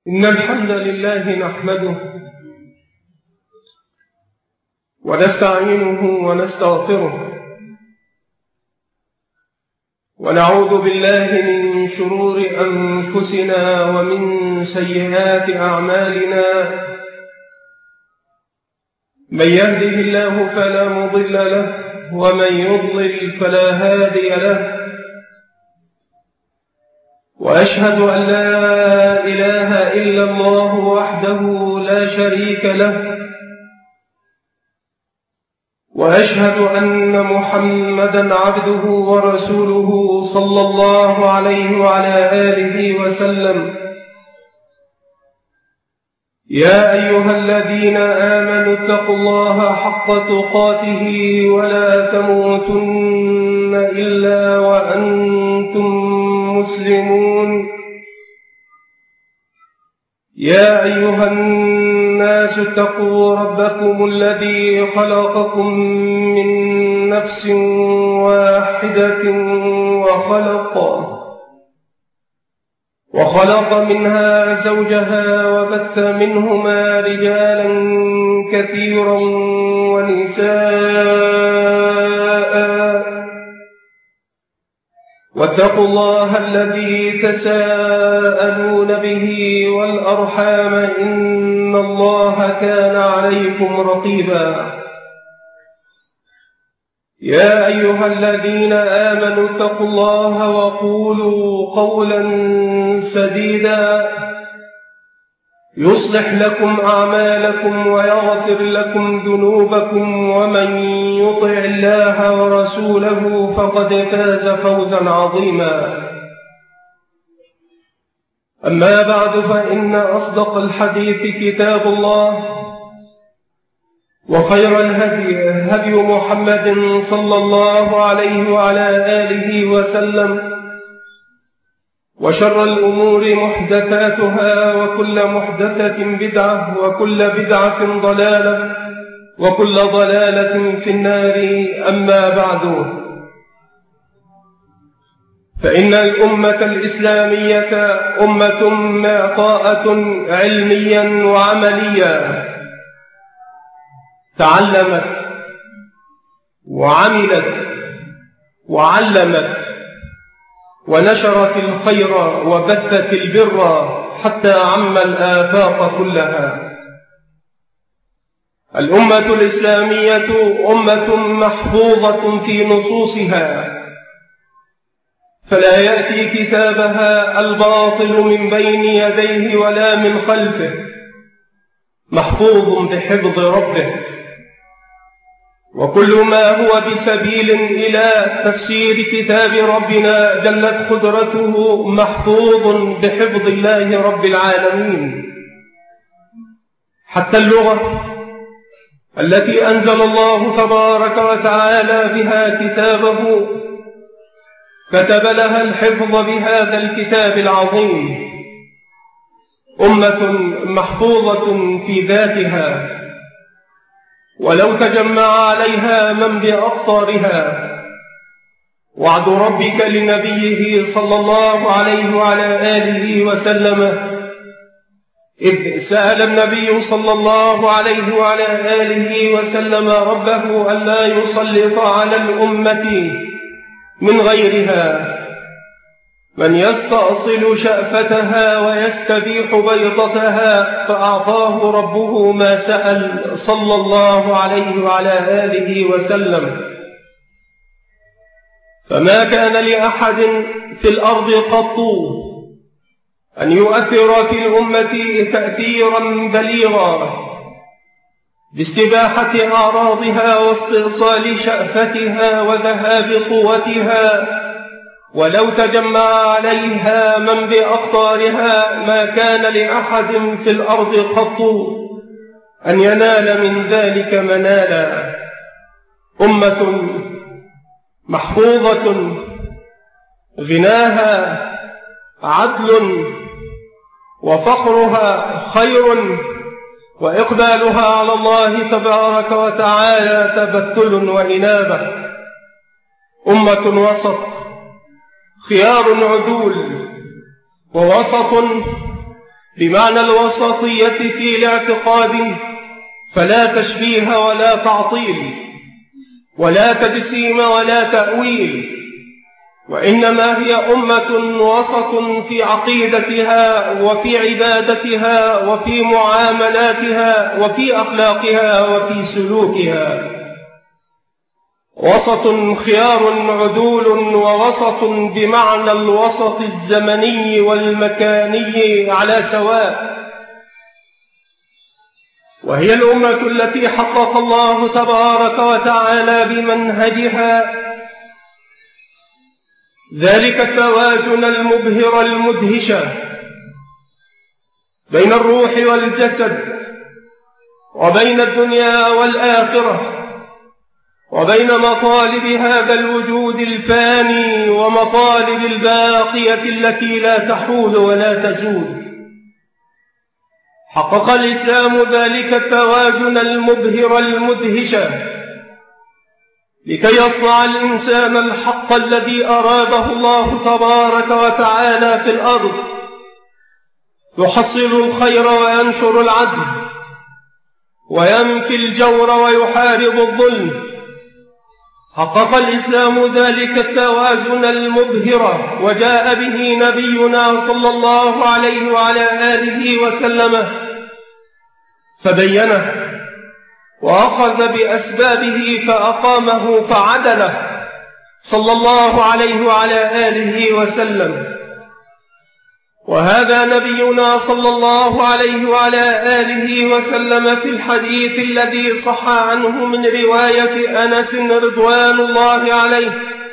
إن الحمد لله نحمده ونستعينه ونستغفره ونعوذ بالله من شرور أنفسنا ومن سيئات أعمالنا. من يهده الله فلا مضل له ومن يضلل فلا هادي له، وأشهد أن لا إله إلا الله وحده لا شريك له، وأشهد أن محمدًا عبده ورسوله صلى الله عليه وعلى آله وسلم. يا أيها الذين آمنوا اتقوا الله حق تقاته ولا تموتن إلا وأنتم مسلمون. يا أيها الناس اتقوا ربكم الذي خلقكم من نفس واحدة وخلق منها زوجها وبث منهما رجالا كثيرا ونساء، واتقوا الله الذي تساءلون به والأرحام إن الله كان عليكم رقيبا. يا أيها الذين آمنوا اتقوا الله وقولوا قولا سديدا يصلح لكم أعمالكم ويغفر لكم ذنوبكم، ومن يطع الله ورسوله فقد فاز فوزا عظيما. أما بعد، فإن أصدق الحديث كتاب الله، وخير الهدي هدي محمد صلى الله عليه وعلى آله وسلم، وشر الأمور محدثاتها، وكل محدثة بدعة، وكل بدعة ضلالة، وكل ضلالة في النار. أما بعد، فإن الأمة الإسلامية أمة معطاءة علميا وعمليا، تعلمت وعملت وعلمت ونشرت الخير وبثت البر حتى عم الآفاق كلها. الأمة الإسلامية أمة محفوظة في نصوصها، فلا يأتي كتابها الباطل من بين يديه ولا من خلفه، محفوظ بحفظ ربه. وكل ما هو بسبيل إلى تفسير كتاب ربنا جلت قدرته محفوظ بحفظ الله رب العالمين. حتى اللغة التي أنزل الله تبارك وتعالى بها كتابه كتب لها الحفظ بهذا الكتاب العظيم. أمة محفوظة في ذاتها، ولو تجمع عليها من بأقطارها. وعد ربك لنبيه صلى الله عليه وعلى آله وسلم إذ سأل النبي صلى الله عليه وعلى آله وسلم ربه ألا يسلط على الأمة من غيرها من يستأصل شأفتها ويستبيح بيضتها، فأعطاه ربه ما سأل صلى الله عليه وعلى آله وسلم. فما كان لأحد في الأرض قط أن يؤثر في الأمة تأثيرا بليغا باستباحة أعراضها واستئصال شأفتها وذهاب قوتها، ولو تجمع عليها من بأقطارها ما كان لأحد في الأرض قط أن ينال من ذلك منالا. أمة محفوظة غناها عدل، وفقرها خير، وإقبالها على الله تبارك وتعالى تبتل وإنابة. أمة وسط خيار عدول، ووسط بمعنى الوسطية في الاعتقاد، فلا تشبيه ولا تعطيل ولا تجسيم ولا تأويل، وإنما هي أمة وسط في عقيدتها وفي عبادتها وفي معاملاتها وفي أخلاقها وفي سلوكها، وسط خيار عدول، ووسط بمعنى الوسط الزمني والمكاني على سواء. وهي الأمة التي حقق الله تبارك وتعالى بمنهجها ذلك التوازن المبهر المدهش بين الروح والجسد، وبين الدنيا والآخرة، وبين مطالب هذا الوجود الفاني ومطالب الباقية التي لا تحول ولا تزول. حقق الإسلام ذلك التوازن المبهر المدهش لكي يصنع الإنسان الحق الذي أراده الله تبارك وتعالى في الأرض، يحصل الخير وينشر العدل وينفي الجور ويحارب الظلم. حقق الإسلام ذلك التوازن المبهر، وجاء به نبينا صلى الله عليه وعلى آله وسلم فبينه، وأخذ بأسبابه فأقامه فعدله صلى الله عليه وعلى آله وسلم. وهذا نبينا صلى الله عليه وعلى آله وسلم في الحديث الذي صح عنه من رواية أنس رضوان الله عليه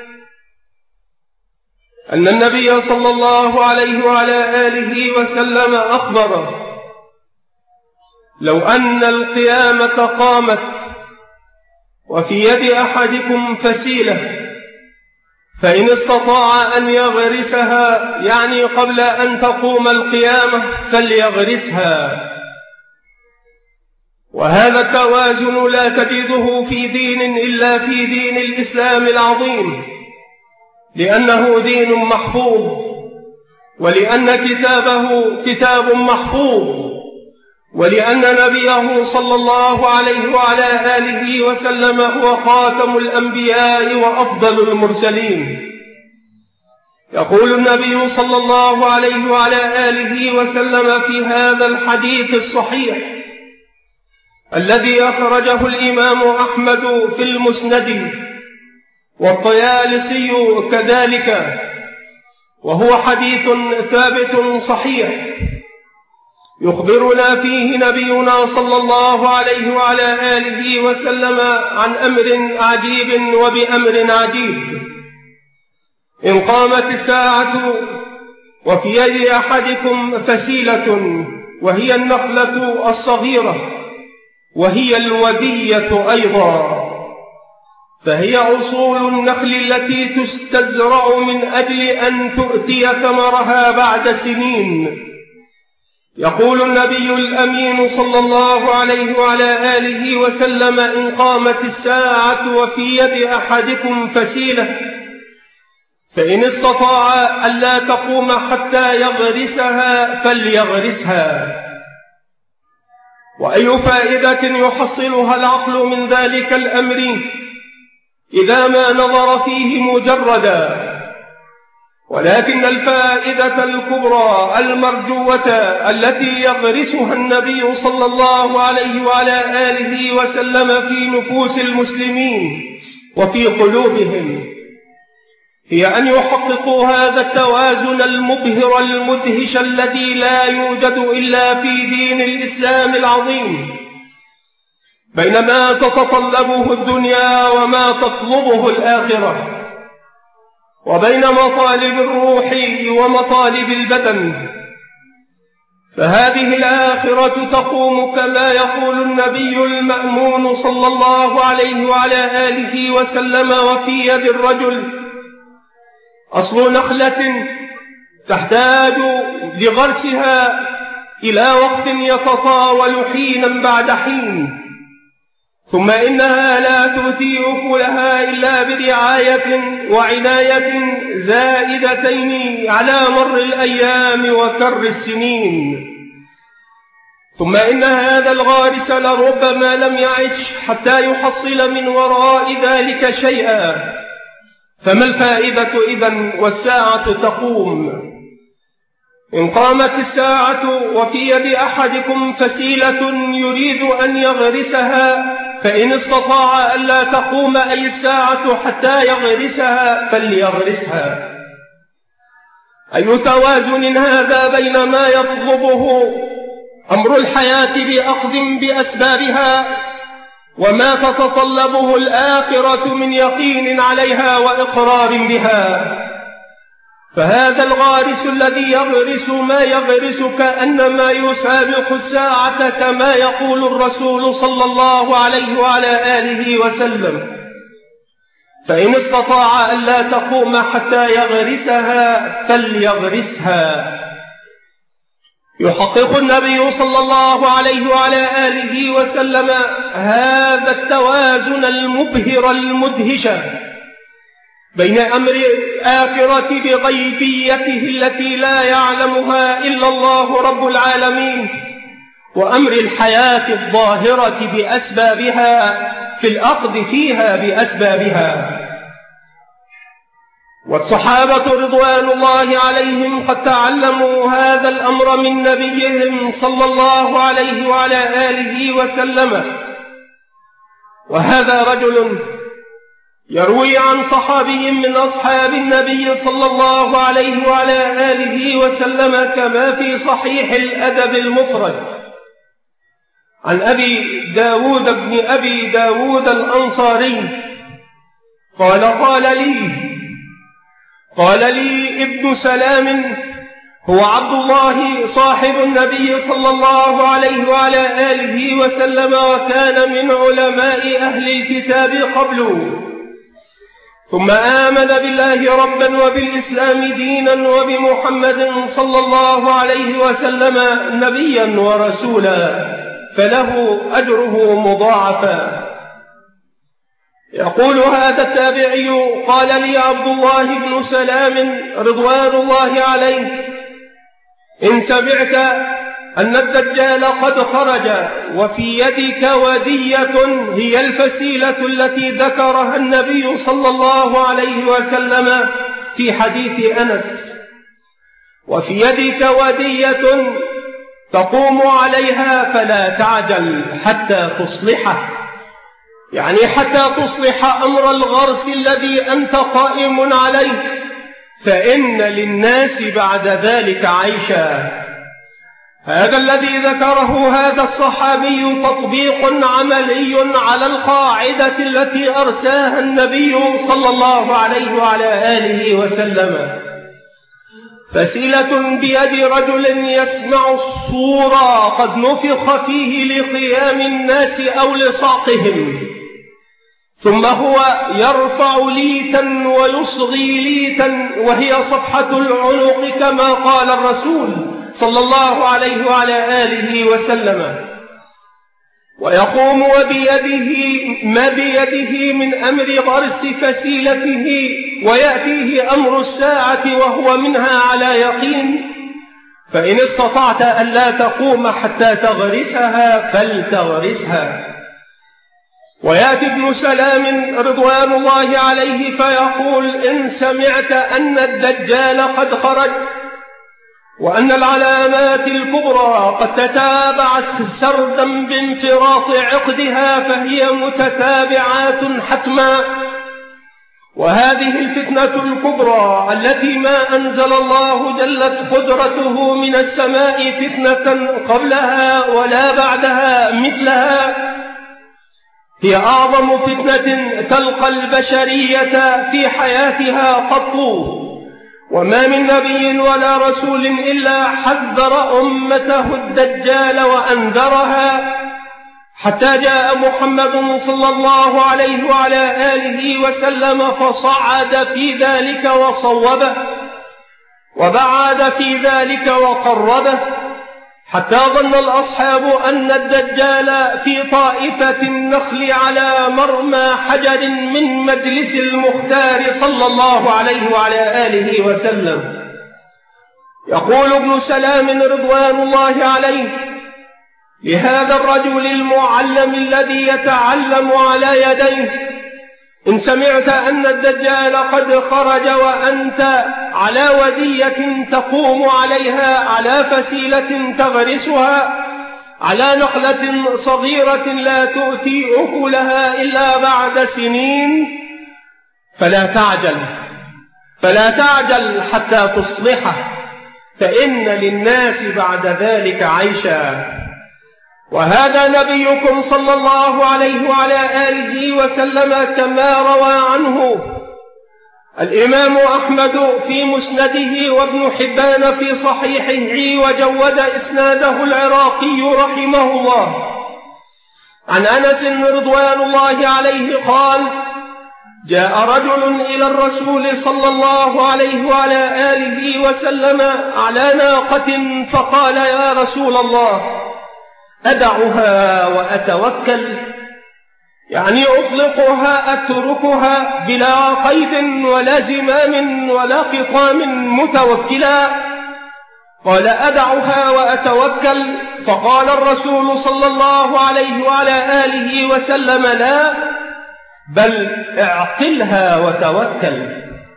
أن النبي صلى الله عليه وعلى آله وسلم أخبر: لو أن القيامة قامت وفي يد أحدكم فسيلة فإن استطاع أن يغرسها، يعني قبل أن تقوم القيامة، فليغرسها. وهذا التوازن لا تجده في دين إلا في دين الإسلام العظيم، لأنه دين محفوظ، ولأن كتابه كتاب محفوظ، ولأن نبيه صلى الله عليه وعلى آله وسلم هو خاتم الأنبياء وأفضل المرسلين. يقول النبي صلى الله عليه وعلى آله وسلم في هذا الحديث الصحيح الذي أخرجه الإمام أحمد في المسند والطيالسي كذلك، وهو حديث ثابت صحيح، يخبرنا فيه نبينا صلى الله عليه وعلى آله وسلم عن أمر عجيب وبأمر عجيب: إن قامت الساعة وفي يد أحدكم فسيلة، وهي النخلة الصغيرة، وهي الودية أيضا، فهي أصول النخل التي تستزرع من أجل أن تؤتي ثمرها بعد سنين. يقول النبي الأمين صلى الله عليه وعلى آله وسلم: إن قامت الساعة وفي يد أحدكم فسيلة فإن استطاع ألا تقوم حتى يغرسها فليغرسها. وأي فائدة يحصلها العقل من ذلك الأمر إذا ما نظر فيه مجردا؟ ولكن الفائدة الكبرى المرجوة التي يغرسها النبي صلى الله عليه وعلى آله وسلم في نفوس المسلمين وفي قلوبهم هي أن يحققوا هذا التوازن المبهر المدهش الذي لا يوجد إلا في دين الإسلام العظيم، بين ما تتطلبه الدنيا وما تطلبه الآخرة، وبين مطالب الروح ومطالب البدن. فهذه الآخرة تقوم كما يقول النبي المأمون صلى الله عليه وعلى آله وسلم: وفي يد الرجل أصل نخلة تحتاج لغرسها إلى وقت يتطاول حينا بعد حين، ثم إنها لا تؤتي أكلها إلا برعاية وعناية زائدتين على مر الأيام وكر السنين. ثم إن هذا الغارس لربما لم يعش حتى يحصل من وراء ذلك شيئا، فما الفائدة إذن والساعة تقوم؟ إن قامت الساعة وفي يد أحدكم فسيلة يريد أن يغرسها، فإن استطاع ألا تقوم أي الساعة حتى يغرسها فليغرسها. أي توازن هذا بين ما يطلبه أمر الحياة بأخذ بأسبابها وما تتطلبه الآخرة من يقين عليها وإقرار بها. فهذا الغارس الذي يغرس ما يغرس كأنما يسابق الساعة كما يقول الرسول صلى الله عليه وعلى آله وسلم، فإن استطاع ألا تقوم حتى يغرسها فليغرسها. يحقق النبي صلى الله عليه وعلى آله وسلم هذا التوازن المبهر المدهش بين أمر الآخرة بغيبيته التي لا يعلمها إلا الله رب العالمين، وأمر الحياة الظاهرة بأسبابها في الأخذ فيها بأسبابها. والصحابة رضوان الله عليهم قد تعلموا هذا الأمر من نبيهم صلى الله عليه وعلى آله وسلم. وهذا رجل يروي عن صحابي من أصحاب النبي صلى الله عليه وعلى آله وسلم كما في صحيح الأدب المفرد عن أبي داود بن أبي داود الأنصاري قال لي ابن سلام هو عبد الله صاحب النبي صلى الله عليه وعلى آله وسلم، وكان من علماء أهل الكتاب قبله، ثم آمن بالله ربا وبالإسلام دينا وبمحمد صلى الله عليه وسلم نبيا ورسولا، فله أجره مضاعفا. يقول هذا التابعي: قال لي عبد الله بن سلام رضوان الله عليه: إن سمعت أن الدجال قد خرج وفي يدك ودية هي الفسيلة التي ذكرها النبي صلى الله عليه وسلم في حديث أنس، وفي يدك ودية تقوم عليها فلا تعجل حتى تصلحه، يعني حتى تصلح أمر الغرس الذي أنت قائم عليه، فإن للناس بعد ذلك عيشا. هذا الذي ذكره هذا الصحابي تطبيق عملي على القاعدة التي أرساها النبي صلى الله عليه وعلى آله وسلم: فسيلة بيد رجل يسمع الصورة قد نفخ فيه لقيام الناس أو لصعقهم، ثم هو يرفع ليتا ويصغي ليتا وهي صفحة العنق كما قال الرسول صلى الله عليه وعلى آله وسلم، ويقوم ما بيده من أمر غرس فسيلته، ويأتيه أمر الساعة وهو منها على يقين، فإن استطعت ألا تقوم حتى تغرسها فلتغرسها. ويأتي ابن سلام رضوان الله عليه فيقول: إن سمعت أن الدجال قد خرج وأن العلامات الكبرى قد تتابعت سردا بانفراط عقدها فهي متتابعات حتما، وهذه الفتنة الكبرى التي ما أنزل الله جلت قدرته من السماء فتنة قبلها ولا بعدها مثلها، هي أعظم فتنة تلقى البشرية في حياتها قط، وما من نبي ولا رسول إلا حذر أمته الدجال وأنذرها، حتى جاء محمد صلى الله عليه وعلى آله وسلم فصعد في ذلك وصوبه، وبعد في ذلك وقربه، حتى ظن الأصحاب أن الدجال في طائفة النخل على مرمى حجر من مجلس المختار صلى الله عليه وعلى آله وسلم. يقول ابن سلام رضوان الله عليه: لهذا الرجل المعلم الذي يتعلم على يديه: إن سمعت أن الدجال قد خرج وأنت على ودية تقوم عليها، على فسيلة تغرسها، على نخلة صغيرة لا تؤتي أكلها إلا بعد سنين، فلا تعجل حتى تصلحه، فإن للناس بعد ذلك عيشا. وهذا نبيكم صلى الله عليه وعلى آله وسلم كما روى عنه الإمام أحمد في مسنده، وابن حبان في صحيحه، وجود إسناده العراقي رحمه الله، عن أنس رضوان الله عليه قال: جاء رجل إلى الرسول صلى الله عليه وعلى آله وسلم على ناقة، فقال: يا رسول الله، أدعها وأتوكل؟ يعني أطلقها أتركها بلا قيد ولا زمام ولا خطام متوكلا؟ قال: أدعها وأتوكل. فقال الرسول صلى الله عليه وعلى آله وسلم: لا، بل اعقلها وتوكل.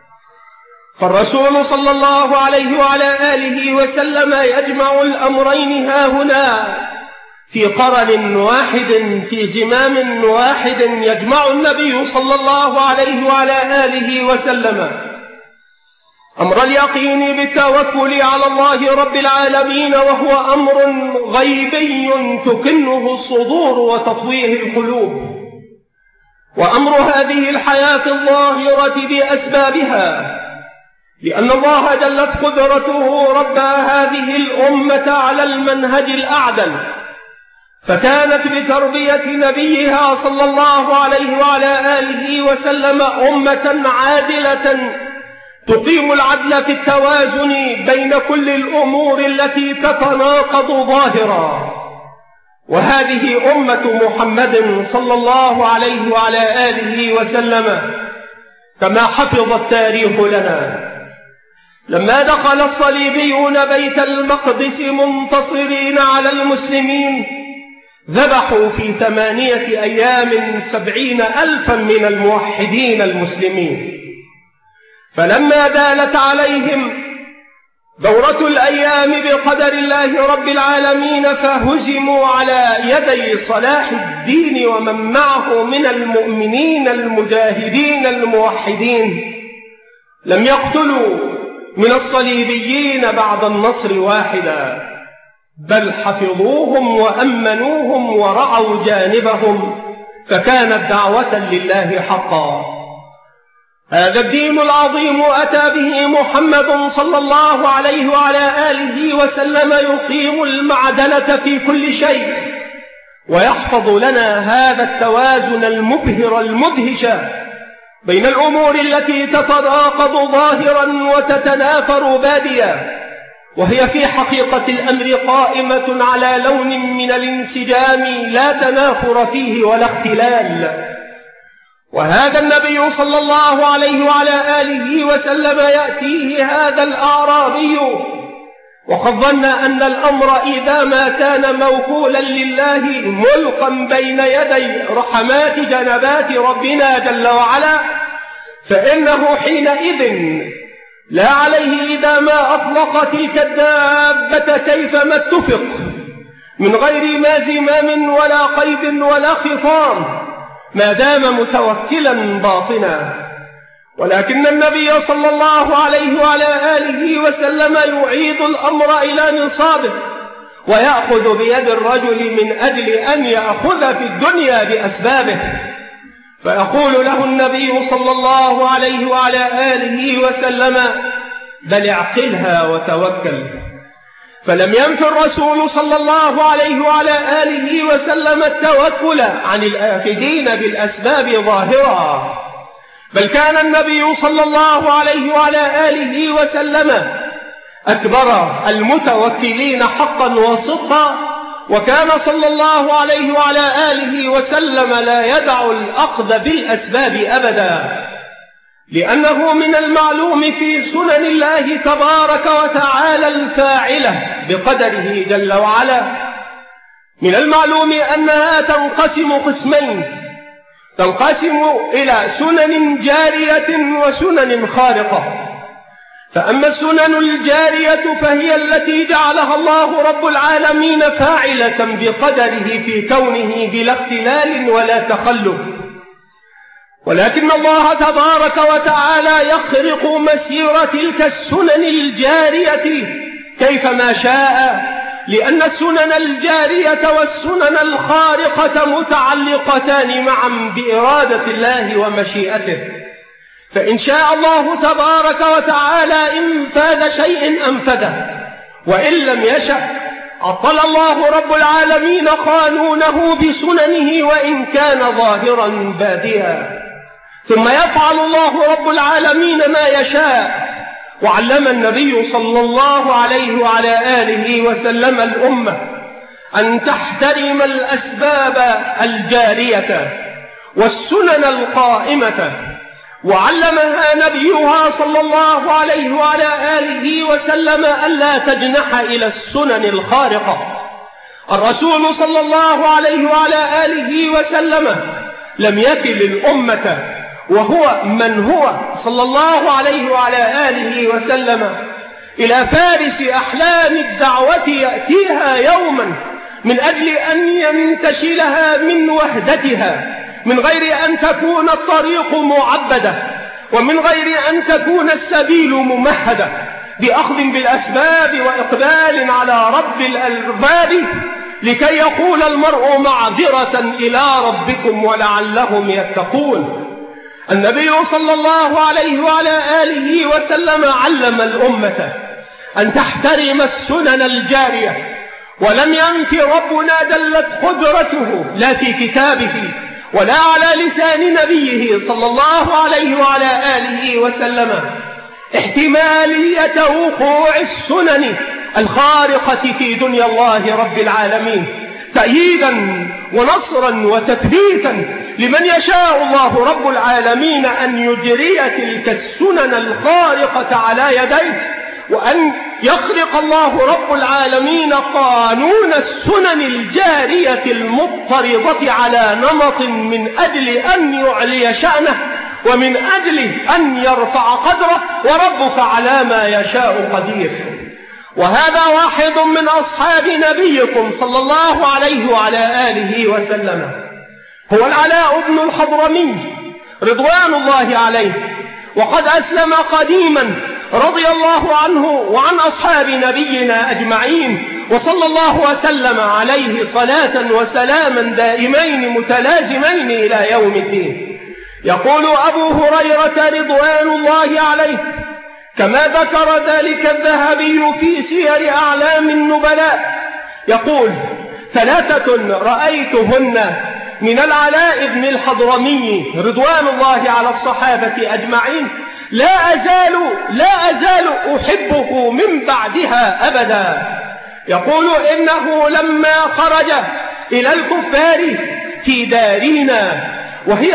فالرسول صلى الله عليه وعلى آله وسلم يجمع الأمرين هاهنا في قرن واحد، في زمام واحد، يجمع النبي صلى الله عليه وعلى آله وسلم أمر اليقين بالتوكل على الله رب العالمين، وهو أمر غيبي تكنه الصدور وتطويه القلوب، وأمر هذه الحياة الظاهرة بأسبابها، لأن الله جلت قدرته رب هذه الأمة على المنهج الأعدل، فكانت بتربية نبيها صلى الله عليه وعلى آله وسلم أمة عادلة تقيم العدل في التوازن بين كل الأمور التي تتناقض ظاهرا. وهذه أمة محمد صلى الله عليه وعلى آله وسلم كما حفظ التاريخ لنا. لما دخل الصليبيون بيت المقدس منتصرين على المسلمين، ذبحوا في 8 أيام 70,000 من الموحدين المسلمين. فلما دالت عليهم دورة الأيام بقدر الله رب العالمين، فهزموا على يدي صلاح الدين ومن معه من المؤمنين المجاهدين الموحدين، لم يقتلوا من الصليبيين بعد النصر واحدا، بل حفظوهم وأمنوهم ورعوا جانبهم، فكانت دعوة لله حقا. هذا الدين العظيم أتى به محمد صلى الله عليه وعلى آله وسلم يقيم المعدلة في كل شيء، ويحفظ لنا هذا التوازن المبهر المدهش بين الأمور التي تتناقض ظاهرا وتتنافر باديا، وهي في حقيقة الأمر قائمة على لون من الانسجام لا تنافر فيه ولا اختلال. وهذا النبي صلى الله عليه وعلى آله وسلم يأتيه هذا الأعرابي وقد ظن أن الأمر إذا ما كان موكولا لله ملقا بين يدي رحمات جنبات ربنا جل وعلا، فإنه حينئذ لا عليه إذا ما أطلق تلك الدابة كيفما اتفق من غير ما زمام ولا قيد ولا خطام، ما دام متوكلا باطنا. ولكن النبي صلى الله عليه وعلى آله وسلم يعيد الأمر إلى نصابه، ويأخذ بيد الرجل من أجل أن يأخذ في الدنيا بأسبابه، فيقول له النبي صلى الله عليه وعلى آله وسلم: بل اعقلها وتوكل. فلم ينف الرسول صلى الله عليه وعلى آله وسلم التوكل عن الآخذين بالأسباب ظاهرا، بل كان النبي صلى الله عليه وعلى آله وسلم أكبر المتوكلين حقا وصدقا، وكان صلى الله عليه وعلى آله وسلم لا يدع الأخذ بالأسباب أبدا، لأنه من المعلوم في سنن الله تبارك وتعالى الفاعلة بقدره جل وعلا من المعلوم أنها تنقسم قسمين، تنقسم إلى سنن جارية وسنن خارقة. فأما السنن الجارية فهي التي جعلها الله رب العالمين فاعلة بقدره في كونه بلا اختلال ولا تخلف، ولكن الله تبارك وتعالى يخرق مسير تلك السنن الجارية كيفما شاء، لأن السنن الجارية والسنن الخارقة متعلقتان معا بإرادة الله ومشيئته. فإن شاء الله تبارك وتعالى إنفاذ شيء أنفذه، وإن لم يشأ عطل الله رب العالمين قانونه بسننه وإن كان ظاهرا باديا، ثم يفعل الله رب العالمين ما يشاء. وعلم النبي صلى الله عليه وعلى آله وسلم الأمة أن تحترم الأسباب الجارية والسنن القائمة، وعلمها نبيها صلى الله عليه وعلى آله وسلم ألا تجنح إلى السنن الخارقة. الرسول صلى الله عليه وعلى آله وسلم لم يكل الأمة وهو من هو صلى الله عليه وعلى آله وسلم إلى فارس أحلام الدعوة يأتيها يوما من أجل أن ينتشلها من وهدتها، من غير أن تكون الطريق معبدة، ومن غير أن تكون السبيل ممهدة، بأخذ بالأسباب وإقبال على رب الألباب، لكي يقول المرء معذرة إلى ربكم ولعلهم يتقون. النبي صلى الله عليه وعلى آله وسلم علم الأمة أن تحترم السنن الجارية، ولم ينف ربنا دلت قدرته لا في كتابه ولا على لسان نبيه صلى الله عليه وعلى آله وسلم احتمالية وقوع السنن الخارقة في دنيا الله رب العالمين، تأييدا ونصرا وتثبيتا لمن يشاء الله رب العالمين أن يجري تلك السنن الخارقة على يديه، وأن يخلق الله رب العالمين قانون السنن الجارية المضطردة على نمط من أجل أن يعلي شأنه ومن أجل أن يرفع قدره، وربك على ما يشاء قدير. وهذا واحد من أصحاب نبيكم صلى الله عليه وعلى آله وسلم، هو العلاء بن الحضرمي رضوان الله عليه، وقد أسلم قديما رضي الله عنه وعن أصحاب نبينا أجمعين، وصلى الله وسلم عليه صلاة وسلاما دائمين متلازمين إلى يوم الدين. يقول أبو هريرة رضوان الله عليه كما ذكر ذلك الذهبي في سير أعلام النبلاء، يقول: ثلاثة رأيتهن من العلاء بن الحضرمي رضوان الله على الصحابة أجمعين لا أزال أحبه من بعدها أبدا. يقول: إنه لما خرج إلى الكفار في دارنا وهي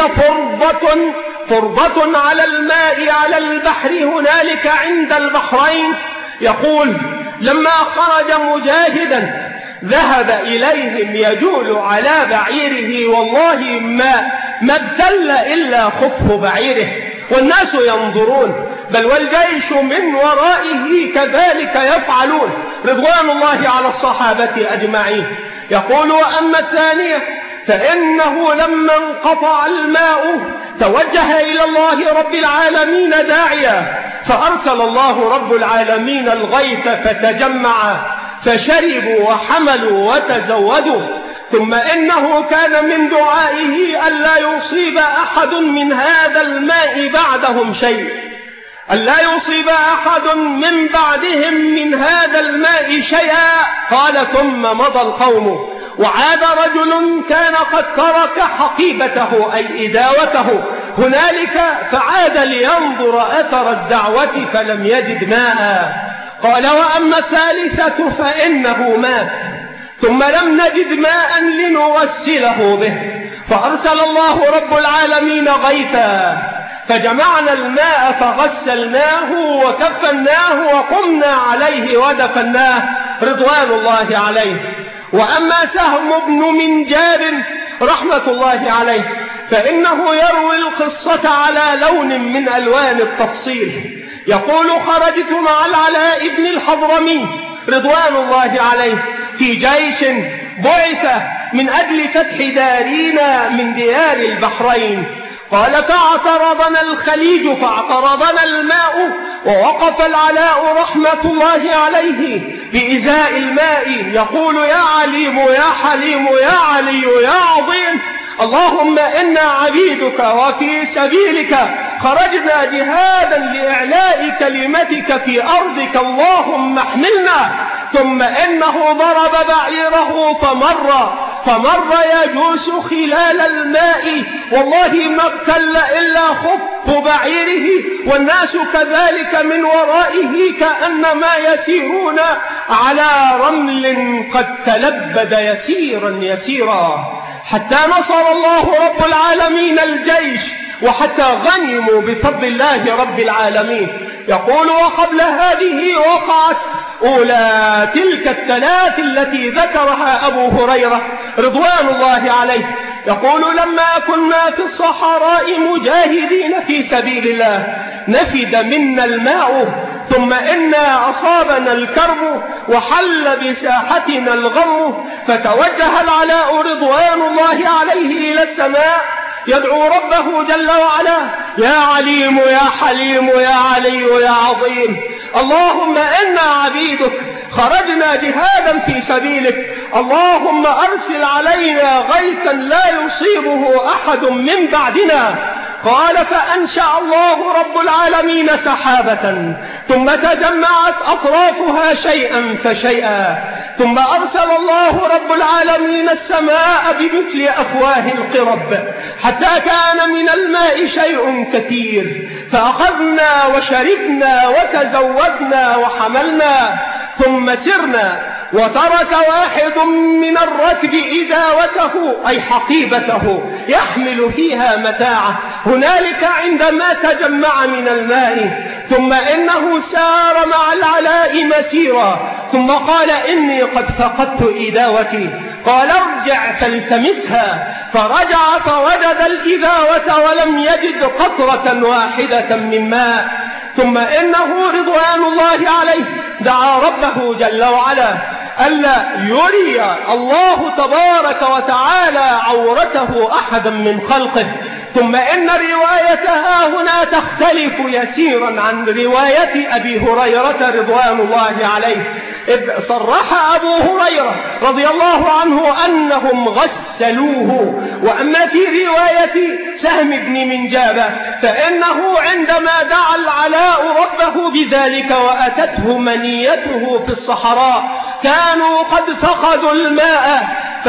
فرضة على الماء على البحر هنالك عند البحرين، يقول: لما خرج مجاهدا ذهب إليهم يجول على بعيره، والله ما ابتل إلا خف بعيره، والناس ينظرون، بل والجيش من ورائه كذلك يفعلون، رضوان الله على الصحابة أجمعين. يقول: وأما الثانية فإنه لما انقطع الماء توجه إلى الله رب العالمين داعيا، فأرسل الله رب العالمين الغيث فتجمع فشربوا وحملوا وتزودوا. ثم إنه كان من دعائه ألا يصيب أحد من هذا الماء بعدهم شيء، ألا يصيب أحد من بعدهم من هذا الماء شيئا. قال: ثم مضى القوم، وعاد رجل كان قد ترك حقيبته أي إداوته هنالك، فعاد لينظر أثر الدعوة فلم يجد ماء. قال: وأما الثالثة فإنه مات، ثم لم نجد ماء لنغسله به، فأرسل الله رب العالمين غيثا، فجمعنا الماء فغسلناه وكفناه وقمنا عليه ودفناه، رضوان الله عليه. وأما سهم بن منجاب رحمة الله عليه فإنه يروي القصة على لون من ألوان التفصيل. يقول: خرجت مع العلاء بن الحضرمي رضوان الله عليه في جيش بعث من أجل فتح دارنا من ديار البحرين. قال: فاعترضنا الخليج فاعترضنا الماء، ووقف العلاء رحمة الله عليه بإزاء الماء يقول: يا عليم يا حليم يا علي يا عظيم، اللهم إنا عبيدك وفي سبيلك خرجنا جهادا لإعلاء كلمتك في أرضك، اللهم احملنا. ثم إنه ضرب بعيره فمر يجوس خلال الماء، والله ما ابتل إلا خف بعيره، والناس كذلك من ورائه كأنما يسيرون على رمل قد تلبد يسيرا يسيرا، حتى نصر الله رب العالمين الجيش، وحتى غنموا بفضل الله رب العالمين. يقول: وقبل هذه وقعت أولى تلك الثلاث التي ذكرها أبو هريرة رضوان الله عليه. يقول: لما كنا في الصحراء مجاهدين في سبيل الله نفد منا الماء، ثم إنا أصابنا الكرب وحل بساحتنا الغم، فتوجه العلاء رضوان الله عليه إلى السماء يدعو ربه جل وعلا: يا عليم يا حليم يا علي يا عظيم، اللهم إنا عبيدك خرجنا جهادا في سبيلك، اللهم أرسل علينا غيثا لا يصيبه أحد من بعدنا. قال: فأنشأ الله رب العالمين سحابة، ثم تجمعت أطرافها شيئا فشيئا، ثم أرسل الله رب العالمين السماء بمثل أفواه القرب، حتى كان من الماء شيء كثير، فأخذنا وشربنا وتزودنا وحملنا، ثم سرنا، وترك واحد من الركب إداوته أي حقيبته يحمل فيها متاعه هنالك عندما تجمع من الماء. ثم إنه سار مع العلاء مسيرا، ثم قال: إني قد فقدت إداوتي. قال: ارجع فالتمسها، فرجع فوجد الإداوة ولم يجد قطرة واحدة من ماء. ثم إنه رضوان الله عليه دعا ربه جل وعلا ألا يري الله تبارك وتعالى عورته أحدا من خلقه. ثم إن روايتها هنا تختلف يسيرا عن رواية أبي هريرة رضوان الله عليه، إذ صرح أبو هريرة رضي الله عنه أنهم غسلوه. وأما في رواية سهم بن منجابة فإنه عندما دعا العلاء ربه بذلك وأتته منيته في الصحراء كانوا قد فقدوا الماء،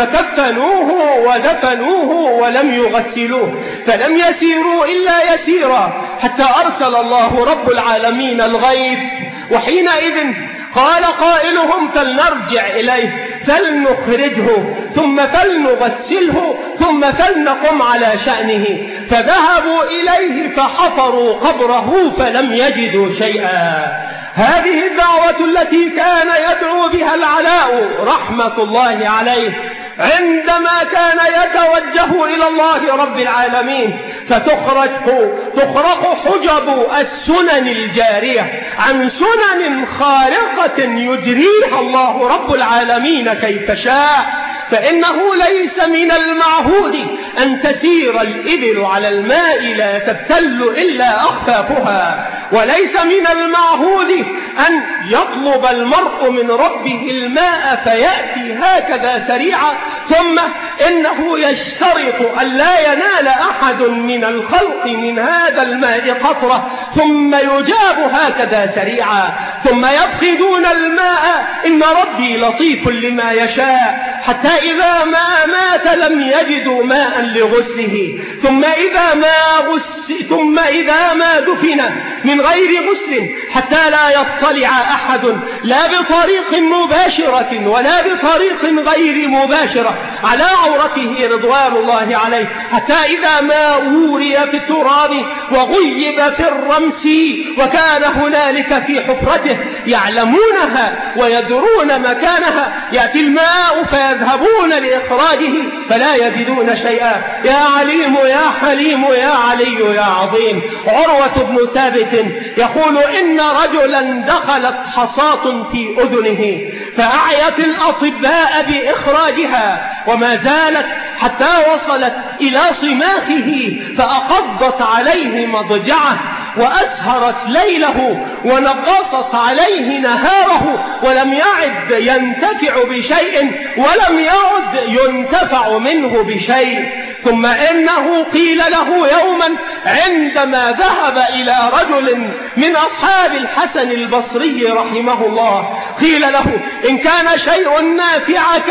فكفنوه ودفنوه ولم يغسلوه، فلم يسيروا إلا يسيرا حتى أرسل الله رب العالمين الغيث. وحينئذ قال قائلهم: فلنرجع إليه فلنخرجه، ثم فلنغسله، ثم فلنقم على شأنه. فذهبوا إليه فحفروا قبره فلم يجدوا شيئا. هذه الدعوة التي كان يدعو بها العلاء رحمة الله عليه عندما كان يتوجه إلى الله رب العالمين، فتخرق حجب السنن الجارية عن سنن خارقة يجريها الله رب العالمين كيف شاء. فإنه ليس من المعهود أن تسير الإبل على الماء لا تبتل إلا أخفافها، وليس من المعهود أن يطلب المرء من ربه الماء فيأتي هكذا سريعا، ثم إنه يشترط أن لا ينال أحد من الخلق من هذا الماء قطرة ثم يجاب هكذا سريعا، ثم يفقدون الماء. إن ربي لطيف لما يشاء، حتى إذا ما مات لم يجدوا ماء لغسله، ثم إذا ما دفن من غير غسل حتى لا يطلع أحد لا بطريق مباشرة ولا بطريق غير مباشرة على عورته رضوان الله عليه، حتى إذا ما أوري في التراب وغيب في الرمس وكان هنالك في حفرته يعلمونها ويدرون مكانها، يأتي الماء فيذهبون لإخراجه فلا يجدون شيئا. يا عليم يا حليم يا علي يا عظيم. عروة بن ثابت يقول إن رجلا دخلت حصاة في أذنه فأعيت الأطباء بإخراجها وما زالت حتى وصلت إلى صماخه، فأقضت عليه مضجعه وأسهرت ليله ونغصت عليه نهاره، ولم يعد ينتفع بشيء ولم يعد ينتفع منه بشيء. ثم إنه قيل له يوما عندما ذهب إلى رجل من أصحاب الحسن البصري رحمه الله، قيل له إن كان شيء نافعك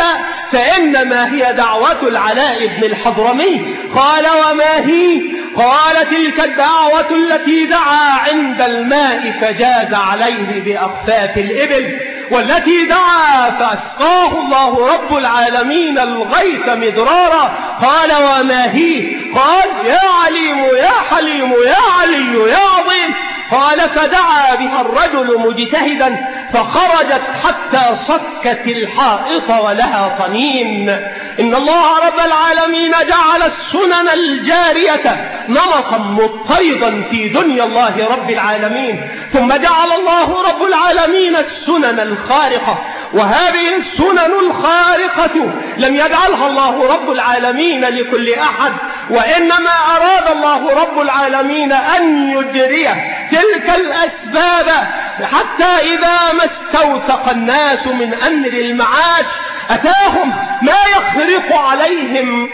فإنما هي دعوة العلاء بن الحضرمي. قال وما هي؟ قال تلك الدعوة التي دعا عند الماء فجاز عليه بأخفاف الإبل، والتي دعا فأسقاه الله رب العالمين الغيث مدرارا. قال وما هي؟ قال يا عليم يا حليم يا علي يا عظيم. قال فدعا بها الرجل مجتهدا فخرجت حتى صكت الحائط ولها طنين. إن الله رب العالمين جعل السنن الجارية نمطا مضطردا في دنيا الله رب العالمين، ثم جعل الله رب العالمين السنن الخارقة، وهذه السنن الخارقة لم يجعلها الله رب العالمين لكل أحد، وإنما أراد الله رب العالمين أن يجري تلك الأسباب حتى إذا ما استوثق الناس من أمر المعاش أتاهم ما يخرق عليهم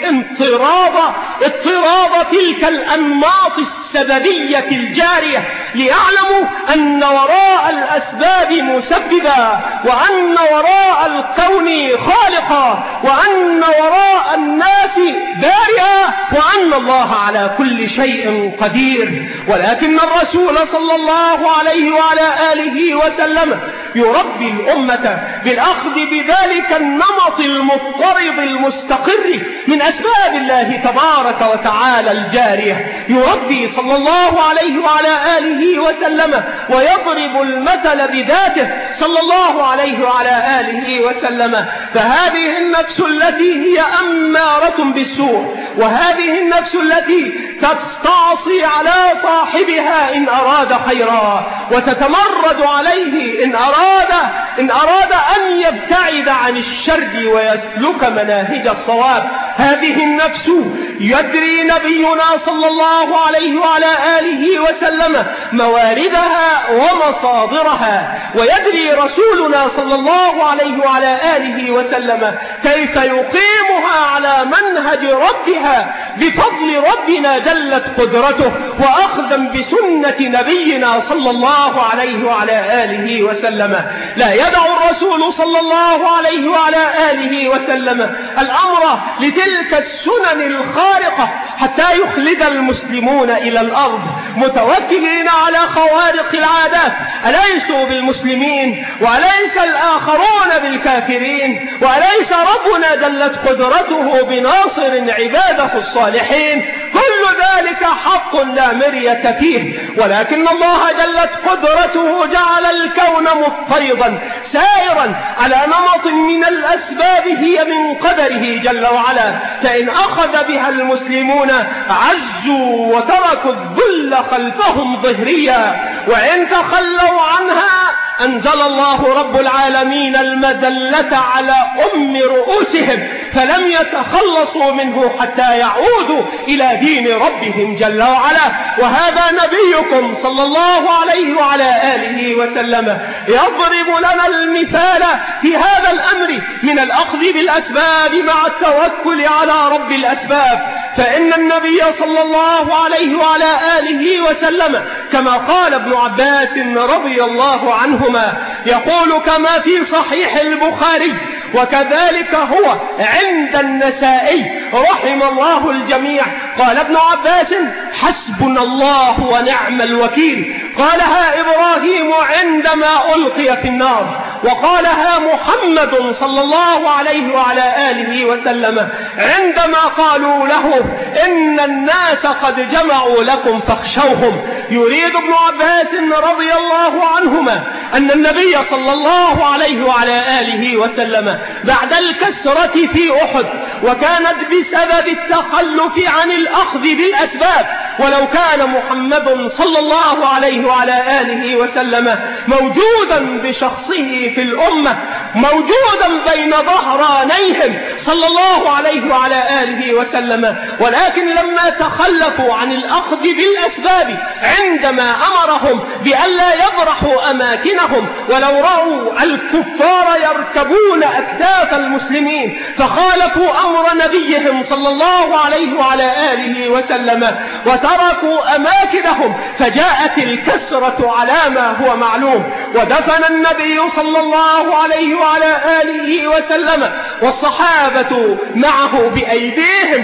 اضطراب تلك الأنماط السببية الجارية، ليعلموا أن وراء الأسباب مسببا، وأن وراء الكون خالقا، وأن وراء الناس بارئا، وأن الله على كل شيء قدير. ولكن الرسول صلى الله عليه وعلى آله وسلم يربي الأمة بالأخذ بذلك النمط المضطرب المستقر من أسباب الله تبارك وتعالى الجارية. يربي صلى الله عليه وعلى آله وسلم ويضرب المثل بذاته صلى الله عليه وعلى آله وسلم. فهذه النفس التي هي أمارة بالسوء، وهذه النفس التي تستعصي على صاحبها إن أراد خيرا، وتتمرد عليه إن أراد أن يبتعد عن الشر ويسلك مناهج الصواب. هذه النفس يدري نبينا صلى الله عليه وعلى آله وسلم مواردها ومصادرها، ويدري رسولنا صلى الله عليه وعلى آله وسلم كيف يقيمها على منهج ربها بفضل ربنا جلت قدرته، وأخذا بسنة نبينا صلى الله عليه وعلى آله وسلم. لا يدع الرسول صلى الله عليه وعلى آله وسلم الأمر لتلك السنن الخارقة حتى يخلد المسلمون إلى الأرض متوكلين على خوارق العادات. أليسوا بالمسلمين وأليس الآخرون بالكافرين، وأليس ربنا جلت قدرته بناصر عباده الصالحين؟ كل ذلك حق لا مرية فيه، ولكن الله جلت قدرته جعل الكون مضطردا سائرا على نمط من الأسباب هي من قدره جل وعلا. فإن أخذ بها المسلمون عزوا وتركوا الذل خلفهم ظهريا، وإن تخلوا عنها أنزل الله رب العالمين المذلة على رؤوسهم، فلم يتخلصوا منه حتى يعودوا إلى دين ربهم جل وعلا. وهذا نبيكم صلى الله عليه وعلى آله وسلم يضرب لنا المثال في هذا الأمر من الأخذ بالأسباب مع التوكل على رب الأسباب. فإن النبي صلى الله عليه وعلى آله وسلم كما قال ابن عباس رضي الله عنهما يقول كما في صحيح البخاري وكذلك هو عند النسائي رحم الله الجميع. قال ابن عباس: حسبنا الله ونعم الوكيل. قالها إبراهيم عندما ألقي في النار، وقالها محمد صلى الله عليه وعلى آله وسلم عندما قالوا له: إن الناس قد جمعوا لكم فاخشوهم. يريد ابن عباس رضي الله عنهما أن النبي صلى الله عليه وعلى آله وسلم بعد الكسرة في أحد، وكانت بسبب التخلف عن الأخذ بالأسباب، ولو كان محمد صلى الله عليه وعلى آله وسلم موجودا بشخصه في الأمة، موجودا بين ظهرانيهم صلى الله عليه وعلى آله وسلم، ولكن لما تخلفوا عن الأخذ بالأسباب عندما أمرهم بألا يبرحوا أماكنهم، ولو رأوا الكفار يركبون أكتاف المسلمين فخالفوا أمر نبيهم صلى الله عليه وعلى آله وسلم وتركوا أماكنهم، فجاءت الكسرة على ما هو معلوم. ودفن النبي صلى الله عليه وعلى آله وسلم والصحابة معه بأيديهم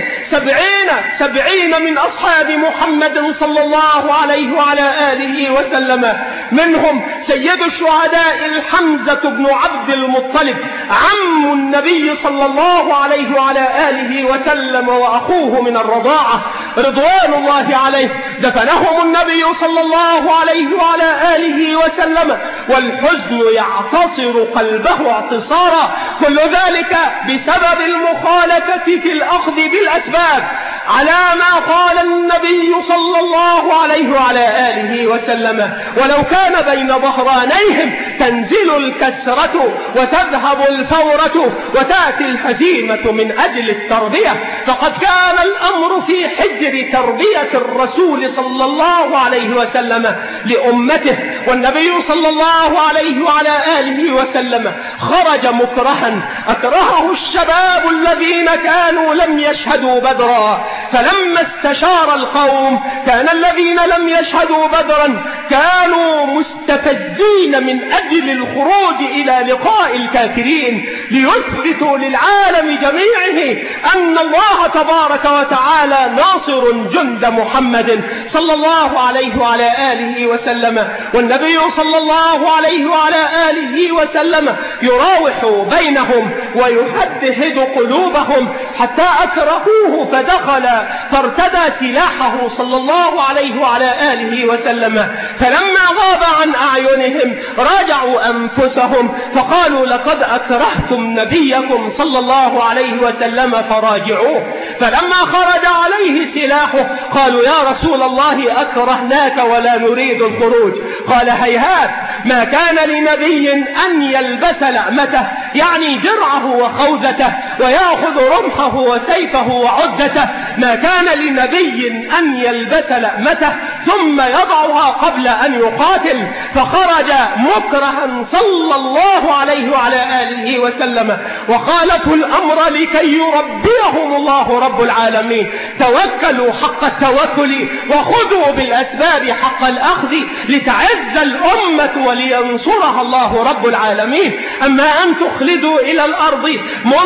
70 من أصحاب محمد صلى الله عليه وعلى آله وسلم، منهم سيد الشهداء الحمزة بن عبد المطلب عم النبي صلى الله عليه وعلى آله وسلم وأخوه من الرضاعة رضوان الله عليه. دفنهم النبي صلى الله عليه وعلى آله وسلم والحزن يعتصر قلبه اعتصارا، كل ذلك بسبب المخالفة في الأخذ بالأسباب على ما قال النبي صلى الله عليه وعلى آله وسلم. ولو كان بين ظهرانيهم تنزل الكسرة وتذهب الفورة وتأتي الهزيمة من أجل التربية، فقد كان الأمر في حجر تربية الرسول صلى الله عليه وسلم لأمته، والنبي صلى الله عليه وعلى آله وسلم خرج مكرها أكرهه الشباب الذين كانوا لم يشهدوا بدرا، فلما استشار القوم كان الذين لم يشهدوا بدرا كانوا مستفزين من أجل الخروج إلى لقاء الكافرين ليثبتوا للعالم جميعه أن الله تبارك وتعالى ناصر جند محمد صلى الله عليه وعلى آله وسلم. والنبي صلى الله عليه وعلى آله وسلم يراوح بينهم ويهدهد قلوبهم حتى أكرهوه فدخل فارتدى سلاحه صلى الله عليه وعلى آله وسلم، فلما غاب عن أعينهم راجعوا أنفسهم فقالوا: لقد أكرهتم نبيكم صلى الله عليه وسلم فراجعوه. فلما خرج عليه سلاحه قالوا: يا رسول الله أكرهناك ولا نريد الخروج. قال: هيهات، ما كان لنبي أن يلبس لأمته، يعني درعه وخوذته، ويأخذ رمحه وسيفه وعدته، ما كان لنبي أن يلبس لأمته ثم يضعها قبل أن يقاتل. فخرج مكرها صلى الله عليه وعلى آله وسلم وخالفوا الأمر لكي يربيهم الله رب العالمين. توكلوا حق التوكل وخذوا بالأسباب حق الأخذ لتعز الأمة ولينصرها الله رب العالمين. أما أن تخلدوا إلى الأرض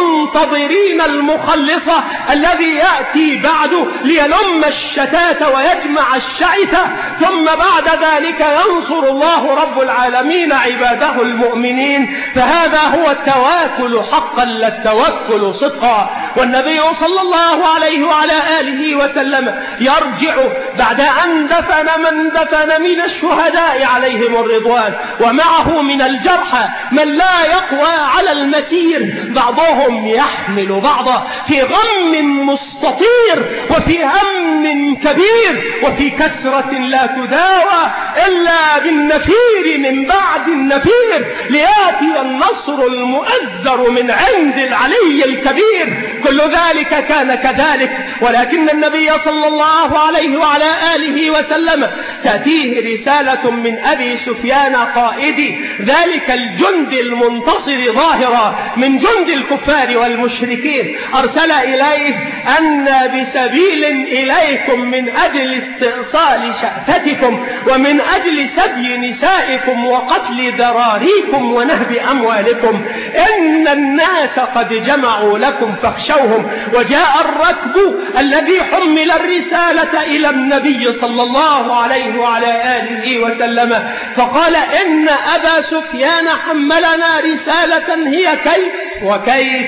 منتظرين المخلصة الذي يأتي بعده ليلم الشتات ويجمع الشعث ثم بعد ذلك ينصر الله رب العالمين عباده المؤمنين، فهذا هو التواكل حقا لا التوكل صدقا. والنبي صلى الله عليه وعلى آله وسلم يرجع بعد أن دفن من دفن من الشهداء عليهم الرضوان، ومعه من الجرحى من لا يقوى على المسير، بعضهم يحمل بعضا في غم مستطير وفي هم كبير وفي كسرة لا تداوى إلا بالنفير من بعد النفير، ليأتي النصر المؤزر من عند العلي الكبير. كل ذلك كان كذلك، ولكن النبي صلى الله عليه وعلى آله وسلم تأتيه رسالة من أبي سفيان قائد ذلك الجند المنتصر ظاهرا من جند الكفار والمشركين، أرسل إليه أن بسبيل إليكم من أجل استئصال شأفتكم ومن أجل سبي نسائكم وقتل ذراريكم ونهب أموالكم، إن الناس قد جمعوا لكم فاخشوهم. وجاء الركب الذي حمل الرسالة إلى النبي صلى الله عليه وعلى آله وسلم فقال إن أبا سفيان حملنا رسالة هي كيف وكيف،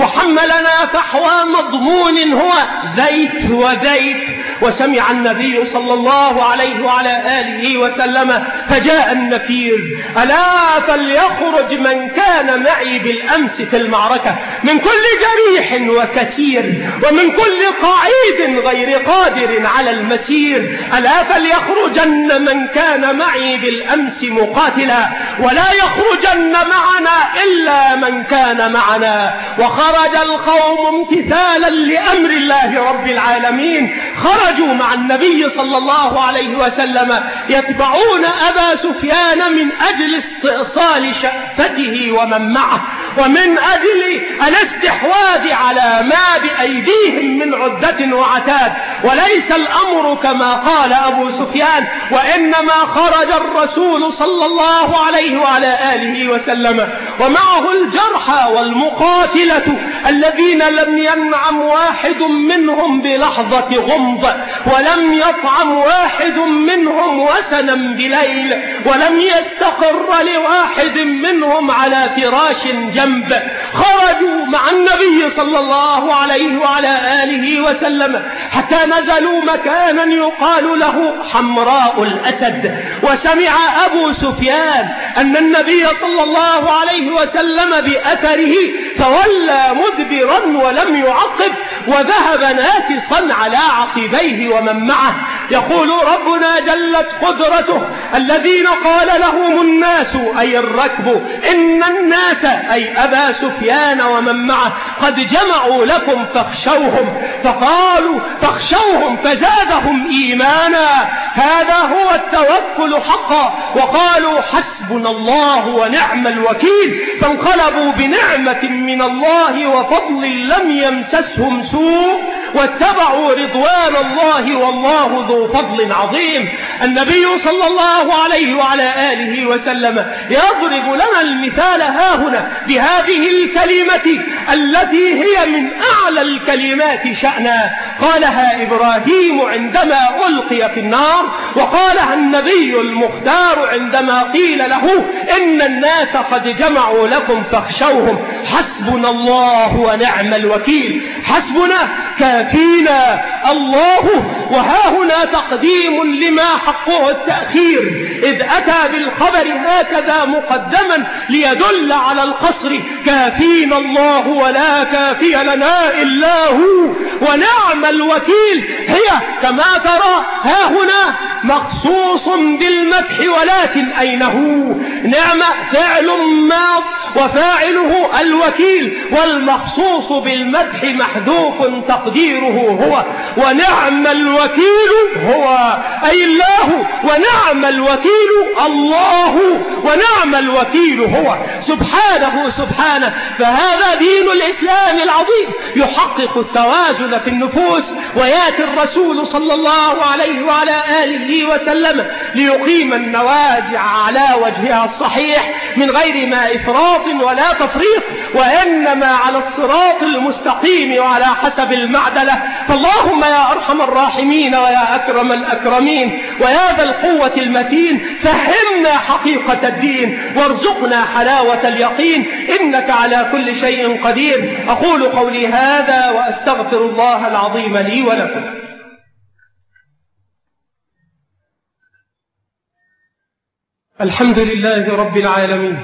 وحملنا فحوى مضمون هو ذيت وذيت. وسمع النبي صلى الله عليه وعلى آله وسلم فجاء النفير: ألا فليخرج من كان معي بالأمس في المعركة من كل جريح وكثير ومن كل قعيد غير قادر على المسير، ألا فليخرجن من كان معي بالأمس مقاتلا ولا يخرجن معنا إلا من كان معنا. وخرج القوم امتثالا لأمر الله رب العالمين، خرجوا مع النبي صلى الله عليه وسلم يتبعون أبا سفيان من أجل استئصال شأفته ومن معه، ومن أجل الاستحواذ على ما بأيديهم من عدة وعتاد. وليس الأمر كما قال أبو سفيان، وإنما خرج الرسول صلى الله عليه وعلى آله وسلم ومعه الجرحى والمقاتلة الذين لم ينعم واحد منهم بلحظة غمض، ولم يطعم واحد منهم وسنا بليل، ولم يستقر لواحد منهم على فراش جنب. خرجوا مع النبي صلى الله عليه وعلى آله وسلم حتى نزلوا مكانا يقال له حمراء الأسد. وسمع أبو سفيان أن النبي صلى الله عليه وسلم بأثره فولى مدبرا ولم يعقب، وذهب ناكصا على عقبيه ومن معه. يقول ربنا جلت قدرته: الذين قال لهم الناس أي الركب إن الناس أي أبا سفيان ومن معه قد جمعوا لكم فاخشوهم، فقالوا فاخشوهم فزادهم إيمانا. هذا هو التوكل حقا. وقالوا حسبنا الله ونعم الوكيل، فانقلبوا بنعمة من الله وفضل لم يمسسهم سوء واتبعوا رضوان الله والله ذو فضل عظيم. النبي صلى الله عليه وعلى آله وسلم يضرب لنا المثال هاهنا بهذه الكلمة التي هي من أعلى الكلمات شأنا، قالها إبراهيم عندما ألقي في النار، وقالها النبي المختار عندما قيل له إن الناس قد جمعوا لكم فاخشوهم. حسبنا الله ونعم الوكيل. حسبنا كافينا الله، وهاهنا تقديم لما حقه التأخير، إذ أتى بالخبر هكذا مقدما ليدل على القصر. كافينا الله ولا كافي لنا إلا هو ونعم الوكيل. هي كما ترى هاهنا مخصوص بالمدح، ولكن أين هو؟ نعم فعل ماض وفاعله الوكيل، والمخصوص بالمدح محذوف تقديره هو، ونعم الوكيل هو أي الله، ونعم الوكيل الله، ونعم الوكيل هو سبحانه سبحانه. فهذا دين الإسلام العظيم يحقق التوازن في النفوس، وياتي الرسول صلى الله عليه وعلى آله وسلم ليقيم النوازع على وجهها الصحيح من غير ما إفراط ولا تفريط، وإنما على الصراط المستقيم وعلى حسب المعدلة. فاللهم يا أرحم الراحمين ويا أكرم الأكرمين ويا ذا القوة المتين فهمنا حقيقة الدين وارزقنا حلاوة اليقين، إنك على كل شيء قدير. أقول قولي هذا وأستغفر الله العظيم لي ولكم. الحمد لله رب العالمين،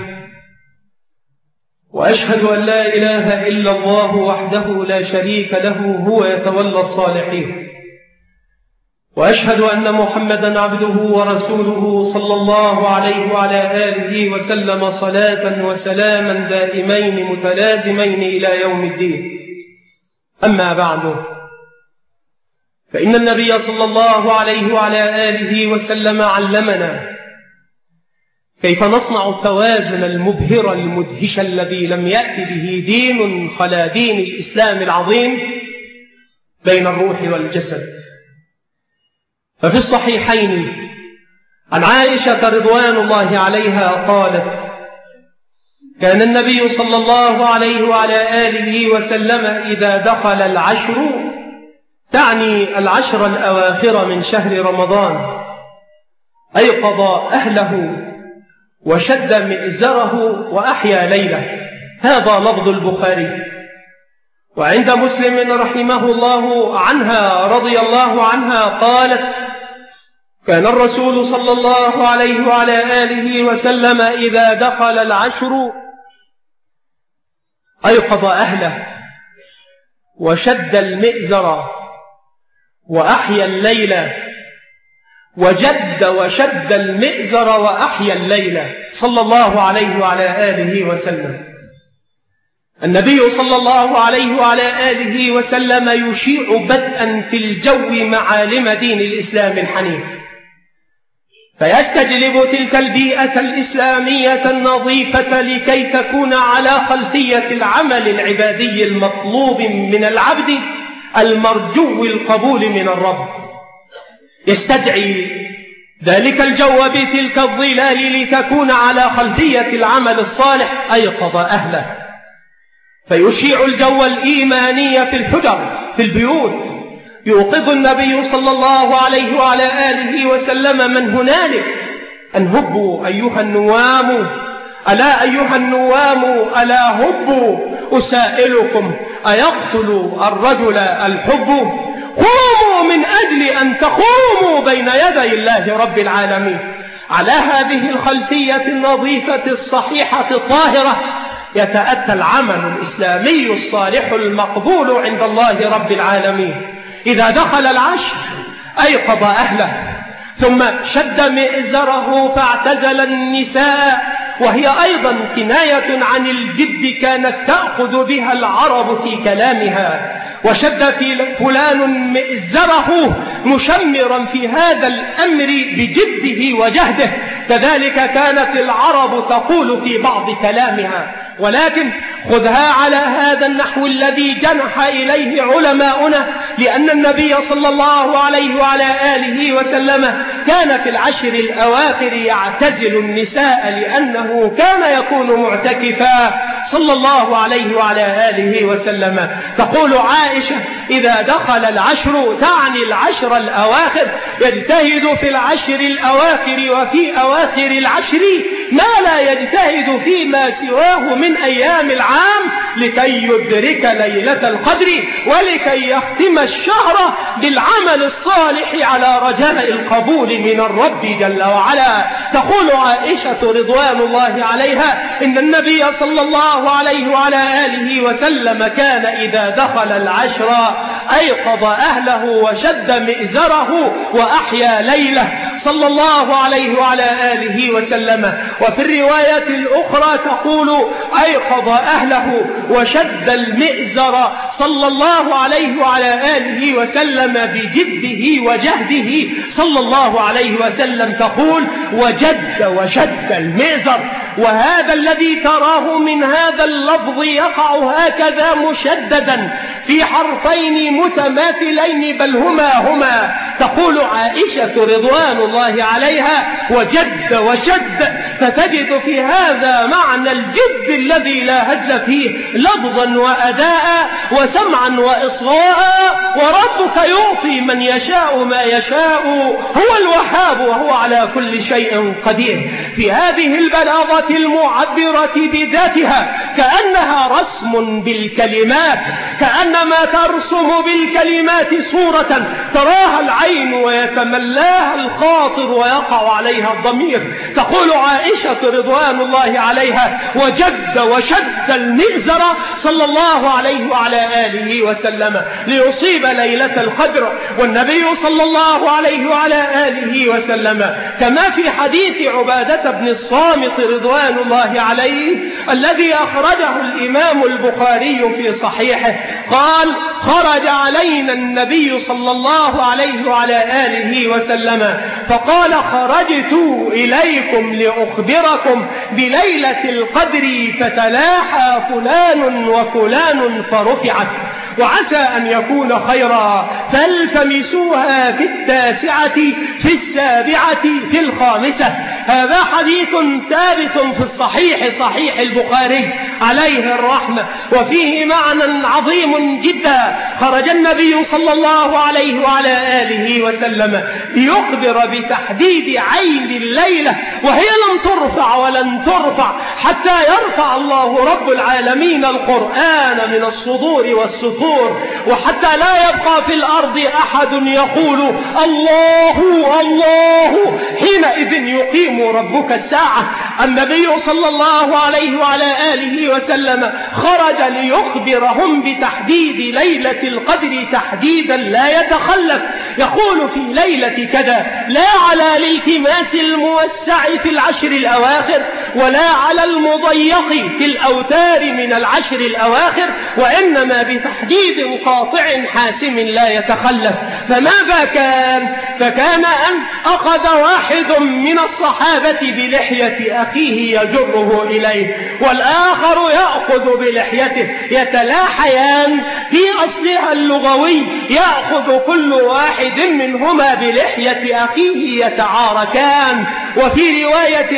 وأشهد أن لا إله إلا الله وحده لا شريك له هو يتولى الصالحين، وأشهد أن محمدا عبده ورسوله صلى الله عليه وعلى آله وسلم صلاة وسلاما دائمين متلازمين إلى يوم الدين. أما بعد، فإن النبي صلى الله عليه وعلى آله وسلم علمنا كيف نصنع التوازن المبهر المدهش الذي لم يأتي به دين خلا دين الإسلام العظيم بين الروح والجسد. ففي الصحيحين عن عائشة رضوان الله عليها قالت: كان النبي صلى الله عليه وعلى آله وسلم إذا دخل العشر، تعني العشر الأواخر من شهر رمضان، أيقظ أهله وشد مئزره وأحيا ليله. هذا لفظ البخاري. وعند مسلم رحمه الله عنها رضي الله عنها قالت: كان الرسول صلى الله عليه وعلى آله وسلم إذا دخل العشر أيقظ أهله وشد المئزر وأحيا الليل، وشد المئزر وأحيا الليل، صلى الله عليه وعلى آله وسلم. النبي صلى الله عليه وعلى آله وسلم يشيع بدءا في الجو معالم دين الإسلام الحنيف، فيستجلب تلك البيئة الإسلامية النظيفة لكي تكون على خلفية العمل العبادي المطلوب من العبد المرجو القبول من الرب. يستدعي ذلك الجو بتلك الظلال لتكون على خلفية العمل الصالح أيقظ أهله، فيشيع الجو الإيماني في الحجر في البيوت. يوقظ النبي صلى الله عليه وعلى آله وسلم من هنالك أن هبوا أيها النوام، ألا أيها النوام ألا هبوا، أسائلكم أيقتل الرجل الحب؟ قوموا من أجل أن تقوموا بين يدي الله رب العالمين. على هذه الخلفية النظيفة الصحيحة الطاهرة يتأتى العمل الإسلامي الصالح المقبول عند الله رب العالمين. إذا دخل العشر أيقظ أهله، ثم شد مئزره فاعتزل النساء، وهي أيضا كناية عن الجد كانت تأخذ بها العرب في كلامها. وشد فلان مئزره مشمرا في هذا الأمر بجده وجهده، كذلك كانت العرب تقول في بعض كلامها. ولكن خذها على هذا النحو الذي جنح إليه علماؤنا، لأن النبي صلى الله عليه وعلى آله وسلم كان في العشر الأواخر يعتزل النساء لأنه كان يكون معتكفا صلى الله عليه وعلى آله وسلم. تقول عائشة: إذا دخل العشر، تعني العشر الأواخر، يجتهد في العشر الأواخر وفي أواخر العشر ما لا يجتهد فيما سواه من أيام العام لكي يدرك ليلة القدر ولكي يختم الشهر بالعمل الصالح على رجاء القبول من الرب جل وعلا. تقول عائشة رضوان الله عليها: إن النبي صلى الله عليه وعلى آله وسلم كان إذا دخل العشر أيقظ أهله وشد مئزره وأحيا ليله، صلى الله عليه وعلى آله وسلم. وفي الرواية الأخرى تقول: أيقظ أهله وشد المئزر، صلى الله عليه وعلى آله وسلم بجده وجهده، صلى الله عليه وسلم. تقول: وشد المئزر. وهذا الذي تراه من هذا اللفظ يقع هكذا مشددا في حرفين متماثلين، بل هما. تقول عائشة رضوان الله عليها: وشد، فتجد في هذا معنى الجد الذي لا هزل فيه، لفظا وأداء وسمعا وإصغاء. وربك يعطي من يشاء ما يشاء، هو الوهاب وهو على كل شيء قدير. في هذه البلاغة المعبرة بذاتها كأنها رسم بالكلمات، كأنما ترسم بالكلمات صورة تراها العين ويتملاها الخاطر ويقع عليها الضمير. تقول عائشة رضوان الله عليها: وشد المئزر، صلى الله عليه وعلى آله وسلم، ليصيب ليلة القدر. والنبي صلى الله عليه وعلى آله وسلم كما في حديث عبادة بن الصامت رضوان رضوان الله عليه الذي أخرجه الإمام البخاري في صحيحه قال: خرج علينا النبي صلى الله عليه وعلى آله وسلم فقال: خرجت إليكم لأخبركم بليلة القدر فتلاحى فلان وفلان فرفعت، وعسى أن يكون خيرا، فالتمسوها في 9 في 7 في 5. هذا حديث ثابت في الصحيح، صحيح البخاري عليه الرحمة، وفيه معنى عظيم جدا. خرج النبي صلى الله عليه وعلى آله وسلم ليخبر بتحديد عين الليلة، وهي لم ترفع ولن ترفع حتى يرفع الله رب العالمين القرآن من الصدور والسطور، وحتى لا يبقى في الأرض أحد يقول الله الله حينئذ يقيم ربك الساعة. النبي صلى الله عليه وعلى آله وسلم خرج ليخبرهم بتحديد ليلة القدر تحديدا لا يتخلف، يقول في ليلة كذا، لا على الالتماس الموسع في 10 الأواخر ولا على المضيق في الأوتار من 10 الأواخر، وإنما بتحديد قاطع حاسم لا يتخلف. فماذا كان؟ فكان أن أخذ واحد من الصحابة بلحية أخيه يجره إليه، والآخر يأخذ بلحيته، يتلاحيان في أصلها اللغوي، يأخذ كل واحد منهما بلحية أخيه، يتعاركان، وفي رواية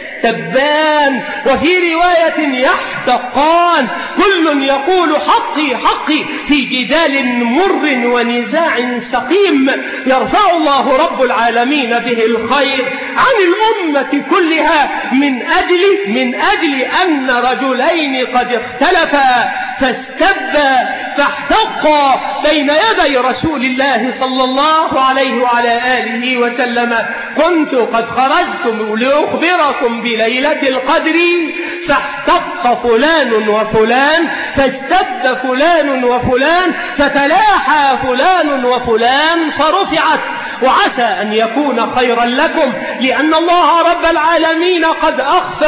يستبان، وفي رواية يحتقان، كل يقول حقي حقي في جدال مر ونزاع سقيم، يرفع الله رب العالمين به الخير عن الأمة كلها من أجل أن رجلين قد اختلفا فاستبا فاحتقا بين يدي رسول الله صلى الله عليه وعلى آله وسلم: كنت قد خرجت لأخبركم بليلة القدر فاحتق فلان وفلان، فاستب فلان وفلان، فتلاحى فلان وفلان فرفعت، وعسى أن يكون خيرا لكم، لأن الله رب العالمين قد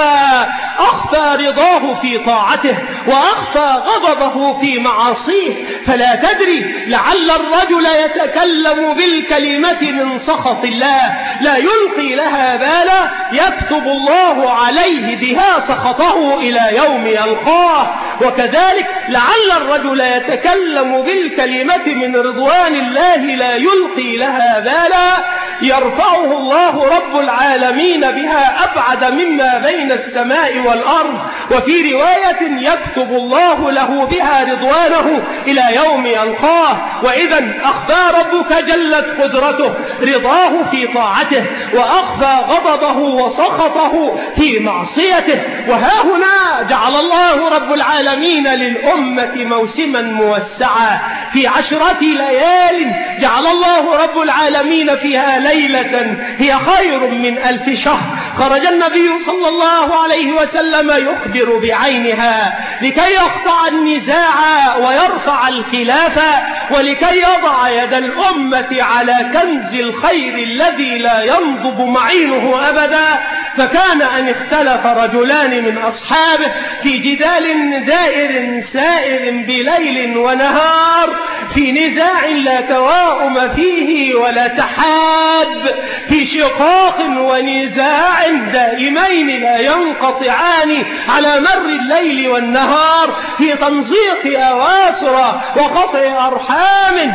أخفى رضاه في طاعته وأخفى غضبه في معاصيه، فلا تدري لعل الرجل يتكلم بالكلمة من سخط الله لا يلقي لها بالا، يكتب الله عليه بها سخطه إلى يوم يلقاه. وكذلك لعل الرجل يتكلم بالكلمة من رضوان الله لا يلقي لها بالا، يرفعه الله رب العالمين بها أبعد مما بين السماء والأرض. وفي رواية يكتب الله له بها رضوانه إلى يوم يلقاه. وإذا أخفى ربك جلت قدرته رضاه في طاعته، وأخفى غضبه وسخطه في معصيته. وها هنا جعل الله رب العالمين للأمة موسما موسعا في 10 ليال، جعل الله رب العالمين فيها ليلة هي خير من 1000 شهر. خرج النبي صلى الله عليه وسلم يخبر بعينها لكي يقطع النزاع ويرفع الخلاف، ولكي يضع يد الأمة على كنز الخير الذي لا ينضب معينه أبدا. فكان أن اختلف رجلان من أصحابه في جدال دائر سائر بليل ونهار، في نزاع لا تواؤم فيه ولا تحاب، في شقاق ونزاع دائمين لا ينقطعان على مر الليل والنهار، في تمزيق أواسر وقطع أرحام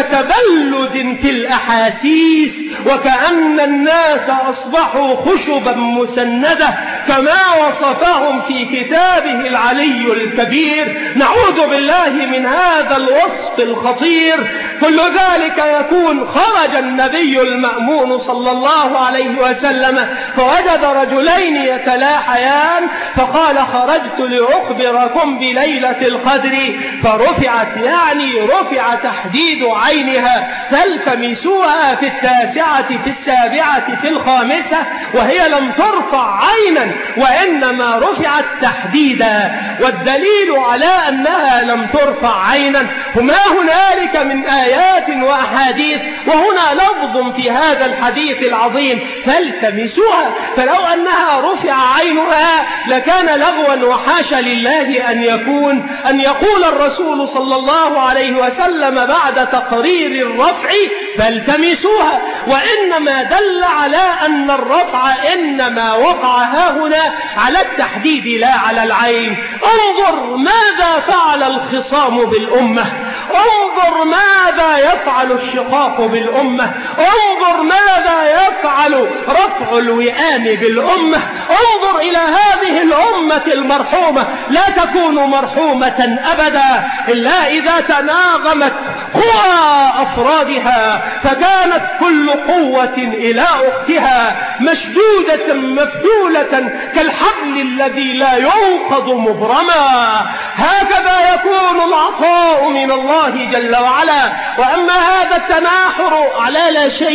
وتبلد في الأحاسيس، وكأن الناس أصبحوا خشبا مسندة كما وصفهم في كتابه العلي الكبير. نعوذ بالله من هذا الوصف الخطير. كل ذلك يكون خرج النبي المأمون صلى الله عليه وسلم فوجد رجلين يتلاحيان، فقال: خرجت لأخبركم بليلة القدر فرفعت، يعني رفع تحديد عينها، فالتمسوها في 9 في السابعة في الخامسة، وهي لم ترفع عينا وإنما رفعت تحديدا. والدليل على أنها لم ترفع عينا وما هنالك من آيات وأحاديث، وهنا لفظ في هذا الحديث العظيم فالتمسوها. فلو أنها رفع عينها لكان لغوا وحاشا لله أن يقول الرسول صلى الله عليه وسلم بعد تقرير الرفع فالتمسوها، وإنما دل على أن الرفع إنما وقع هنا على التحديد لا على العين. انظر ماذا فعل الخصام بالأمة، انظر ماذا يفعل الشقاق بالأمة، انظر ماذا يفعل رفع الوئام بالأمة. انظر إلى هذه الأمة المرحومة، لا تكون مرحومة أبدا إلا إذا تناغمت قوى أفرادها، فكانت كل قوة إلى أختها مشدودة مفتولة كالحبل الذي لا ينقض مبرما. هكذا يكون العطاء من الله جل وعلا. وأما هذا التناحر على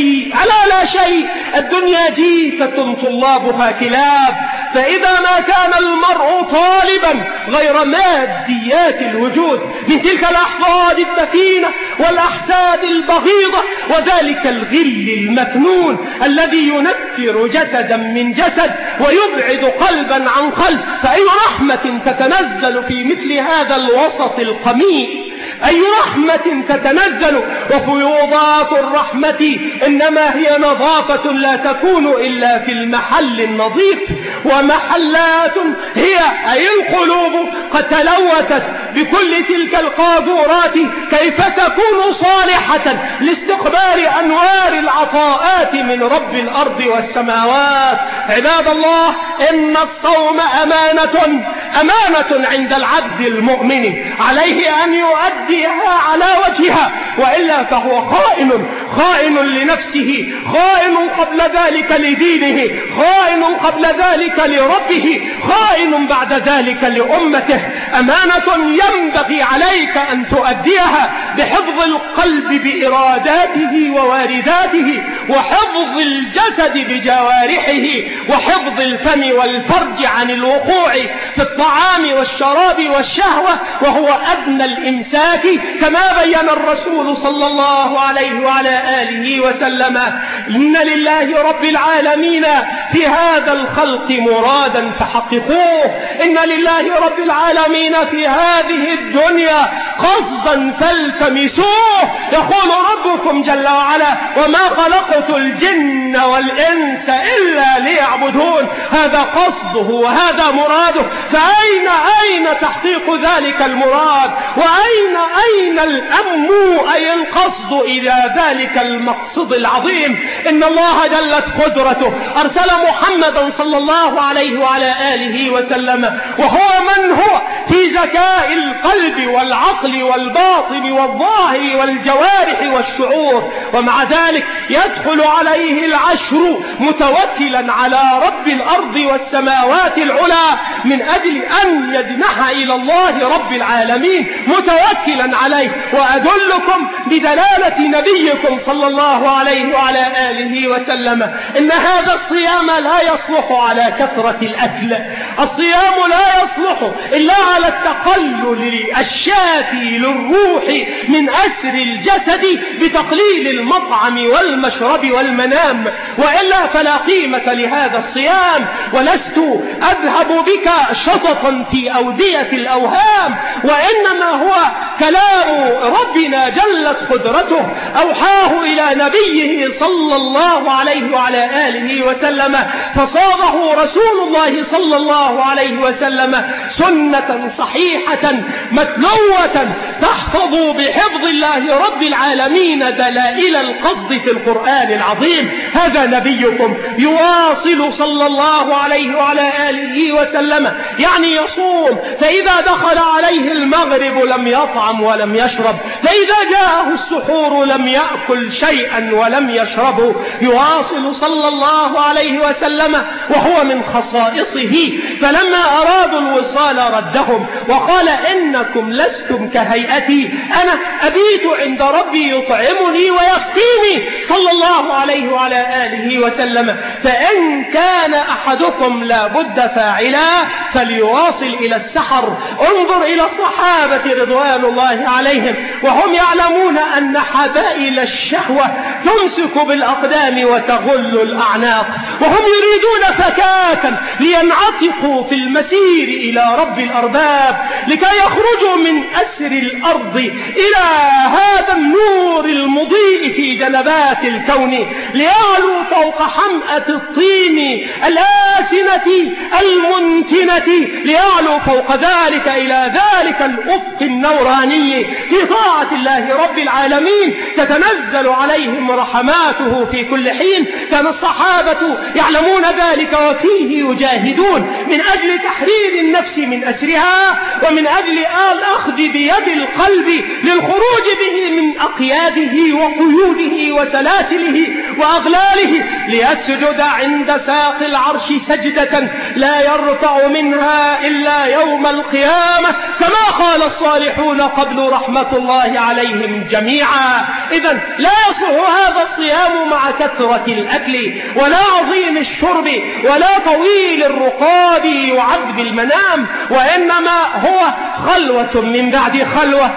لا شيء، الدنيا جيفة طلابها كلاب. فإذا ما كان المرء طالبا غير ماديات الوجود من تلك الأحفاد الدفينة والأحساد البغيضة وذلك الغل المكنون الذي ينفر جسدا من جسد ويبعد قلبا عن قلب، فأي رحمة تتنزل في مثل هذا الوسط القميء؟ أي رحمة تتنزل؟ وفيوضات الرحمة إنما هي نظافة لا تكون إلا في المحل النظيف، ومحلات هي أي القلوب قد تلوثت بكل تلك القاذورات كيف تكون صالحة لاستقبال أنوار العطاءات من رب الأرض والسماوات. عباد الله، إن الصوم أمانة عند العبد المؤمن، عليه أن يؤديها على وجهها، وإلا فهو خائن لنفسه، خائن قبل ذلك لدينه، خائن قبل ذلك لربه، خائن بعد ذلك لأمته. أمانة ينبغي عليك أن تؤديها بحفظ القلب بإراداته ووارداته، وحفظ الجسد بجوارحه، وحفظ الفم والفرج عن الوقوع في الطعام والشراب والشهوة، وهو أدنى الإمساك كما بين الرسول صلى الله عليه وعلى آله وسلم. إن لله رب العالمين في هذا الخلق مرادا فحققوه، إن لله رب العالمين في هذه الدنيا قصدا فالتمسوه. يقول ربكم جل وعلا: وما خلقت الجن والإنس إلا ليعبدون. هذا قصده وهذا مراده، فأين تحقيق ذلك المراد؟ وأين الأم أي القصد إلى ذلك المقصد العظيم؟ إن الله جلت قدرته أرسل محمدا صلى الله عليه وعلى آله وسلم، وهو من هو في ذكاء القلب والعقل والباطن والظاهر والجوارح والشعور، ومع ذلك يدخل عليه العشر متوكلا على رب الأرض والسماوات العلى من أجل أن يجنح إلى الله رب العالمين متوكلا عليه. وأدلكم بدلالة نبيكم صلى الله عليه وعلى آله وسلم إن هذا الصيام لا يصلح على كثرة الأكل، الصيام لا يصلح إلا على التقلل الشافي للروح من أسر الجسد بتقليل المطعم والمشرب والمنام، وإلا فلا قيمة لهذا الصيام. ولست أذهب بك شططا في أودية الأوهام، وإنما هو كلام ربنا جلت قدرته أوحاه إلى نبيه صلى الله عليه وعلى آله وسلم، فصاغه رسول الله صلى الله عليه وسلم سنة صحيحة متلوة تحفظ بحفظ الله رب العالمين دلائل القصد في القرآن العظيم. هذا نبيكم يواصل صلى الله عليه وعلى آله وسلم، يعني يصوم، فإذا دخل عليه المغرب لم يطعم ولم يشرب، فإذا جاءه السحور لم يأكل شيئا ولم يشرب. يواصل صلى الله عليه وسلم وهو من خصائصه، فلما أرادوا الوصال ردهم وقال: إنكم لستم كهيئتي، أنا أبيت عند ربي يطعمني ويسقيني صلى الله عليه وعلى آله وسلم. فإن كان أحدكم لا بد فاعلا فليواصل إلى السحر. انظر إلى الصحابة رضوان الله عليهم وهم يعلمون أن حبائل الشهوة تمسك بالأقدام وتغل الأعناق، وهم يريدون فكاكا لينعتقوا في المسير إلى رب الأرباب لكي يخرجوا من أسر الأرض إلى هذا النور المضيء في جنبات الكون، ليعلوا فوق حمأة الطين الآسنة المنتنة، ليعلوا فوق ذلك إلى ذلك الأفق النوراني في طاعة الله رب العالمين تتنزل عليهم رحماته في كل حين. كان الصحابة يعلمون ذلك وفيه يجاهدون من أجل تحرير النفس من أسرها ومن أجل الأخذ بيد القلب للخروج به من أقياده وقيوده وسلاسله وأغلاله، ليسجد عند ساق العرش سجدة لا يرفع منها إلا يوم القيامة كما قال الصالحون قبل رحمة الله عليهم جميعا. إذن لا يصلح هذا الصيام مع كثرة الأكل ولا عظيم الشرب ولا طويل الرقاد وعذب المنام، وإنما هو خلوة من بعد خلوة،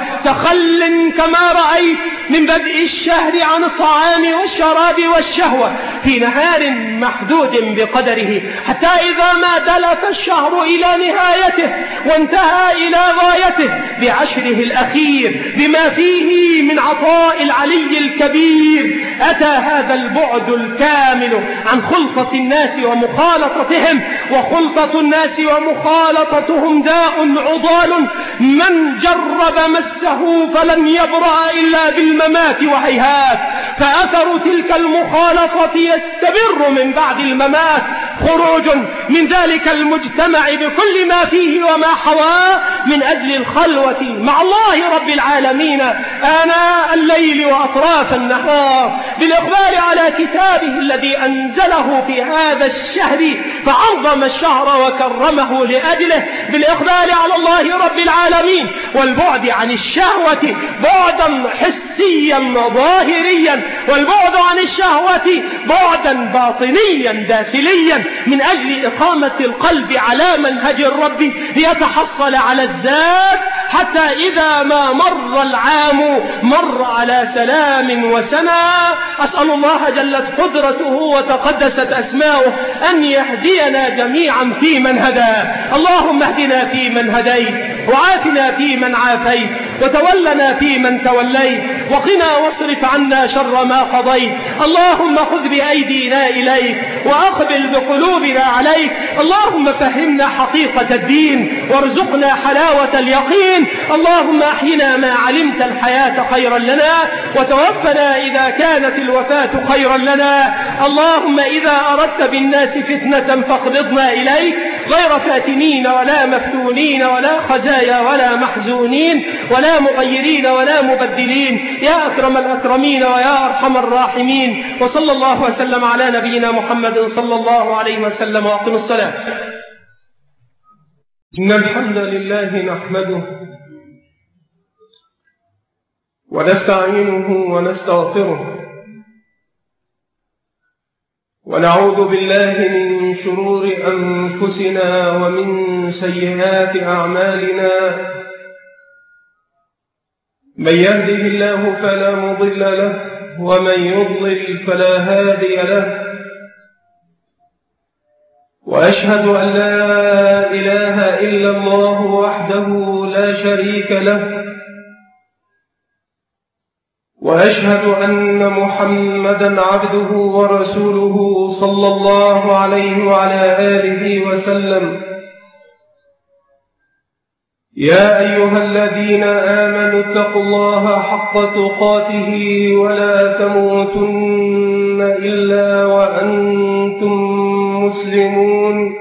تخل كما رأيت من بدء الشهر عن الطعام والشراب والشهوة في نهار محدود بقدره، حتى إذا ما دلت الشهر إلى نهايته وانتهى إلى غايته بعشره الأخير بما فيه من عطاء العلي الكبير، أتى هذا البعد الكامل عن خلطة الناس ومخالطتهم، وخلطة الناس ومخالطتهم داء عضال من جرب مسه فلن يبرأ إلا بالممات وهيهات، فأثر تلك المخالطة يستمر من بعد الممات، خروج من ذلك المجتمع بكل ما فيه وما حواه من أجل الخلوة مع الله رب العالمين آناء الليل وأطراف النهار، بالإقبال على كتابه الذي أنزله في هذا الشهر فعظم الشهر وكرمه لأجله، بالإقبال على الله رب العالمين والبعد عن الشهوة بعدا حسيا ظاهريا، والبعد عن الشهوة بعدا باطنيا داخليا من أجل إقامة القلب على منهج الرب ليتحصل على الذات، حتى إذا ما مر العام مر على سلام وسنا. أسأل الله جلت قدرته وتقدست أسماؤه أن يهدينا جميعا في من هدى. اللهم اهدنا في من هديت، وعافنا في من عافيت، وتولنا في من توليت، وقنا واصرف عنا شر ما قضيت. اللهم خذ بأيدينا إليك وأقبل بقلوبنا عليك. اللهم فهمنا حقيقة الدين وارزقنا حلاوة اليقين. اللهم أحينا ما علمت الحياة خيرا لنا، وتوفنا إذا كانت الوفاة خيرا لنا. اللهم إذا أردت بالناس فتنة فاقبضنا إليك غير فاتنين ولا مفتونين ولا خزايا ولا محزونين ولا مغيرين ولا مبدلين، يا أكرم الأكرمين ويا أرحم الراحمين. وصلى الله وسلم على نبينا محمد صلى الله عليه وسلم. وأقم الصلاة. إن الحمد لله نحمده ونستعينه ونستغفره، ونعوذ بالله من شرور أنفسنا ومن سيئات أعمالنا. من يهده الله فلا مضل له، ومن يضلل فلا هادي له، وأشهد أن لا إله إلا الله وحده لا شريك له، وأشهد أن محمدا عبده ورسوله صلى الله عليه وعلى آله وسلم. يا أيها الذين آمنوا اتقوا الله حق تقاته ولا تموتن إلا وأنتم مسلمون.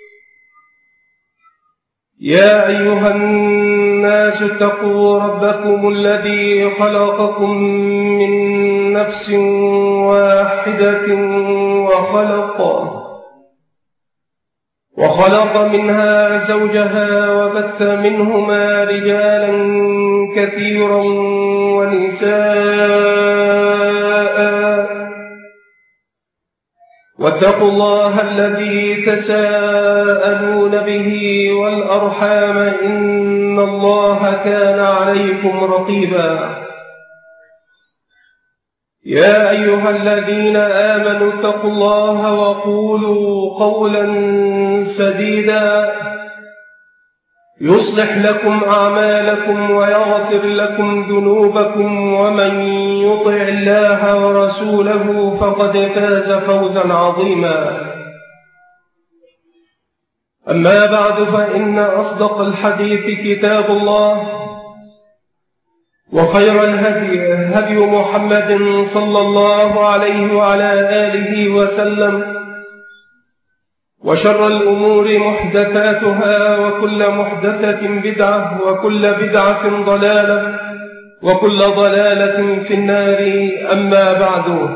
يا أيها الناس اتقوا ربكم الذي خلقكم من نفس واحدة وخلق منها زوجها وبث منهما رجالا كثيرا ونساء واتقوا الله الذي تساءلون به والأرحام إن الله كان عليكم رقيبا يا أيها الذين آمنوا اتقوا الله وقولوا قولا سديدا يصلح لكم أعمالكم ويغفر لكم ذنوبكم ومن يطع الله ورسوله فقد فاز فوزا عظيما أما بعد فإن أصدق الحديث كتاب الله وخير الهدي هدي محمد صلى الله عليه وعلى آله وسلم وشر الأمور محدثاتها وكل محدثة بدعة وكل بدعة ضلالة وكل ضلالة في النار أما بعد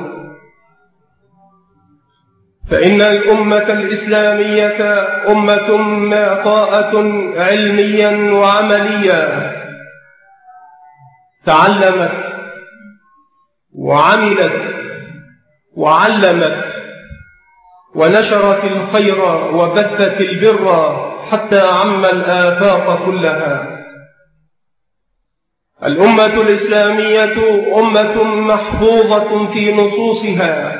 فإن الأمة الإسلامية أمة معطاءة علميا وعمليا تعلمت وعملت وعلمت ونشرت الخير وبثت البر حتى عم الآفاق كلها. الأمة الإسلامية أمة محفوظة في نصوصها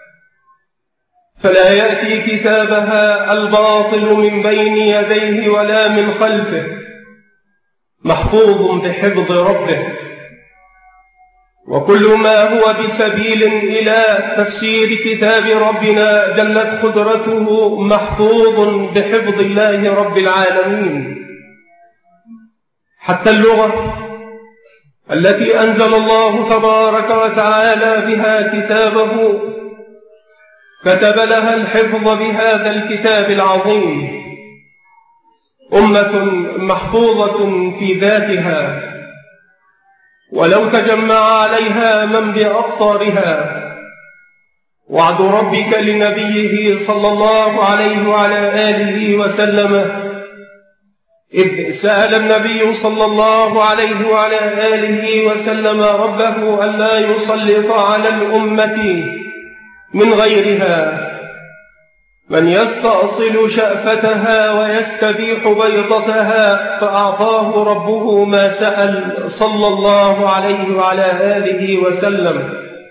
فلا يأتي كتابها الباطل من بين يديه ولا من خلفه محفوظ بحفظ ربه وكل ما هو بسبيل إلى تفسير كتاب ربنا جلت قدرته محفوظ بحفظ الله رب العالمين حتى اللغة التي أنزل الله تبارك وتعالى بها كتابه كتب لها الحفظ بهذا الكتاب العظيم أمة محفوظة في ذاتها ولو تجمع عليها من بأقطارها. وعد ربك لنبيه صلى الله عليه وعلى آله وسلم إذ سأل النبي صلى الله عليه وعلى آله وسلم ربه ألا يسلط على الأمة من غيرها من يستأصل شأفتها ويستبيح بيضتها فأعطاه ربه ما سأل صلى الله عليه وعلى آله وسلم.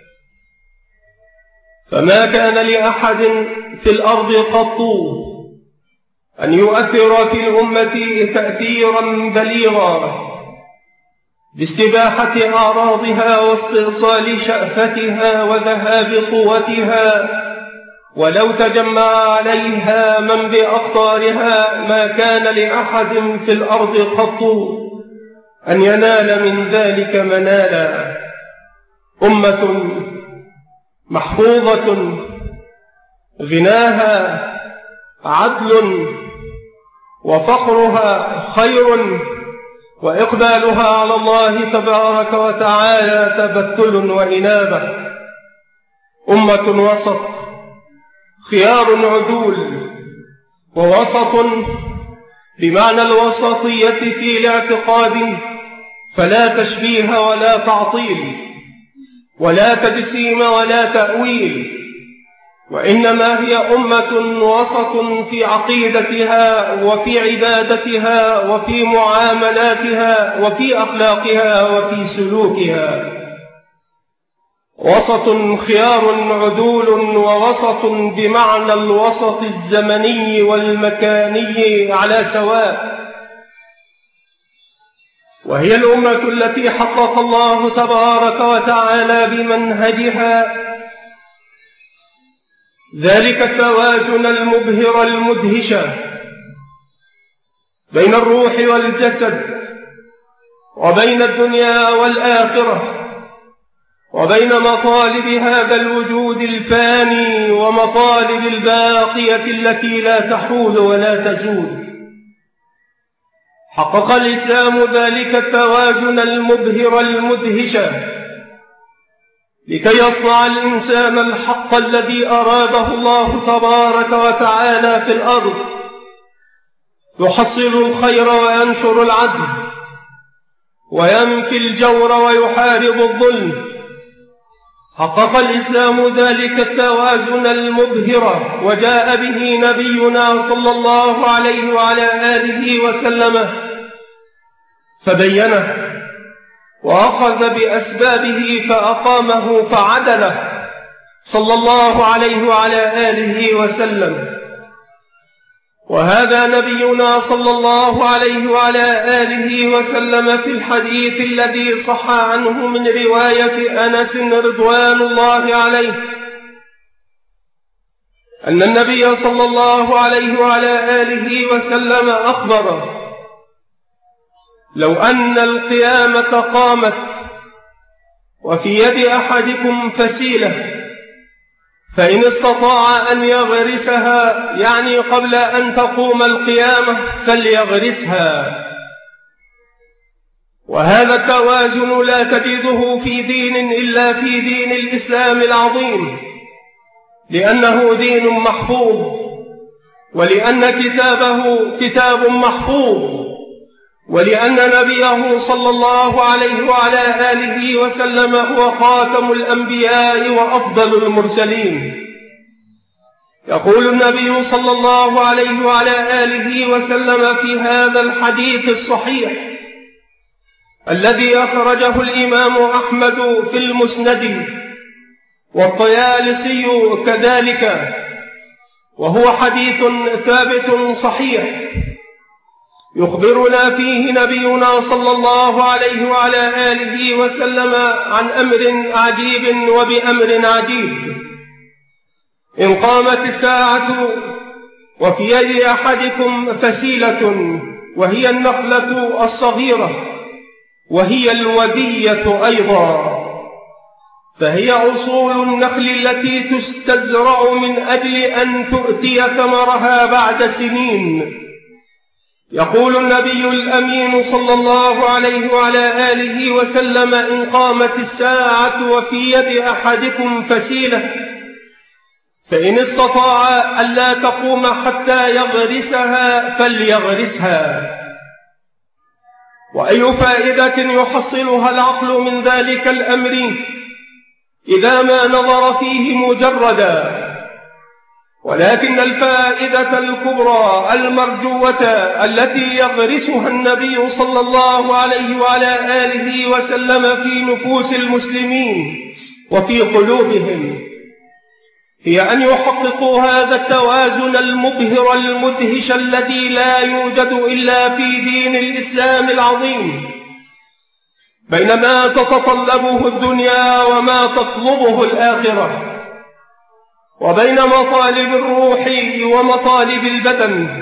فما كان لأحد في الأرض قط أن يؤثر في الأمة تأثيرا بليغا باستباحة أعراضها واستئصال شأفتها وذهاب قوتها ولو تجمع عليها من بأقطارها ما كان لأحد في الأرض قط أن ينال من ذلك منالا. أمة محفوظة غناها عدل وفقرها خير وإقبالها على الله تبارك وتعالى تبتل وإنابة. أمة وسط خيار عدول ووسط بمعنى الوسطية في الاعتقاد فلا تشبيه ولا تعطيل ولا تجسيم ولا تأويل وإنما هي أمة وسط في عقيدتها وفي عبادتها وفي معاملاتها وفي أخلاقها وفي سلوكها. وسط خيار عدول ووسط بمعنى الوسط الزمني والمكاني على سواء. وهي الأمة التي حقق الله تبارك وتعالى بمنهجها ذلك التوازن المبهر المدهش بين الروح والجسد وبين الدنيا والآخرة وبين مطالب هذا الوجود الفاني ومطالب الباقية التي لا تحول ولا تزول. حقق الإسلام ذلك التوازن المبهر المدهش لكي يصنع الإنسان الحق الذي أراده الله تبارك وتعالى في الأرض يحصل الخير وينشر العدل وينفي الجور ويحارب الظلم. حقق الإسلام ذلك التوازن المبهر وجاء به نبينا صلى الله عليه وعلى آله وسلم فبينه وأخذ بأسبابه فأقامه فعدله صلى الله عليه وعلى آله وسلم. وهذا نبينا صلى الله عليه وعلى آله وسلم في الحديث الذي صح عنه من رواية أنس رضوان الله عليه أن النبي صلى الله عليه وعلى آله وسلم أخبر: لو أن القيامة قامت وفي يد أحدكم فسيلة فإن استطاع أن يغرسها، يعني قبل أن تقوم القيامة، فليغرسها. وهذا التوازن لا تجده في دين إلا في دين الإسلام العظيم، لأنه دين محفوظ، ولأن كتابه كتاب محفوظ، ولأن نبيه صلى الله عليه وعلى آله وسلم هو خاتم الأنبياء وأفضل المرسلين. يقول النبي صلى الله عليه وعلى آله وسلم في هذا الحديث الصحيح الذي أخرجه الإمام أحمد في المسند والطيالسي كذلك، وهو حديث ثابت صحيح، يخبرنا فيه نبينا صلى الله عليه وعلى آله وسلم عن أمر عجيب وبأمر عجيب. إن قامت الساعة وفي يد أحدكم فسيلة، وهي النخلة الصغيرة، وهي الودية أيضا، فهي أصول النخل التي تستزرع من أجل أن تؤتي ثمرها بعد سنين. يقول النبي الأمين صلى الله عليه وعلى آله وسلم: إن قامت الساعة وفي يد أحدكم فسيلة فإن استطاع ألا تقوم حتى يغرسها فليغرسها. وأي فائدة يحصلها العقل من ذلك الأمر إذا ما نظر فيه مجردا؟ ولكن الفائدة الكبرى المرجوة التي يغرسها النبي صلى الله عليه وعلى آله وسلم في نفوس المسلمين وفي قلوبهم هي أن يحققوا هذا التوازن المبهر المدهش الذي لا يوجد إلا في دين الإسلام العظيم، بين ما تتطلبه الدنيا وما تطلبه الآخرة، وبين مطالب الروح ومطالب البدن.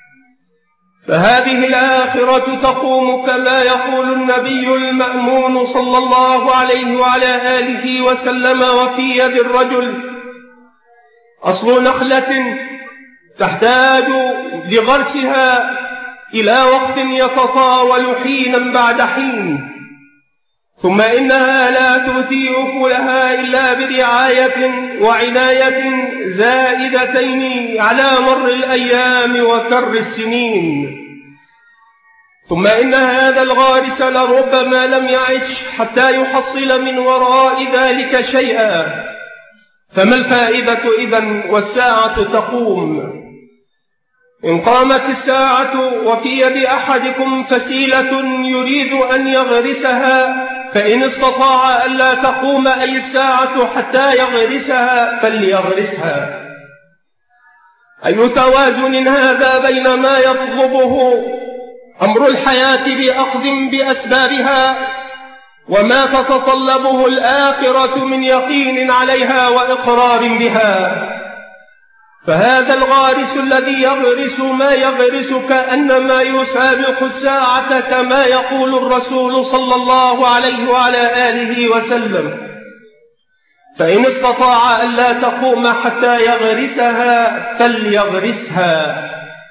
فهذه الآخرة تقوم كما يقول النبي المأمون صلى الله عليه وعلى آله وسلم: وفي يد الرجل أصل نخلة تحتاج لغرسها إلى وقت يتطاول حينا بعد حين، ثم إنها لا تؤتي أكلها إلا برعاية وعناية زائدتين على مر الأيام وكر السنين، ثم إن هذا الغارس لربما لم يعش حتى يحصل من وراء ذلك شيئا. فما الفائدة إذن والساعة تقوم؟ إن قامت الساعة وفي يد أحدكم فسيلة يريد أن يغرسها فإن استطاع ألا تقوم أي الساعة حتى يغرسها فليغرسها. أي توازن هذا بين ما يطلبه أمر الحياة بأخذ بأسبابها وما تتطلبه الآخرة من يقين عليها وإقرار بها. فهذا الغارس الذي يغرس ما يغرس كأنما يسابق الساعة كما يقول الرسول صلى الله عليه وعلى آله وسلم: فإن استطاع ألا تقوم حتى يغرسها فليغرسها.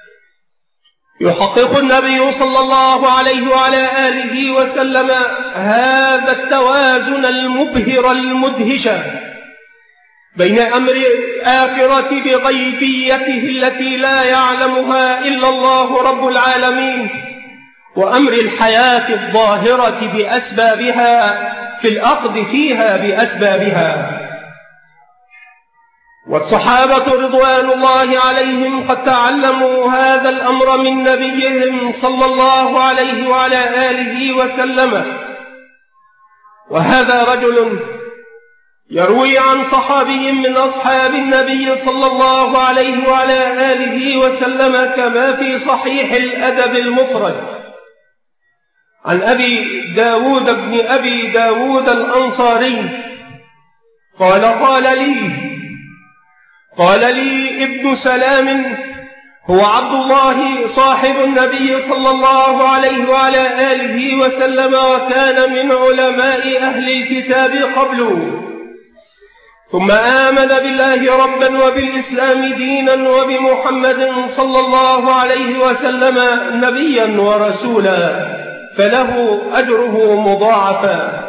يحقق النبي صلى الله عليه وعلى آله وسلم هذا التوازن المبهر المدهش بين أمر الآخرة بغيبيته التي لا يعلمها إلا الله رب العالمين، وأمر الحياة الظاهرة بأسبابها في الأخذ فيها بأسبابها. والصحابة رضوان الله عليهم قد تعلموا هذا الأمر من نبيهم صلى الله عليه وعلى آله وسلم. وهذا رجل يروي عن صحابي من أصحاب النبي صلى الله عليه وعلى آله وسلم كما في صحيح الأدب المفرد عن أبي داود بن أبي داود الأنصاري قال لي ابن سلام هو عبد الله صاحب النبي صلى الله عليه وعلى آله وسلم، وكان من علماء أهل الكتاب قبله، ثم آمن بالله ربا وبالإسلام دينا وبمحمد صلى الله عليه وسلم نبيا ورسولا، فله أجره مضاعفا.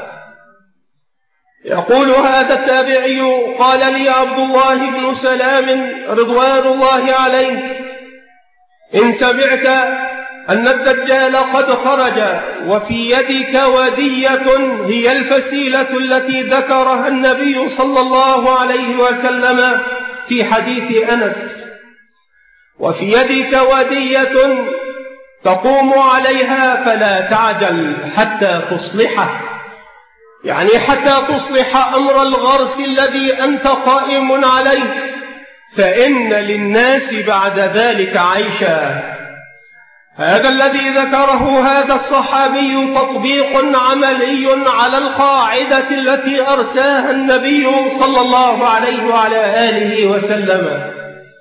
يقول هذا التابعي قال لي عبد الله بن سلام رضوان الله عليه: إن سمعت أن الدجال قد خرج وفي يدك ودية هي الفسيلة التي ذكرها النبي صلى الله عليه وسلم في حديث أنس، وفي يدك ودية تقوم عليها فلا تعجل حتى تصلحه، يعني حتى تصلح أمر الغرس الذي أنت قائم عليه، فإن للناس بعد ذلك عيشا. هذا الذي ذكره هذا الصحابي تطبيق عملي على القاعدة التي أرساها النبي صلى الله عليه وعلى آله وسلم: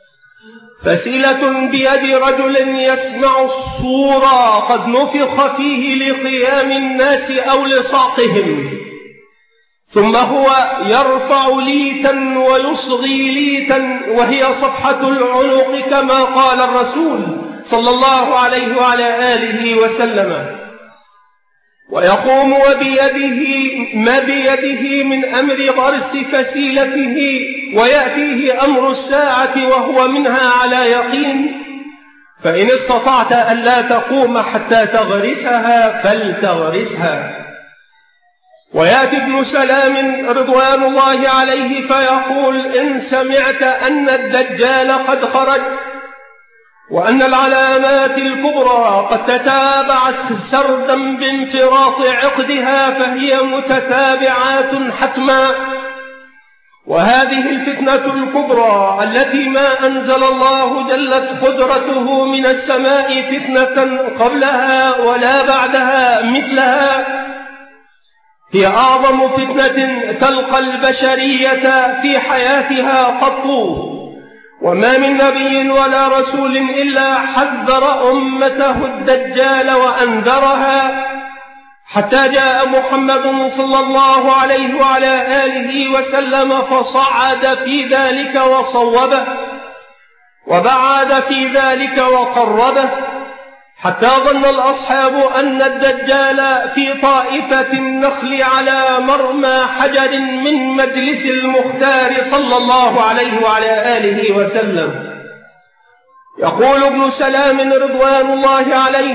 فسيلة بيد رجل يسمع الصورة قد نفخ فيه لقيام الناس أو لصعقهم، ثم هو يرفع ليتا ويصغي ليتا وهي صفحة العنق كما قال الرسول صلى الله عليه وعلى آله وسلم، ويقوم ما بيده من أمر غرس فسيلته، ويأتيه أمر الساعة وهو منها على يقين، فإن استطعت أن لا تقوم حتى تغرسها فلتغرسها. ويأتي ابن سلام رضوان الله عليه فيقول: إن سمعت أن الدجال قد خرج وأن العلامات الكبرى قد تتابعت سردا بانفراط عقدها فهي متتابعات حتما، وهذه الفتنة الكبرى التي ما أنزل الله جلت قدرته من السماء فتنة قبلها ولا بعدها مثلها، هي أعظم فتنة تلقى البشرية في حياتها قط، وما من نبي ولا رسول إلا حذر أمته الدجال وأنذرها، حتى جاء محمد صلى الله عليه وعلى آله وسلم فصعد في ذلك وصوبه، وبعد في ذلك وقربه، حتى ظن الأصحاب أن الدجال في طائفة النخل على مرمى حجر من مجلس المختار صلى الله عليه وعلى آله وسلم. يقول ابن سلام رضوان الله عليه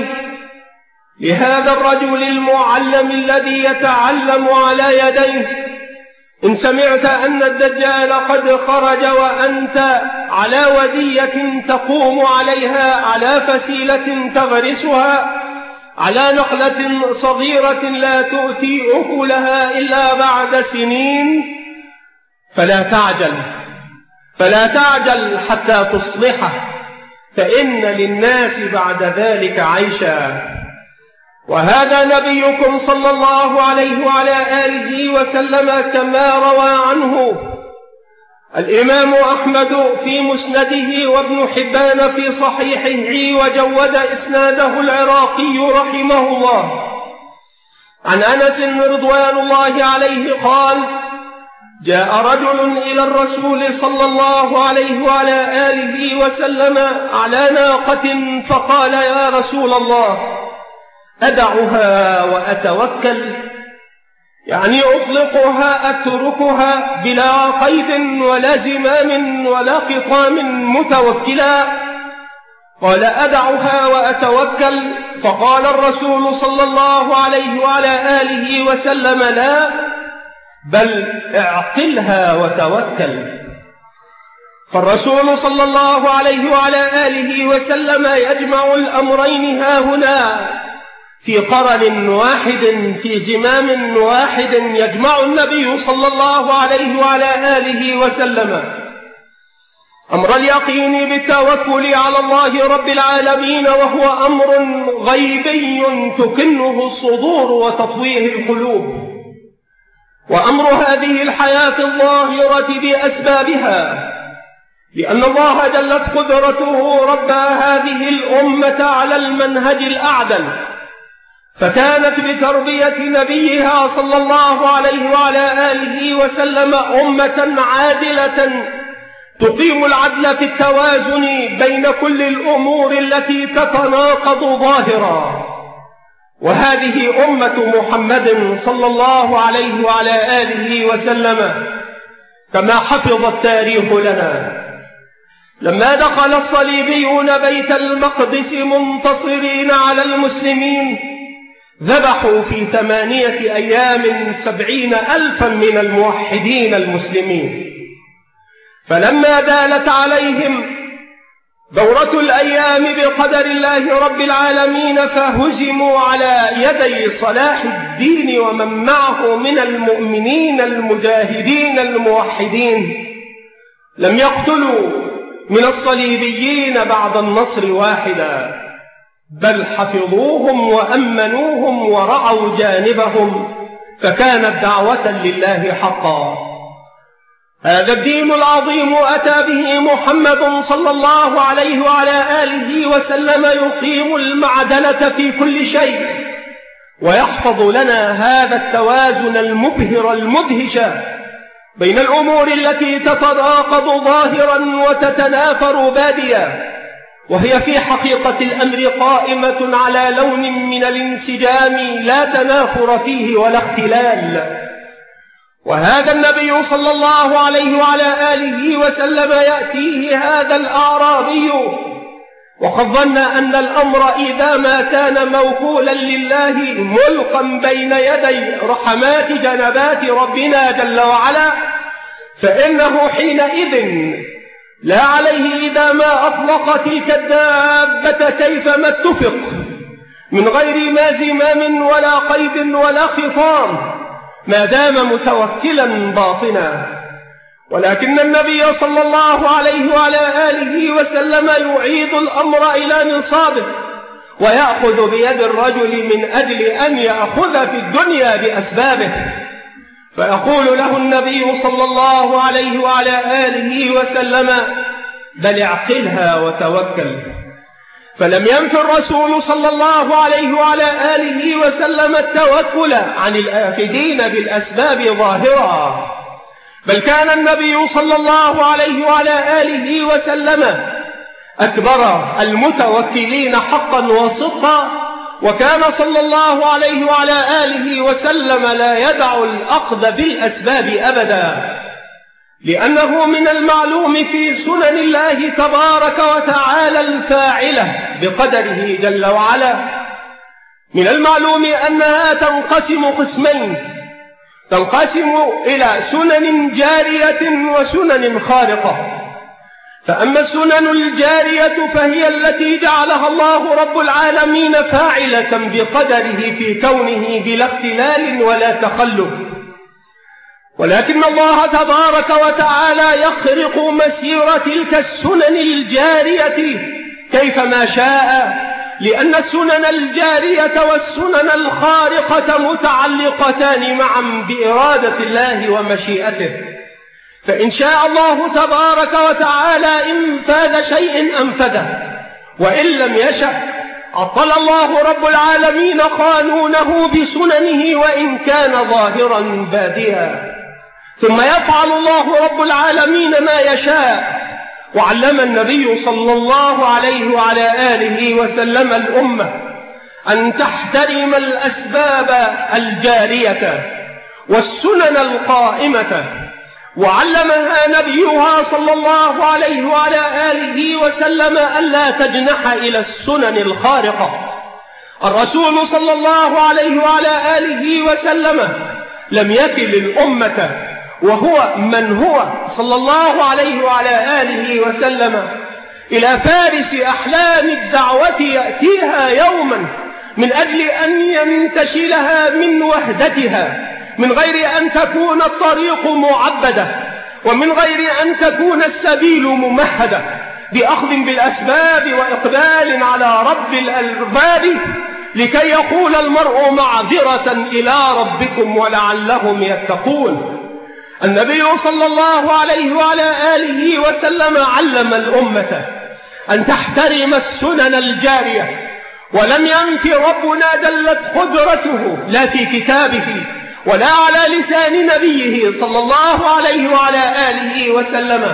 لهذا الرجل المعلم الذي يتعلم على يديه: إن سمعت أن الدجال قد خرج وأنت على ودية تقوم عليها، على فسيلة تغرسها، على نخلة صغيرة لا تؤتي أكلها إلا بعد سنين، فلا تعجل حتى تصلحه، فإن للناس بعد ذلك عيشا. وهذا نبيكم صلى الله عليه وعلى آله وسلم كما روى عنه الإمام أحمد في مسنده وابن حبان في صحيحه وجود إسناده العراقي رحمه الله عن أنس رضوان الله عليه قال: جاء رجل إلى الرسول صلى الله عليه وعلى آله وسلم على ناقة فقال: يا رسول الله، أدعها وأتوكل؟ يعني أطلقها أتركها بلا قيد ولا زمام ولا خطام متوكلا؟ قال أدعها وأتوكل. فقال الرسول صلى الله عليه وعلى آله وسلم لا، بل اعقلها وتوكل. فالرسول صلى الله عليه وعلى آله وسلم يجمع الأمرين هاهنا في قرن واحد، في زمام واحد يجمع النبي صلى الله عليه وعلى آله وسلم أمر اليقين بالتوكل على الله رب العالمين، وهو أمر غيبي تكنه الصدور وتطويه القلوب، وأمر هذه الحياة الظاهرة بأسبابها، لأن الله جلت قدرته رب هذه الأمة على المنهج الأعدل، فكانت بتربية نبيها صلى الله عليه وعلى آله وسلم أمة عادلة تقيم العدل في التوازن بين كل الأمور التي تتناقض ظاهرا. وهذه أمة محمد صلى الله عليه وعلى آله وسلم كما حفظ التاريخ لنا. لما دخل الصليبيون بيت المقدس منتصرين على المسلمين، ذبحوا في 8 أيام 70,000 من الموحدين المسلمين. فلما دالت عليهم دورة الأيام بقدر الله رب العالمين، فهزموا على يدي صلاح الدين ومن معه من المؤمنين المجاهدين الموحدين. لم يقتلوا من الصليبيين بعد النصر واحدا، بل حفظوهم وأمنوهم ورعوا جانبهم، فكانت دعوة لله حقا. هذا الدين العظيم أتى به محمد صلى الله عليه وعلى آله وسلم يقيم المعدلة في كل شيء، ويحفظ لنا هذا التوازن المبهر المدهش بين الأمور التي تتناقض ظاهرا وتتنافر باديا، وهي في حقيقة الأمر قائمة على لون من الانسجام لا تنافر فيه ولا اختلال. وهذا النبي صلى الله عليه وعلى آله وسلم يأتيه هذا الأعرابي وقد ظن أن الأمر إذا ما كان موكولا لله ملقا بين يدي رحمات جنبات ربنا جل وعلا، فإنه حينئذ لا عليه إذا ما أطلق تلك الدابة كيفما اتفق من غير ما زمام ولا قيد ولا خطام، ما دام متوكلا باطنا. ولكن النبي صلى الله عليه وعلى آله وسلم يعيد الأمر إلى نصابه، ويأخذ بيد الرجل من أجل أن يأخذ في الدنيا بأسبابه. فيقول له النبي صلى الله عليه وعلى آله وسلم بل اعقلها وتوكل. فلم ينف الرسول صلى الله عليه وعلى آله وسلم التوكل عن الآخذين بالأسباب ظاهرا، بل كان النبي صلى الله عليه وعلى آله وسلم أكبر المتوكلين حقا وصدقا، وكان صلى الله عليه وعلى آله وسلم لا يدع الأخذ بالأسباب أبدا، لأنه من المعلوم في سنن الله تبارك وتعالى الفاعلة بقدره جل وعلا، من المعلوم أنها تنقسم قسمين، تنقسم إلى سنن جارية وسنن خارقة. فأما السنن الجارية فهي التي جعلها الله رب العالمين فاعلة بقدره في كونه بلا اختلال ولا تخلف، ولكن الله تبارك وتعالى يخرق مسير تلك السنن الجارية كيفما شاء، لأن السنن الجارية والسنن الخارقة متعلقتان معا بإرادة الله ومشيئته. فإن شاء الله تبارك وتعالى إنفاذ شيء أنفذه، وإن لم يشأ عطل الله رب العالمين قانونه بسننه وإن كان ظاهرا باديا، ثم يفعل الله رب العالمين ما يشاء. وعلم النبي صلى الله عليه وعلى آله وسلم الأمة أن تحترم الأسباب الجارية، والسنن القائمة، وعلمها نبيها صلى الله عليه وعلى آله وسلم ألا تجنح إلى السنن الخارقة. الرسول صلى الله عليه وعلى آله وسلم لم يكل الأمة وهو من هو صلى الله عليه وعلى آله وسلم إلى فارس أحلام الدعوة يأتيها يوما من أجل أن ينتشلها من وهدتها، من غير أن تكون الطريق معبدة، ومن غير أن تكون السبيل ممهدة، بأخذ بالأسباب وإقبال على رب الألباب، لكي يقول المرء معذرة إلى ربكم ولعلهم يتقون. النبي صلى الله عليه وعلى آله وسلم علم الأمة أن تحترم السنن الجارية، ولم ينف ربنا دلت قدرته لا في كتابه ولا على لسان نبيه صلى الله عليه وعلى آله وسلم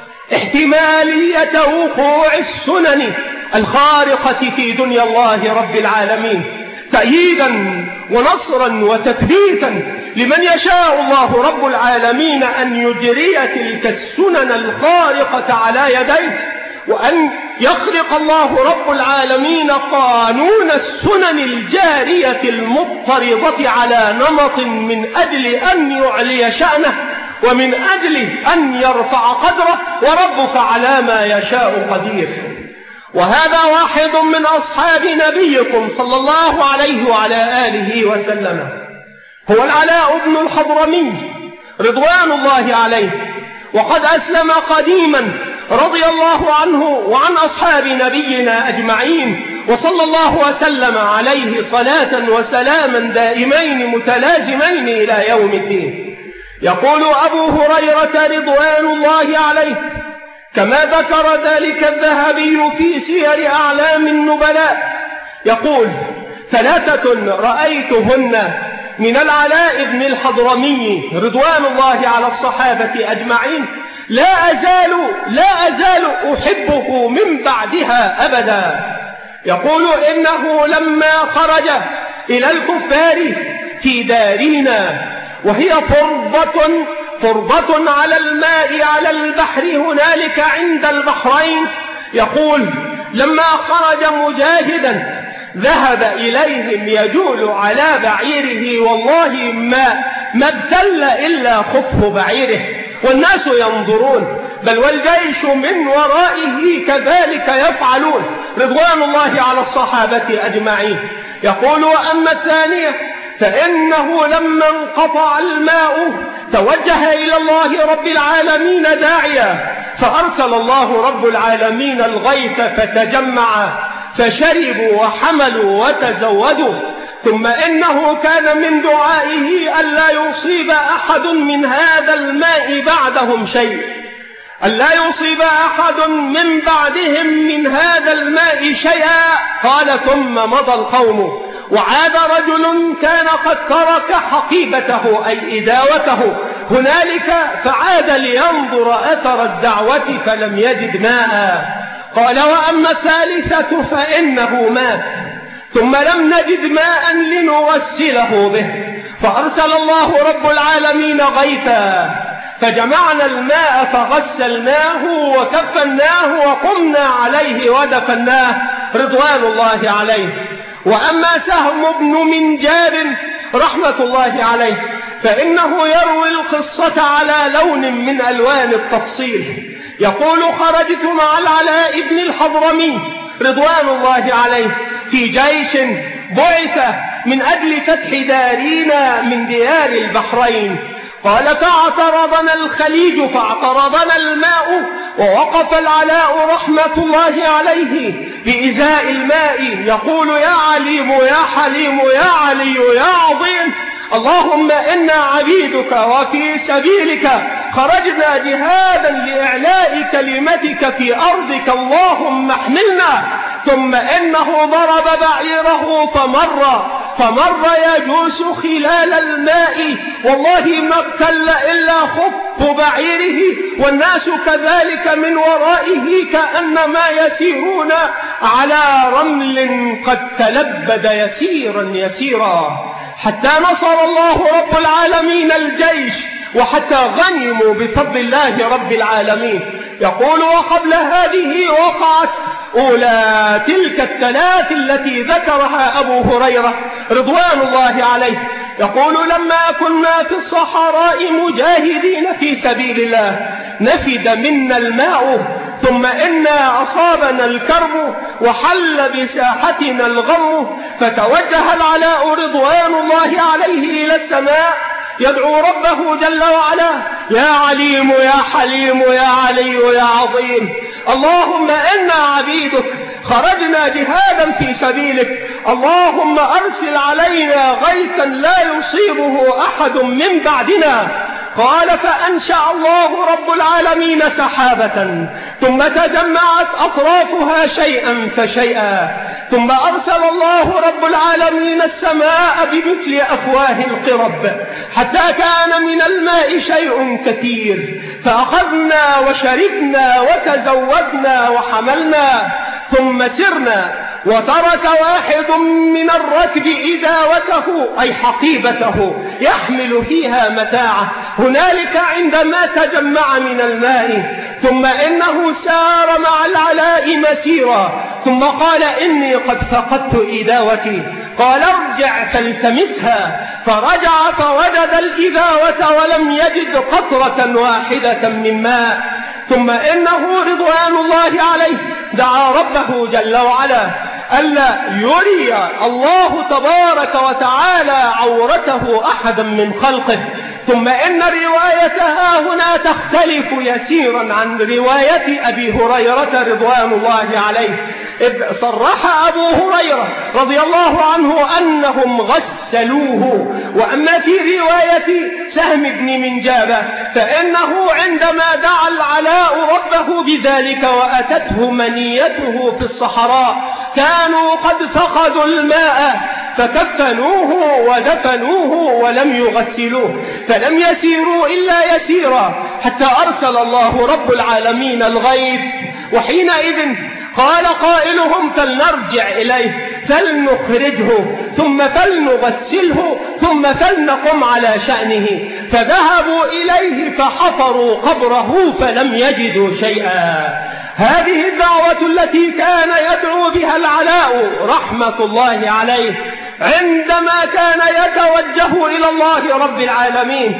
احتمالية وقوع السنن الخارقة في دنيا الله رب العالمين، تأييدا ونصرا وتثبيتا لمن يشاء الله رب العالمين أن يجري تلك السنن الخارقة على يديه، وأن يخلق الله رب العالمين قانون السنن الجارية المضطردة على نمط من أجل أن يعلي شأنه ومن أجل أن يرفع قدره، وربك على ما يشاء قدير. وهذا واحد من أصحاب نبيكم صلى الله عليه وعلى آله وسلم، هو العلاء بن الحضرمي رضوان الله عليه، وقد أسلم قديما رضي الله عنه وعن أصحاب نبينا أجمعين، وصلى الله وسلم عليه صلاة وسلاما دائمين متلازمين إلى يوم الدين. يقول أبو هريرة رضوان الله عليه كما ذكر ذلك الذهبي في سير أعلام النبلاء، يقول: ثلاثة رأيتهن من العلاء بن الحضرمي رضوان الله على الصحابة أجمعين لا أزال أحبه من بعدها أبدا. يقول: إنه لما خرج إلى الكفار في دارنا وهي فرضة على الماء على البحر هنالك عند البحرين، يقول: لما خرج مجاهدا ذهب إليهم يجول على بعيره، والله ما ابتل إلا خف بعيره، والناس ينظرون، بل والجيش من ورائه كذلك يفعلون، رضوان الله على الصحابة أجمعين. يقول: وأما الثانية فإنه لما انقطع الماء توجه إلى الله رب العالمين داعيا، فأرسل الله رب العالمين الغيث فتجمع فشربوا وحملوا وتزودوا، ثم إنه كان من دعائه ألا يصيب أحد من هذا الماء بعدهم شيء، ألا يصيب أحد من بعدهم من هذا الماء شيئا. قال: ثم مضى القوم، وعاد رجل كان قد ترك حقيبته أي إداوته هنالك، فعاد لينظر أثر الدعوة فلم يجد ماء. قال: وأما الثالثة فإنه مات، ثم لم نجد ماء لنغسله به، فأرسل الله رب العالمين غيثا، فجمعنا الماء فغسلناه وكفناه وقمنا عليه ودفناه، رضوان الله عليه. وأما سهم بن منجاب رحمة الله عليه فإنه يروي القصة على لون من ألوان التفصيل. يقول: خرجت مع العلاء بن الحضرمي رضوان الله عليه في جيش بعث من أجل فتح دارنا من ديار البحرين. قال: فاعترضنا الخليج فاعترضنا الماء، ووقف العلاء رحمة الله عليه بإزاء الماء يقول: يا عليم يا حليم يا علي يا عظيم، اللهم إنا عبيدك وفي سبيلك خرجنا جهادا لإعلاء كلمتك في أرضك، اللهم احملنا. ثم إنه ضرب بعيره فمر يجوس خلال الماء، والله ما ابتل إلا خف بعيره، والناس كذلك من ورائه كأنما يسيرون على رمل قد تلبد يسيرا يسيرا، حتى نصر الله رب العالمين الجيش، وحتى غنموا بفضل الله رب العالمين. يقول: وقبل هذه وقعت أولى تلك الثلاث التي ذكرها أبو هريرة رضوان الله عليه. يقول: لما كنا في الصحراء مجاهدين في سبيل الله نفد منا الماء، ثم إنا أصابنا الكرب وحل بساحتنا الغم، فتوجه العلاء رضوان الله عليه إلى السماء يدعو ربه جل وعلا: يا عليم يا حليم يا علي يا عظيم، اللهم إنا عبيدك خرجنا جهادا في سبيلك، اللهم أرسل علينا غيثا لا يصيبه أحد من بعدنا. قال: فأنشأ الله رب العالمين سحابة، ثم تجمعت أطرافها شيئا فشيئا، ثم أرسل الله رب العالمين السماء بمثل أفواه القرب، حتى كان من الماء شيء كثير، فأخذنا وشربنا وتزودنا وحملنا، ثم سرنا، وترك واحد من الركب إداوته أي حقيبته يحمل فيها متاعه. هنالك عندما تجمع من الماء، ثم إنه سار مع العلاء مسيرا، ثم قال: إني قد فقدت إداوتي. قال: ارجع فالتمسها، فرجع فوجد الإداوة ولم يجد قطرة واحدة من ماء. ثم إنه رضوان الله عليه دعا ربه جل وعلا ألا يري الله تبارك وتعالى عورته أحدا من خلقه. ثم إن روايتها هنا تختلف يسيرا عن رواية أبي هريرة رضوان الله عليه، إذ صرح أبو هريرة رضي الله عنه أنهم غسلوه. وأما في رواية سهم بن منجابة فإنه عندما دعا العلاء ربه بذلك وأتته منيته في الصحراء كانوا قد فقدوا الماء، فكفنوه ودفنوه ولم يغسلوه، فلم يسيروا إلا يسيرا حتى أرسل الله رب العالمين الغيث. وحينئذ قال قائلهم: فلنرجع إليه فلنخرجه، ثم فلنغسله، ثم فلنقم على شأنه. فذهبوا إليه فحفروا قبره فلم يجدوا شيئا. هذه الدعوة التي كان يدعو بها العلاء رحمة الله عليه عندما كان يتوجه إلى الله رب العالمين،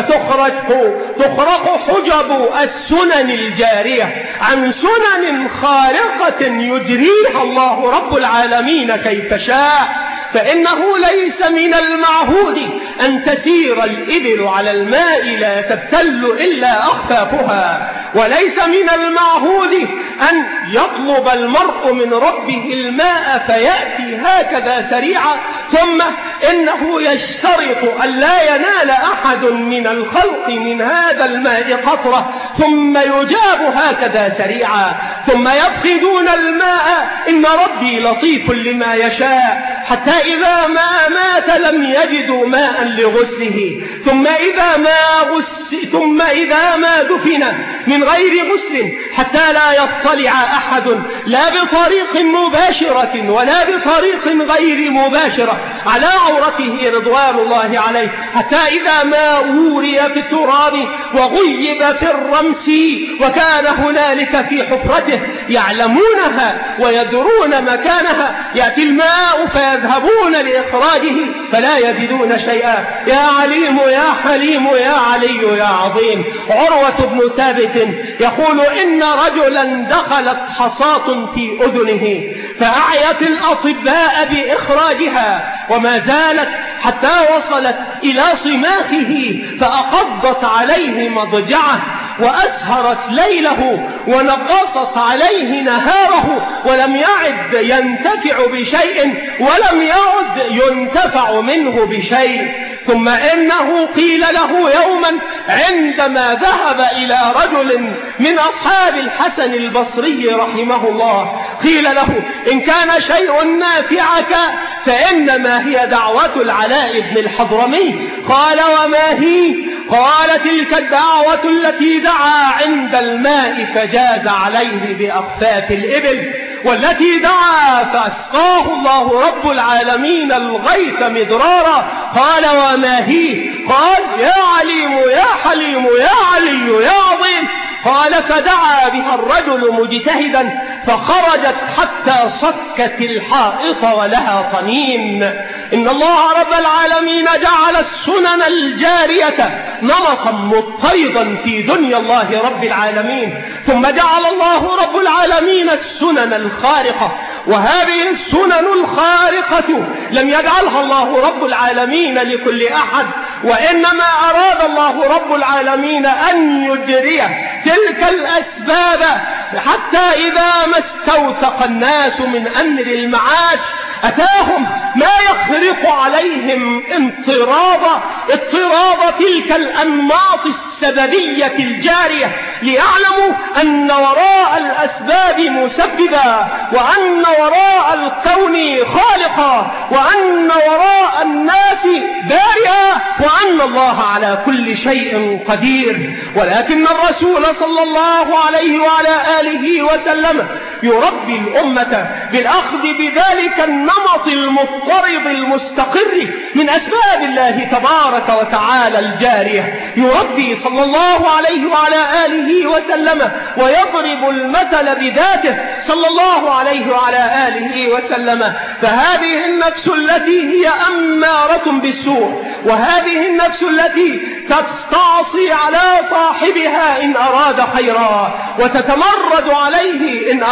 فتخرق حجب السنن الجارية عن سنن خارقة يجريها الله رب العالمين كيف شاء. فإنه ليس من المعهود أن تسير الإبل على الماء لا تبتل إلا أخفافها، وليس من المعهود أن يطلب المرء من ربه الماء فيأتي هكذا سريعا، ثم إنه يشترط أن لا ينال أحد من الخلق من هذا الماء قطرة ثم يجاب هكذا سريعا، ثم يفقدون الماء. إن ربي لطيف لما يشاء، حتى إذا ما مات لم يجدوا ماء لغسله، ثم إذا ما دفن من غير غسل حتى لا يطلع أحد لا بطريق مباشرة ولا بطريق غير مباشرة على عورته رضوان الله عليه، حتى إذا ما أوري في التراب وغيب في الرمس وكان هنالك في حفرته يعلمونها ويدرون مكانها، يأتي الماء فيذهبون لإخراجه فلا يجدون شيئا. يا عليم يا حليم يا علي يا عظيم. عروة بن ثابت يقول: إن رجلا دخلت حصاة في أذنه فأعيت الأطباء بإخراجها وما زالت حتى وصلت إلى صماخه، فأقضت عليه مضجعه وأسهرت ليله ونقصت عليه نهاره، ولم يعد ينتفع بشيء ولم يعد ينتفع منه بشيء. ثم إنه قيل له يوما عندما ذهب إلى رجل من أصحاب الحسن البصري رحمه الله، قيل له: إن كان شيء نافعك فإنما هي دعوة العلاء بن الحضرمي. قال: وما هي؟ قال: تلك الدعوة التي دعا عند الماء فجاز عليه بأخفاف الإبل. والتي دعا فأسقاه الله رب العالمين الغيث مدرارا. قال وما هي؟ قال يا عليم يا حليم يا علي يا عظيم. قال فدعا بها الرجل مجتهدا فخرجت حتى صكت الحائط ولها طنين. إن الله رب العالمين جعل السنن الجارية نمطا مضطردا في دنيا الله رب العالمين، ثم جعل الله رب العالمين السنن الخارقة. وهذه السنن الخارقة لم يجعلها الله رب العالمين لكل أحد، وإنما أراد الله رب العالمين أن يجري تلك الأسباب حتى إذا ما استوثق الناس من أمر المعاش أتاهم ما يخرق عليهم اضطراب تلك الأنماط السببية الجارية، ليعلموا أن وراء الأسباب مسببا، وأن وراء الكون خالقا، وأن وراء الناس بارئا، وأن الله على كل شيء قدير. ولكن الرسول صلى الله عليه وعلى آله وسلم يربي الأمة بالأخذ بذلك النمط المضطرب المستقر من أسباب الله تبارك وتعالى الجارية. يربي صلى الله عليه وعلى آله وسلم ويضرب المثل بذاته صلى الله عليه وعلى آله وسلم. فهذه النفس التي هي أمارة بالسوء، وهذه النفس التي تستعصي على صاحبها إن أراد خيرا، وتتمرد عليه إن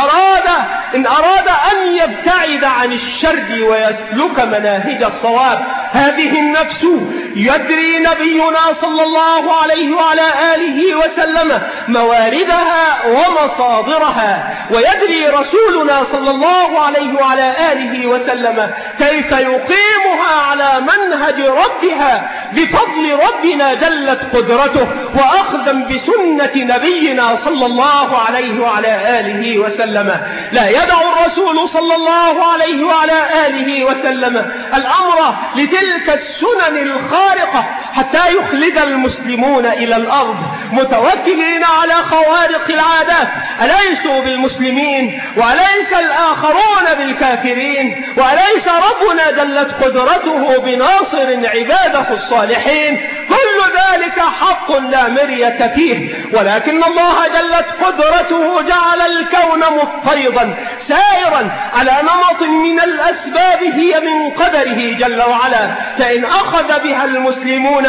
أراد أن يبتعد عن الشر ويسلك مناهج الصواب. هذه النفس يدري نبينا صلى الله عليه وعلى آله وسلم مواردها ومصادرها، ويدري رسولنا صلى الله عليه وعلى آله وسلم كيف يقيمها على منهج ربها بفضل ربنا جلت قدرته، وأخذا بسنة نبينا صلى الله عليه وعلى آله وسلم. لا يدع الرسول صلى الله عليه وعلى آله وسلم الأمر لتلك السنن الخارقة حتى يخلد المسلمون إلى الأرض متوكلين على خوارق العادات. أليسوا بالمسلمين وأليس الآخرون بالكافرين، وأليس ربنا جلت قدرته بناصر عباده الصالحين؟ كل ذلك حق لا مرية فيه، ولكن الله جلت قدرته جعل الكون مضطردا سائرا على نمط من الأسباب هي من قدره جل وعلا. فإن أخذ بها المسلمون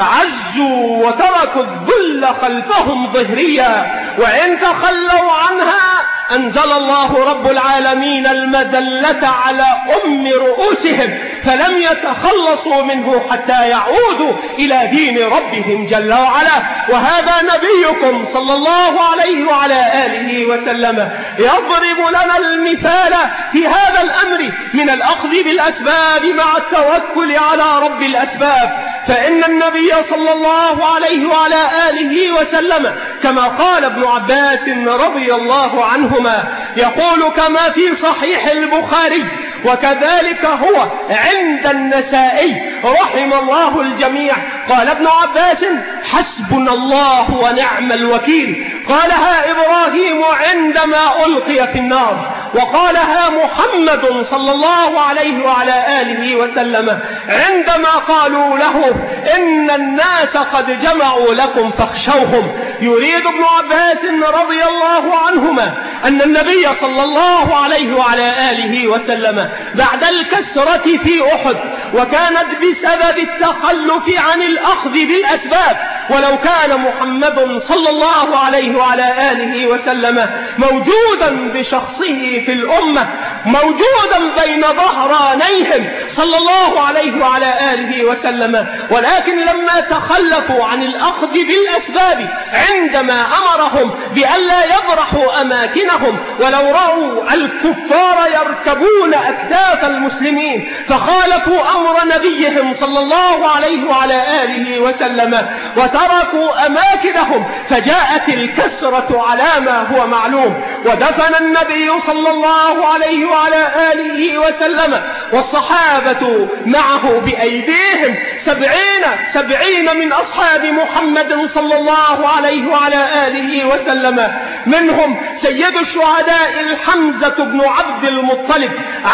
عزوا وتركوا الذل خلفهم ظهريا، وإن تخلوا عنها أنزل الله رب العالمين المذلة على أم رؤوسهم، فلم يتخلصوا منه حتى يعودوا إلى دين ربهم جل وعلا. وهذا نبيكم صلى الله عليه وعلى آله وسلم يضرب لنا المثال في هذا الأمر من الأخذ بالأسباب مع التوكل على رب الأسباب. فإن النبي صلى الله عليه وعلى آله وسلم كما قال ابن عباس رضي الله عنهما يقول كما في صحيح البخاري وكذلك هو عند النسائي رحم الله الجميع، قال ابن عباس حسبنا الله ونعم الوكيل، قالها إبراهيم عندما ألقي في النار، وقالها محمد صلى الله عليه وعلى آله وسلم عندما قالوا له إن الناس قد جمعوا لكم فاخشوهم. يريد ابن عباس رضي الله عنهما أن النبي صلى الله عليه وعلى آله وسلم بعد الكسرة في أحد، وكانت بسبب التخلف عن الأخذ بالأسباب، ولو كان محمد صلى الله عليه وعلى آله وسلم موجودا بشخصه في الأمة، موجودا بين ظهرانيهم صلى الله عليه وعلى آله وسلم، ولكن لما تخلفوا عن الأخذ بالأسباب عندما أمرهم بألا يبرحوا أماكنهم، ولو رأوا الكفار يركبون أكتاف المسلمين فخالفوا أمر نبيهم صلى الله عليه وعلى آله وسلم وتركوا أماكنهم، فجاءت الكسرة على ما هو معلوم، ودفن النبي صلى الله عليه وعلى آله وسلم والصحابة معه بأيديهم 70 من أصحاب محمد صلى الله عليه وعلى آله وسلم، منهم 70 سيد الشهداء الحمزة بن عبد المطلب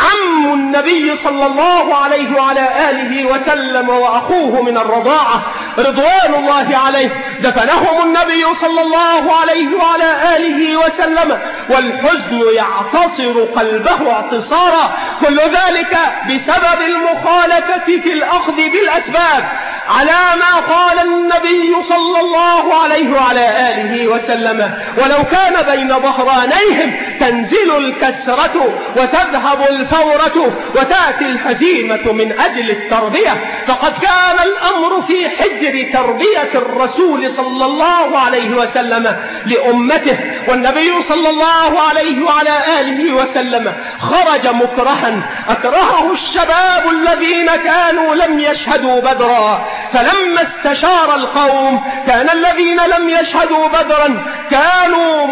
عم النبي صلى الله عليه وعلى آله وسلم وأخوه من الرضاعة رضوان الله عليه، دفنهم النبي صلى الله عليه وعلى آله وسلم والحزن يعتصر قلبه اعتصارا، كل ذلك بسبب المخالفة في الأخذ بالأسباب على ما قال النبي صلى الله عليه وعلى آله وسلم: ولو كان بين ظهرانيهم تنزل الكسرة وتذهب الفورة وتأتي الهزيمة من أجل التربية. فقد كان الأمر في حجر تربية الرسول صلى الله عليه وسلم لأمته، والنبي صلى الله عليه وعلى آله وسلم خرج مكرها أكرهه الشباب الذين كانوا لم يشهدوا بدرا، فلما استشار القوم كان الذين لم يشهدوا بدرا كانوا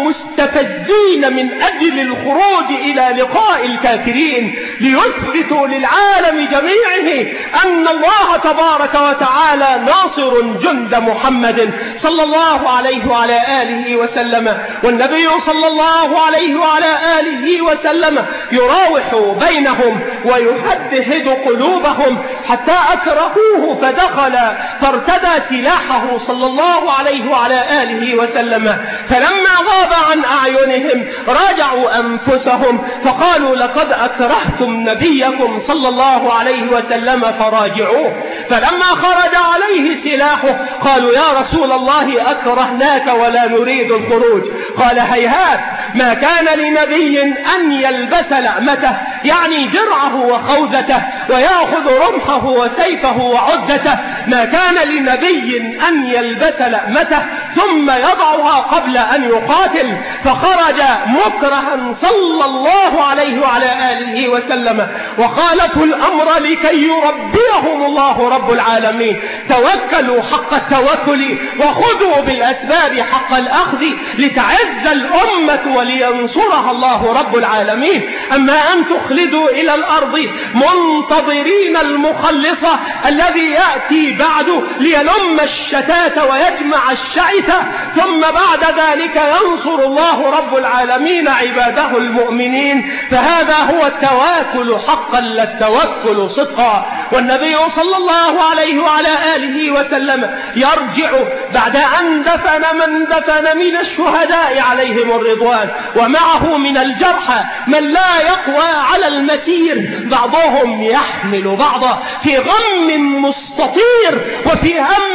مستفزين من أجل الخروج إلى لقاء الكافرين ليثبتوا للعالم جميعه أن الله تبارك وتعالى ناصر جند محمد صلى الله عليه وعلى آله وسلم. والنبي صلى الله عليه وعلى آله وسلم يراوح بينهم ويهدهد قلوبهم حتى أكرهوه فدخل فارتدى سلاحه صلى الله عليه وعلى آله وسلم، فلما غاب عن أعينهم راجعوا أنفسهم فقالوا: لقد أكرهتم نبيكم صلى الله عليه وسلم فراجعوه. فلما خرج عليه سلاحه قالوا: يا رسول الله أكرهناك ولا نريد الخروج. قال: هيهات، ما كان لنبي أن يلبس لأمته، يعني درعه وخوذته، ويأخذ رمحه وسيفه وعدته، ما كان لنبي أن يلبس لأمته ثم يضعها قبل أن يقاتل. فخرج مكرها صلى الله عليه وعلى آله وسلم وخالفوا الأمر لكي يربيهم الله رب العالمين. توكلوا حق التوكل وخذوا بالأسباب حق الأخذ لتعز الأمة ولينصرها الله رب العالمين. أما أن تخلدوا إلى الأرض منتظرين المخلصة الذي يأتي بعد ليلم الشتات ويجمع الشعث ثم بعد ذلك ينصر الله رب العالمين عباده المؤمنين، فهذا هو التواكل حقا لا التوكل صدقا. والنبي صلى الله عليه وعلى آله وسلم يرجع بعد أن دفن من دفن من الشهداء عليهم الرضوان، ومعه من الجرحى من لا يقوى على المسير، بعضهم يحمل بعضا في غم مستطير وفي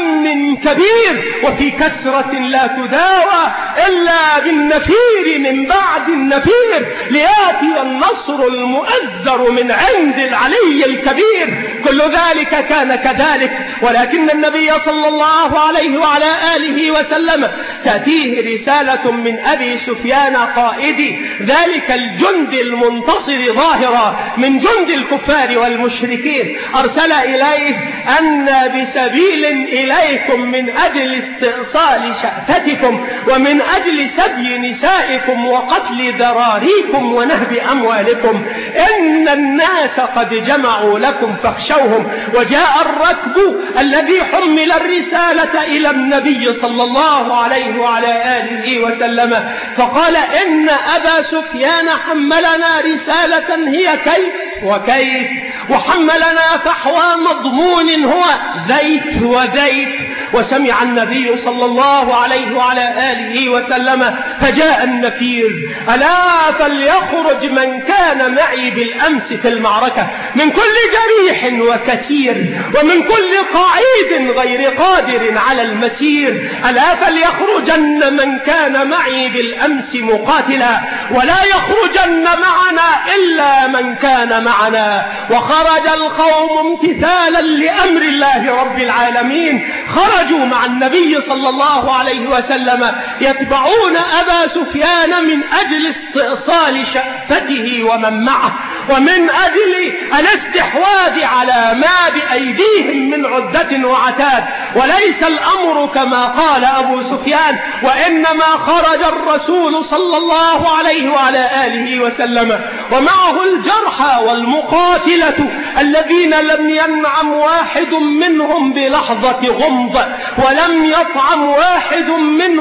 هم كبير وفي كسرة لا تداوى إلا بالنفير من بعد النفير ليأتي النصر المؤزر من عند العلي الكبير. كل ذلك كان كذلك، ولكن النبي صلى الله عليه وعلى آله وسلم تأتيه رسالة من أبي سفيان قائد ذلك الجند المنتصر ظاهرا من جند الكفار والمشركين، أرسل إليه أن بسبيل إليكم من أجل استئصال شأفتكم ومن أجل سبي نسائكم وقتل ذراريكم ونهب أموالكم، إن الناس قد جمعوا لكم فاخشوهم. وجاء الركب الذي حمل الرسالة إلى النبي صلى الله عليه وعلى آله وسلم فقال: إن أبا سفيان حملنا رسالة هي كيف وكيف، وحملنا فحوى مضمون هو ذيت وذيت. وسمع النبي صلى الله عليه وعلى آله وسلم فجاء النفير: ألا فليخرج من كان معي بالأمس في المعركة من كل جريح وكثير ومن كل قعيد غير قادر على المسير، ألا فليخرجن من كان معي بالأمس مقاتلا ولا يخرجن معنا إلا من كان معنا. وخرج القوم امتثالا لأمر الله رب العالمين، خرجوا مع النبي صلى الله عليه وسلم يتبعون أبا سفيان من أجل استئصال شأفته ومن معه، ومن أجل الاستحواذ على ما بأيديهم من عدة وعتاد. وليس الأمر كما قال أبو سفيان، وإنما خرج الرسول صلى الله عليه وعلى آله وسلم ومعه الجرحى والمقاتلة الذين لم ينعم واحد منهم بلحظة غمض ولم يطعم واحد منهم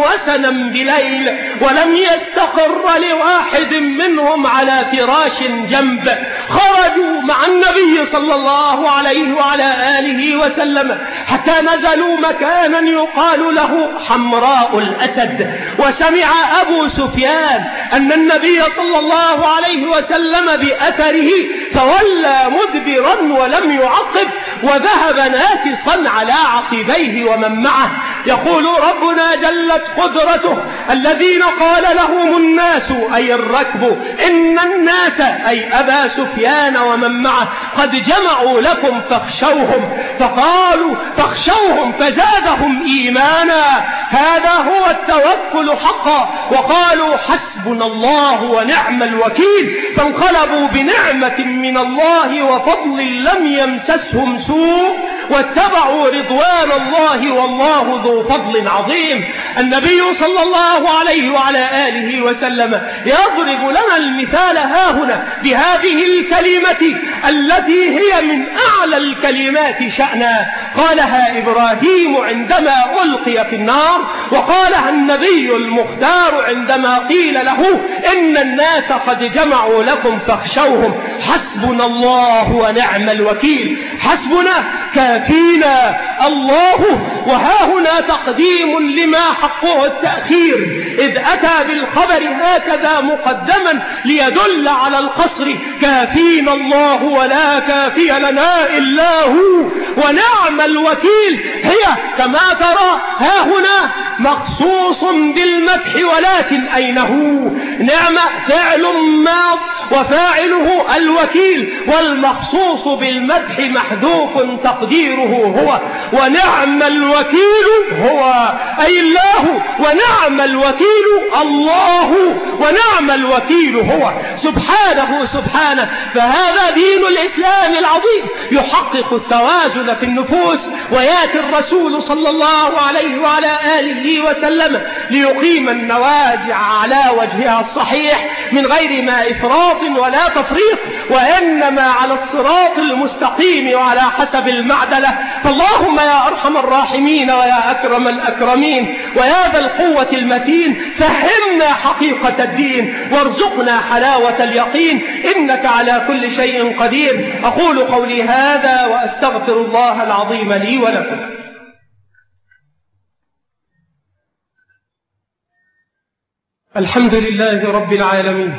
وسنا بليل ولم يستقر لواحد منهم على فراش جنب. خرجوا مع النبي صلى الله عليه وعلى آله وسلم حتى نزلوا مكانا يقال له حمراء الأسد. وسمع أبو سفيان أن النبي صلى الله عليه وسلم بأثره فولى مدبرا ولم يعقب وذهب ناكصا على عقبيه ومن معه. يقول ربنا جلت قدرته: الذين قال لهم الناس أي الركب إن الناس أي أبا سفيان ومن معه قد جمعوا لكم فاخشوهم، فقالوا فاخشوهم فزادهم إيمانا. هذا هو التوكل حقا. وقالوا حسبنا الله ونعم الوكيل، فانقلبوا بنعمة من الله وفضل لم يمسسهم سوء واتبعوا رضوان الله والله ذو فضل عظيم. النبي صلى الله عليه وعلى آله وسلم يضرب لنا المثال هاهنا بهذه الكلمة التي هي من أعلى الكلمات شأنا. قالها إبراهيم عندما ألقي في النار، وقالها النبي المختار عندما قيل له إن الناس قد جمعوا لكم فاخشوهم. حسبنا الله ونعم الوكيل. حسبنا كافينا الله، وها هنا تقديم لما حقه التأخير، إذ أتى بالخبر هكذا مقدما ليدل على القصر. كافينا الله ولا كافي لنا إلا هو ونعم الوكيل. هي كما ترى ها هنا مخصوص بالمدح، ولكن أين هو؟ نعم فعل ماض وفاعله الوكيل، والمخصوص بالمدح محذوف تقديره هو، ونعم الوكيل هو أي الله، ونعم الوكيل الله، ونعم الوكيل هو سبحانه. فهذا دين الإسلام العظيم يحقق التوازن في النفوس. وياتي الرسول صلى الله عليه وعلى آله وسلم ليقيم النوازع على وجهها الصحيح من غير ما إفراط ولا تفريط، وإنما على الصراط المستقيم وعلى حسب المعدلة. فاللهم يا أرحم الراحمين ويا أكرم الأكرمين ويا ذا القوة المتين فهمنا حقيقة الدين وارزقنا حلاوة اليقين، إنك على كل شيء قدير. أقول قولي هذا وأستغفر الله العظيم لي ولكم. الحمد لله رب العالمين،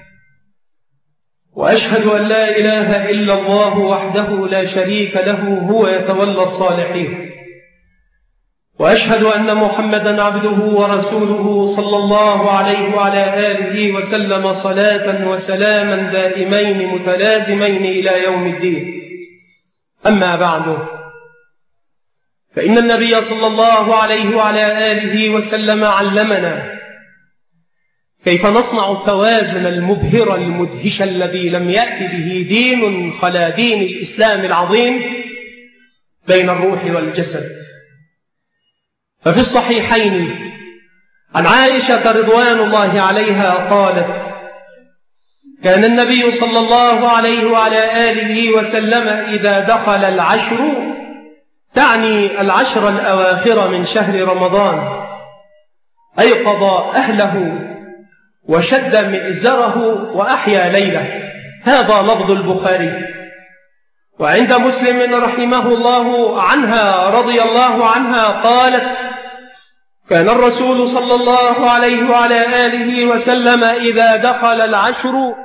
وأشهد أن لا إله إلا الله وحده لا شريك له هو يتولى الصالحين، وأشهد أن محمدا عبده ورسوله صلى الله عليه وعلى آله وسلم صلاة وسلاما دائمين متلازمين إلى يوم الدين. أما بعد، فإن النبي صلى الله عليه وعلى آله وسلم علمنا كيف نصنع التوازن المبهر المدهش الذي لم يأتي به دين خلا دين الإسلام العظيم بين الروح والجسد. ففي الصحيحين عن عائشة رضوان الله عليها قالت: كان النبي صلى الله عليه وعلى آله وسلم إذا دخل العشر، تعني العشر الأواخر من شهر رمضان، أيقظ أهله وشد مئزره وأحيا ليله. هذا لفظ البخاري. وعند مسلم رحمه الله عنها رضي الله عنها قالت: كان الرسول صلى الله عليه وعلى آله وسلم إذا دخل العشر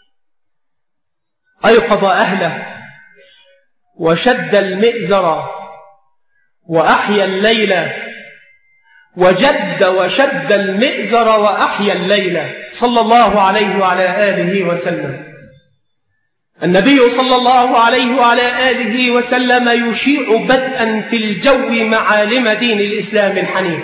أيقظ أهله وشد المئزر وأحيا الليل، وشد المئزر وأحيا الليل، صلى الله عليه وعلى آله وسلم. النبي صلى الله عليه وعلى آله وسلم يشيع بدءا في الجو معالم دين الإسلام الحنيف،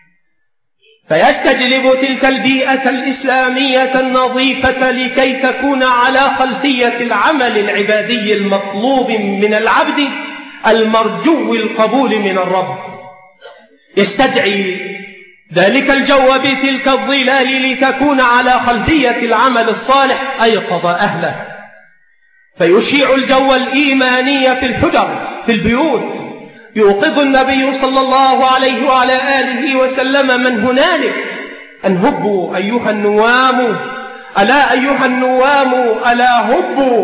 فيستجلب تلك البيئة الإسلامية النظيفة لكي تكون على خلفية العمل العبادي المطلوب من العبد المرجو القبول من الرب. يستدعي ذلك الجو بتلك الظلال لتكون على خلفية العمل الصالح أيقظ أهله، فيشيع الجو الإيماني في الحجر في البيوت، يوقظ النبي صلى الله عليه وعلى آله وسلم من هنالك أن هبوا أيها النوام، ألا أيها النوام ألا هبوا،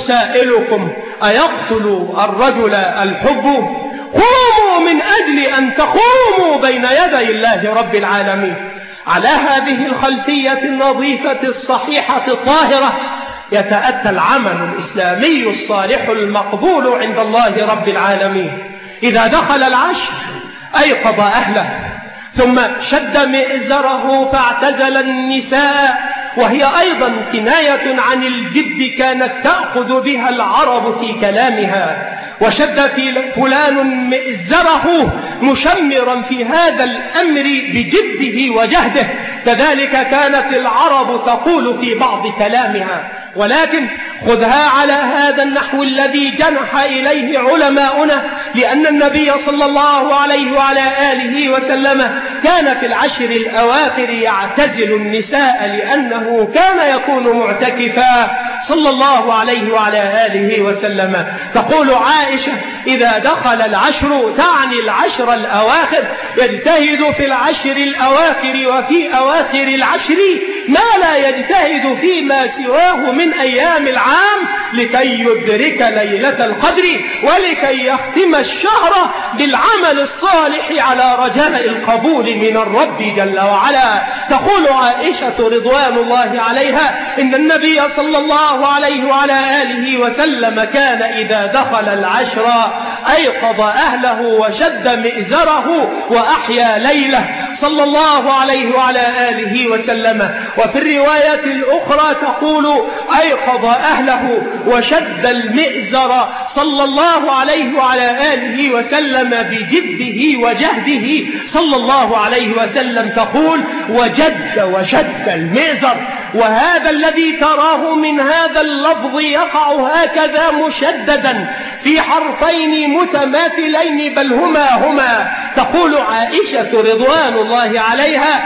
أسائلكم أيقتل الرجل الحب؟ قوموا من أجل أن تقوموا بين يدي الله رب العالمين. على هذه الخلفية النظيفة الصحيحة الطاهرة يتأتى العمل الإسلامي الصالح المقبول عند الله رب العالمين. إذا دخل العشر أيقظ أهله، ثم شد مئزره فاعتزل النساء، وهي أيضا كناية عن الجد كانت تأخذ بها العرب في كلامها. وشد فلان مئزره مشمرا في هذا الأمر بجده وجهده، كذلك كانت العرب تقول في بعض كلامها. ولكن خذها على هذا النحو الذي جنح إليه علماؤنا، لأن النبي صلى الله عليه وعلى آله وسلم كان في العشر الأواخر يعتزل النساء لأنه كان يكون معتكفا صلى الله عليه وعلى آله وسلم. تقول عائشة إذا دخل العشر، تعني العشر الأواخر، يجتهد في العشر الأواخر وفي أواخر العشر ما لا يجتهد فيما سواه من أيام العام لكي يدرك ليلة القدر ولكي يختم الشهر بالعمل الصالح على رجاء القبول من الرب جل وعلا. تقول عائشة رضوان الله عليها إن النبي صلى الله عليه وعلى آله وسلم كان إذا دخل العشر أيقظ أهله وشد مئزره وأحيا ليله صلى الله عليه وعلى آله وسلم. وفي الرواية الأخرى تقول أيقظ أهله وشد المئزر صلى الله عليه وعلى آله وسلم بجده وجهده صلى الله عليه وسلم. تقول وشد المئزر. وهذا الذي تراه من هذا اللفظ يقع هكذا مشددا في حرفين متماثلين بل هما. تقول عائشة رضوان الله عليها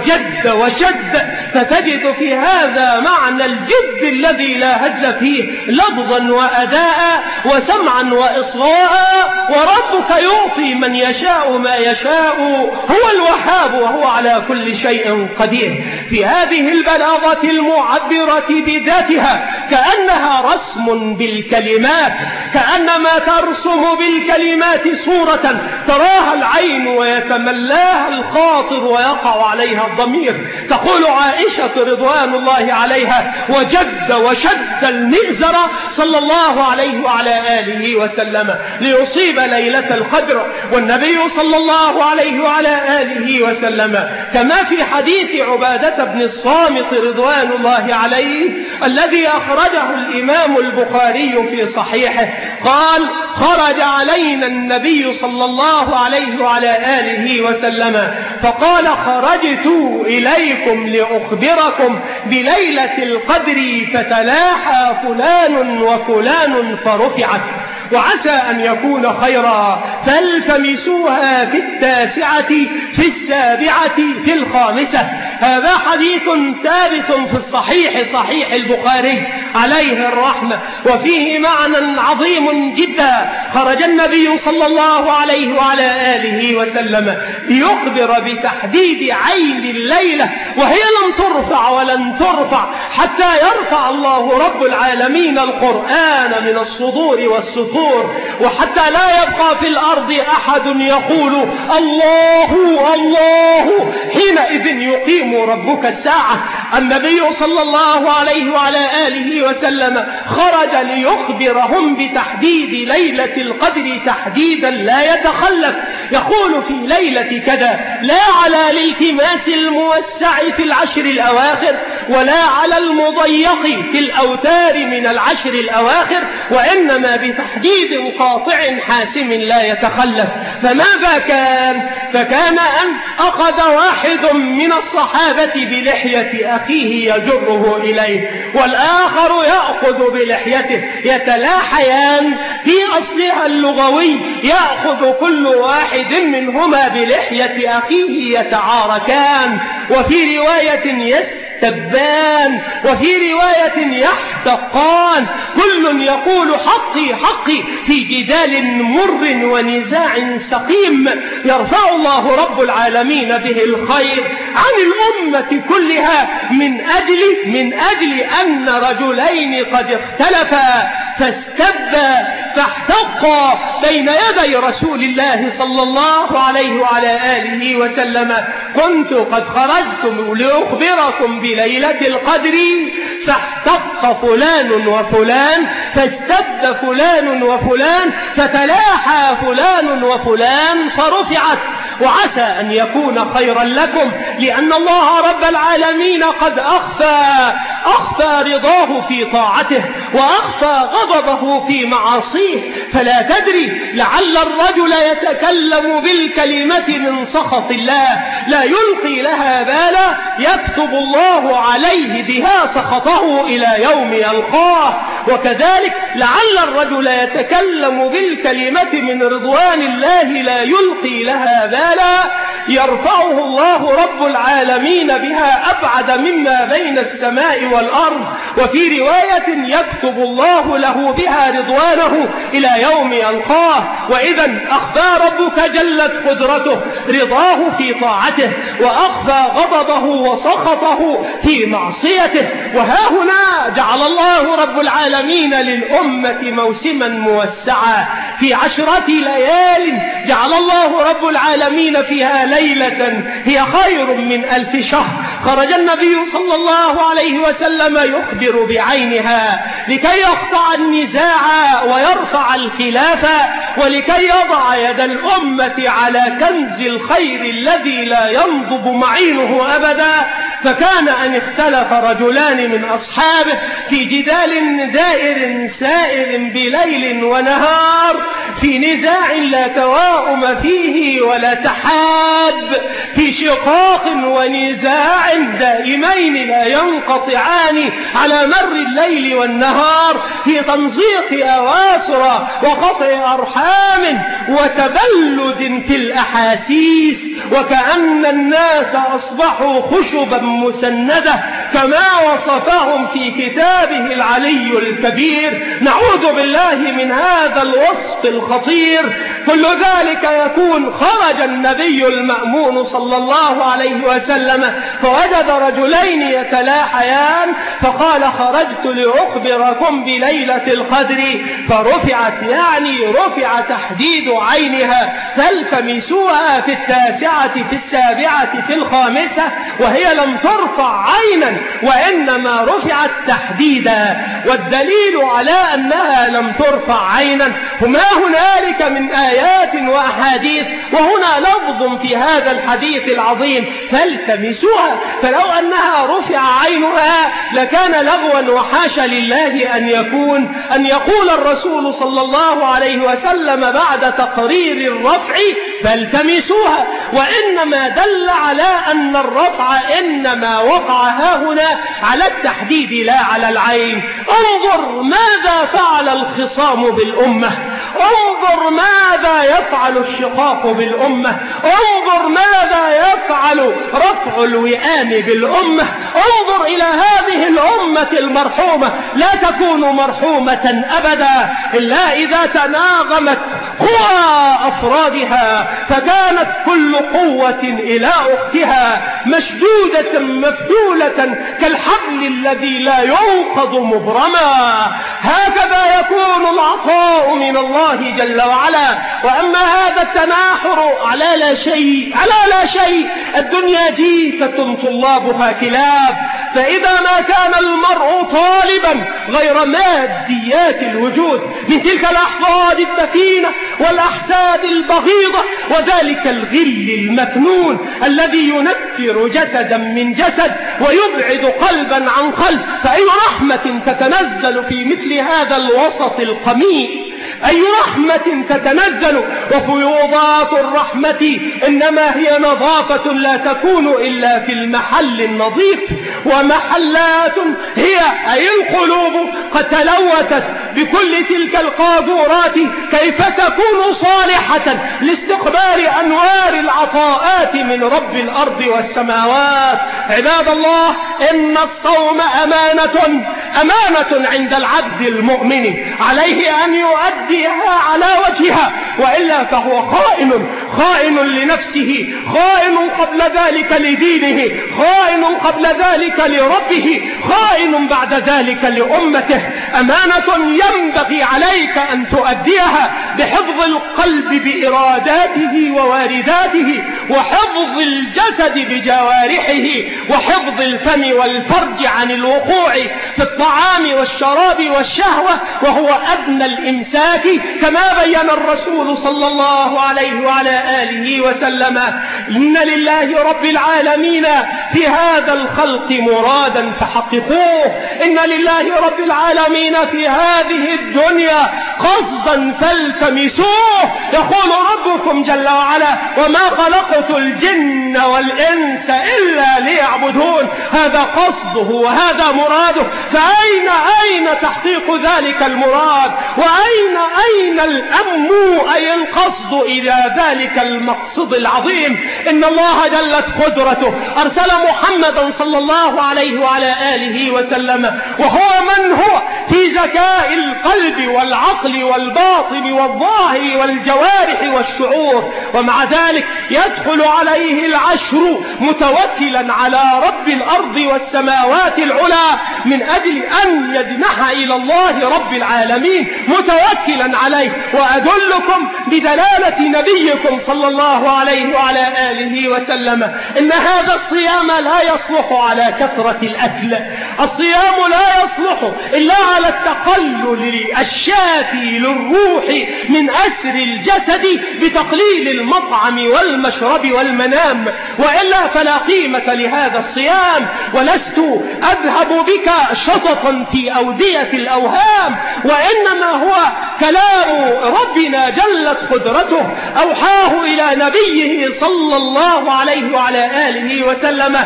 وشد، فتجد في هذا معنى الجد الذي لا هزل فيه لفظا وأداء وسمعا وإصغاء. وربك يعطي من يشاء ما يشاء، هو الوهاب وهو على كل شيء قدير. في هذه البلاغة المعبرة بذاتها كأنها رسم بالكلمات، كأنما ترسم بالكلمات صورة تراها العين ويتملاها الخاطر ويقع عليها الضمير. تقول عائشة رضوان الله عليها وشد المئزر صلى الله عليه وعلى آله وسلم ليصيب ليلة القدر. والنبي صلى الله عليه وعلى آله وسلم كما في حديث عبادة بن الصامت رضوان الله عليه الذي أخرجه الإمام البخاري في صحيحه قال خرج علينا النبي صلى الله عليه وعلى آله وسلم فقال خرجت إليكم لأخبركم بليلة القدر فتلاحى فلان وفلان فرفعت، وعسى أن يكون خيرا فالتمسوها في التاسعة في السابعة في الخامسة. هذا حديث ثابت في الصحيح صحيح البخاري عليه الرحمة، وفيه معنى عظيم جدا. خرج النبي صلى الله عليه وعلى آله وسلم ليخبر بتحديد عين الليلة، وهي لم ترفع ولن ترفع حتى يرفع الله رب العالمين القرآن من الصدور والسطور، وحتى لا يبقى في الأرض أحد يقول الله الله حينئذ يقيم ربك الساعة. النبي صلى الله عليه وعلى آله وسلم خرج ليخبرهم بتحديد ليلة القدر تحديدا لا يتخلف، يقول في ليلة كذا، لا على الالتماس الموسع في العشر الأواخر ولا على المضيق في الأوتار من العشر الأواخر، وإنما بتحديد قاطع حاسم لا يتخلف. فماذا كان؟ فكان أن أخذ واحد من الصحابة بلحية أخيه يجره إليه، والآخر يأخذ بلحيته، يتلاحيان في أصلها اللغوي، يأخذ كل واحد منهما بلحية أخيه يتعاركان. وفي رواية يستبان، وفي رواية يحتقان، كل يقول حقي حقي في جدال مر ونزاع سقيم يرفع الله رب العالمين به الخير عن الأمة كلها من أجل أن رجلين قد اختلفا فاستبا فاحتقا بين يدي رسول الله صلى الله عليه وعلى آله وسلم. كنت قد خرجت لأخبركم بليلة القدر فاحتق فلان وفلان فاستب فلان وفلان فتلاحى فلان وفلان فرفعت، وعسى أن يكون خيرا لكم، لأن الله رب العالمين قد أخفى رضاه في طاعته وأخفى غضبه في معاصيه، فلا تدري لعل الرجل يتكلم بالكلمة من سخط الله لا يلقي لها بالا يكتب الله عليه بها سخطه إلى يوم يلقاه. وكذلك لعل الرجل يتكلم بالكلمة من رضوان الله لا يلقي لها بالا يرفعه الله رب العالمين بها أبعد مما بين السماء والأرض، وفي رواية يكتب الله له بها رضوانه إلى يوم يلقاه. وإذا أخفى ربك جلت قدرته رضاه في طاعته وأخفى غضبه وسخطه في معصيته. وها هنا جعل الله رب العالمين للأمة موسما موسعا في 10 ليال جعل الله رب العالمين فيها ليلة هي خير من 1000 شهر. خرج النبي صلى الله عليه وسلم يخبر بعينها لكي يقطع النزاع ويرفع الخلاف ولكي يضع يد الأمة على كنز الخير الذي لا ينضب معينه أبدا. فكان أن اختلف رجلان من أصحابه في جدال دائر سائر بليل ونهار في نزاع لا تواؤم فيه ولا تحاب، في شقاق ونزاع دائمين لا ينقطعان على مر الليل والنهار، في تمزيق أواصر وقطع أرحام وتبلد في الأحاسيس، وكأن الناس أصبحوا خشبا مسندة كما وصفهم في كتابه العلي الكبير. نعوذ بالله من هذا الوصف الخطير. كل ذلك يكون خرج النبي المأمون صلى الله عليه وسلم فوجد رجلين يتلاحيان فقال خرجت لأخبركم بليلة القدر فرفعت، يعني رفع تحديد عينها فالتمسوها في 9 في 7 في 5 وهي لم ترفع عينا وإنما رفعت تحديدا. والدليل على أنها لم ترفع عينا وما هنالك من آيات وأحاديث، وهنا لفظ في هذا الحديث العظيم فالتمسوها، فلو أنها رفع عينها لكان لغوا وحاشا لله أن يقول الرسول صلى الله عليه وسلم بعد تقرير الرفع فالتمسوها، وإنما دل على أن الرفع إنما وقع هنا على التحديد لا على العين. انظر ماذا فعل الخصام بالأمة، انظر ماذا يفعل الشقاق بالأمة، انظر ماذا يفعل رفع الوئام بالأمة. انظر إلى هذه الأمة المرحومة، لا تكون مرحومة أبدا إلا إذا تناغمت قوى أفرادها فكانت كل قوة إلى أختها مشدودة مفتولة كالحبل الذي لا ينقض مبرما. هكذا يكون العطاء من الله جل وعلا. وأما هذا التناحر على لا شيء الدنيا جيفة طلابها كلاب، فإذا ما كان المرء طالبا غير ماديات الوجود من تلك الأحفاد الدفينة والأحساد البغيضة وذلك الغل المكنون الذي ينفر جسدا من جسد ويبعد قلبا عن قلب، فأي رحمة تتنزل في مثل هذا الوسط القميء؟ أي رحمة تتنزل. وفيوضات الرحمة إنما هي نظافة لا تكون إلا في المحل النظيف. ومحلات هي أي القلوب قد تلوثت بكل تلك القاذورات، كيف تكون صالحة لاستقبال أنوار العطاءات من رب الأرض والسماوات. عباد الله، إن الصوم أمانة عند العبد المؤمن، عليه أن يؤديها على وجهها، وإلا فهو خائن لنفسه، خائن قبل ذلك لدينه، خائن قبل ذلك لربه، خائن بعد ذلك لأمته. أمانة ينبغي عليك أن تؤديها بحفظ القلب بإراداته ووارداته، وحفظ الجسد بجوارحه، وحفظ الفم والفرج عن الوقوع في الطعام والشراب والشهوة، وهو أدنى الإمساك، كما بين الرسول صلى الله عليه وعلى آله وسلم: إن لله رب العالمين في هذا الخلق مرادا فحققوه، إن لله رب العالمين في هذه الدنيا قصدا فالتمسوه. يقول ربكم جل وعلا: وما خلقت الجن والإنس إلا ليعبدون. هذا قصده وهذا مراده، فأين تحقيق ذلك المراد؟ وأين الأم أي القصد إلى ذلك المقصد العظيم؟ إن الله جلت قدرته أرسل محمدا صلى الله عليه وعلى آله وسلم، وهو من هو في ذكاء القلب والعقل والباطن والظاهر والجوارح والشعور، ومع ذلك يدخل عليه العشر متوكلا على رب الأرض والسماوات العلى من أجل أن يجنح إلى الله رب العالمين متوكلا عليه. وأدلكم بدلالة نبيكم صلى الله عليه وعلى آله وسلم إن هذا الصيام لا يصلح على كثرة الأكل، الصيام لا يصلح إلا على التقلل الشافي للروح من أسر الجسد بتقليل المطعم والمشرب والمنام، وإلا فلا قيمة لهذا الصيام. ولست أذهب بك شططا في أودية الأوهام، وإنما هو كلام ربنا جلت قدرته أوحاه إلى نبيه صلى الله عليه وعلى آله وسلم،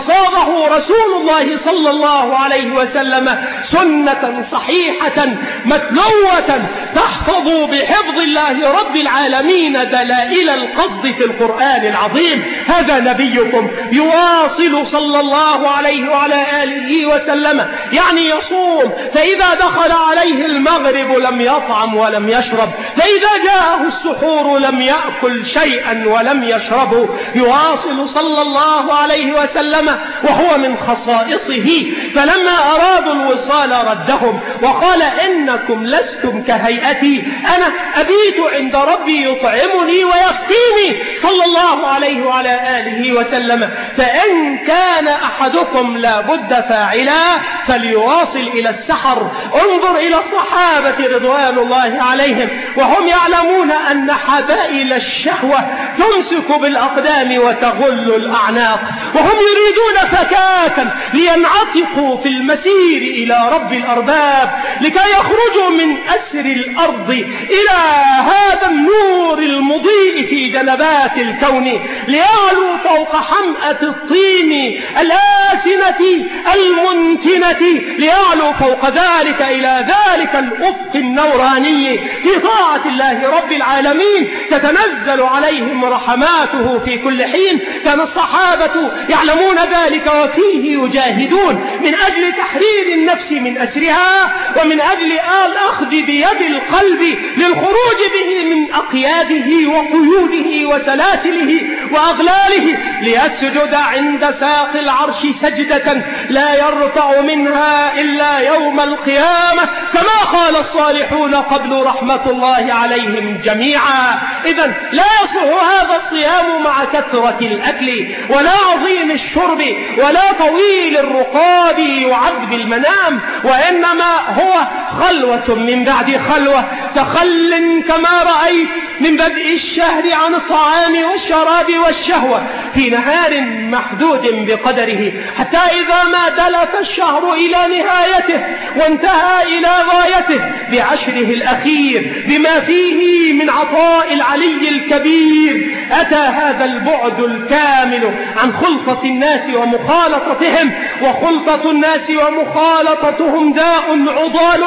فصاغه رسول الله صلى الله عليه وسلم سنة صحيحة متلوة تحفظ بحفظ الله رب العالمين دلائل القصد في القرآن العظيم. هذا نبيكم يواصل صلى الله عليه وعلى آله وسلم، يعني يصوم، فإذا دخل عليه المغرب لم يطعم ولم يشرب، فإذا جاءه السحور لم يأكل شيئا ولم يشرب. يواصل صلى الله عليه وسلم، وهو من خصائصه، فلما أرادوا الوصال ردهم وقال: إنكم لستم كهيئتي، أنا أبيت عند ربي يطعمني ويسقيني صلى الله عليه وعلى آله وسلم. فإن كان أحدكم لا بد فاعلا فليواصل إلى السحر. انظر إلى الصحابة رضوان الله عليهم وهم يعلمون أن حبائل الشهوة تمسك بالأقدام وتغل الأعناق، وهم يريدون فكاكا لينعتقوا في المسير إلى رب الأرباب لكي يخرجوا من أسر الأرض إلى هذا النور المضيء في جنبات الكون، ليعلوا فوق حمأة الطين الآسنة المنتنة، ليعلوا فوق ذلك إلى ذلك الأفق النوراني في طاعة الله رب العالمين تتنزل عليهم رحماته في كل حين. كان الصحابة يعلمون ذلك وفيه يجاهدون من أجل تحرير النفس من أسرها، ومن أجل الأخذ بيد القلب للخروج به من أقياده وقيوده وسلاسله وأغلاله، ليسجد عند ساق العرش سجدة لا يرفع منها إلا يوم القيامة، كما قال الصالحون قبل رحمة الله عليهم جميعا. إذن لا يصلح هذا الصيام مع كثرة الأكل ولا عظيم الشرب الشرب ولا طويل الرقاد يعد بالمنام، وإنما هو خلوة من بعد خلوة، تخل كما رأيت من بدء الشهر عن الطعام والشراب والشهوة في نهار محدود بقدره، حتى إذا ما دلت الشهر إلى نهايته وانتهى إلى غايته بعشره الأخير بما فيه من عطاء العلي الكبير، أتى هذا البعد الكامل عن خلطة الناس ومخالطتهم، وخلطة الناس ومخالطتهم داء عضال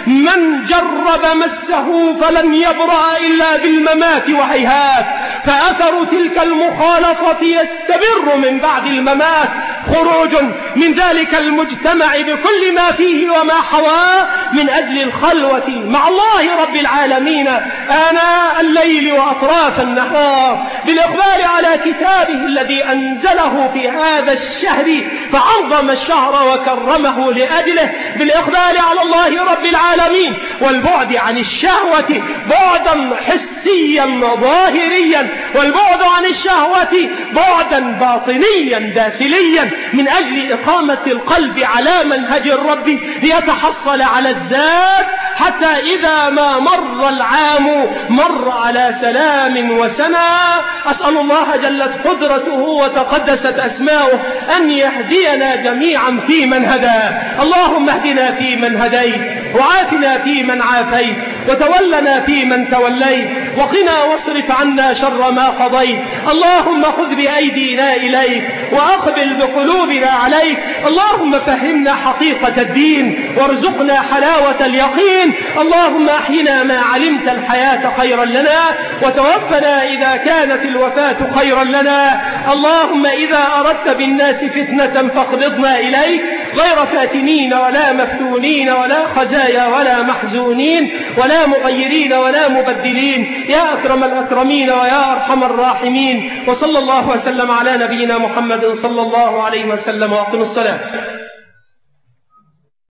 من جرب مسه فلن يبرأ إلا بالممات وهيهات، فأثر تلك المخالطة يستمر من بعد الممات، خروج من ذلك المجتمع بكل ما فيه وما حواه من أجل الخلوة مع الله رب العالمين آناء الليل وأطراف النهار، بالإقبال على كتابه الذي أنزله في هذا الشهر فعظم الشهر وكرمه لأجله، بالإقبال على الله رب العالمين والبعد عن الشهوة بعدا حسيا ظاهريا، والبعد عن الشهوة بعدا باطنيا داخليا من أجل إقامة القلب على منهج الرب ليتحصل على الزاد، حتى إذا ما مر العام مر على سلام وسنا. أسأل الله جلت قدرته وتقدست أسماؤه أن يهدينا جميعا في من هدى. اللهم اهدنا في من هديت، وعافنا في من عافيت، وتولنا في من توليت، وقنا واصرف عنا شر ما قضيت. اللهم خذ بأيدينا إليك وأقبل بقلوبنا عليك. اللهم فهمنا حقيقة الدين وارزقنا حلاوة اليقين. اللهم أحينا ما علمت الحياة خيرا لنا، وتوفنا إذا كانت الوفاة خيرا لنا. اللهم إذا أردت بالناس فتنة فاقبضنا إليك غير فاتنين ولا مفتونين ولا خزايا ولا محزونين ولا مغيرين ولا مبدلين، يا أكرم الأكرمين ويا أرحم الراحمين. وصلى الله وسلم على نبينا محمد صلى الله عليه وسلم، وأقم الصلاة.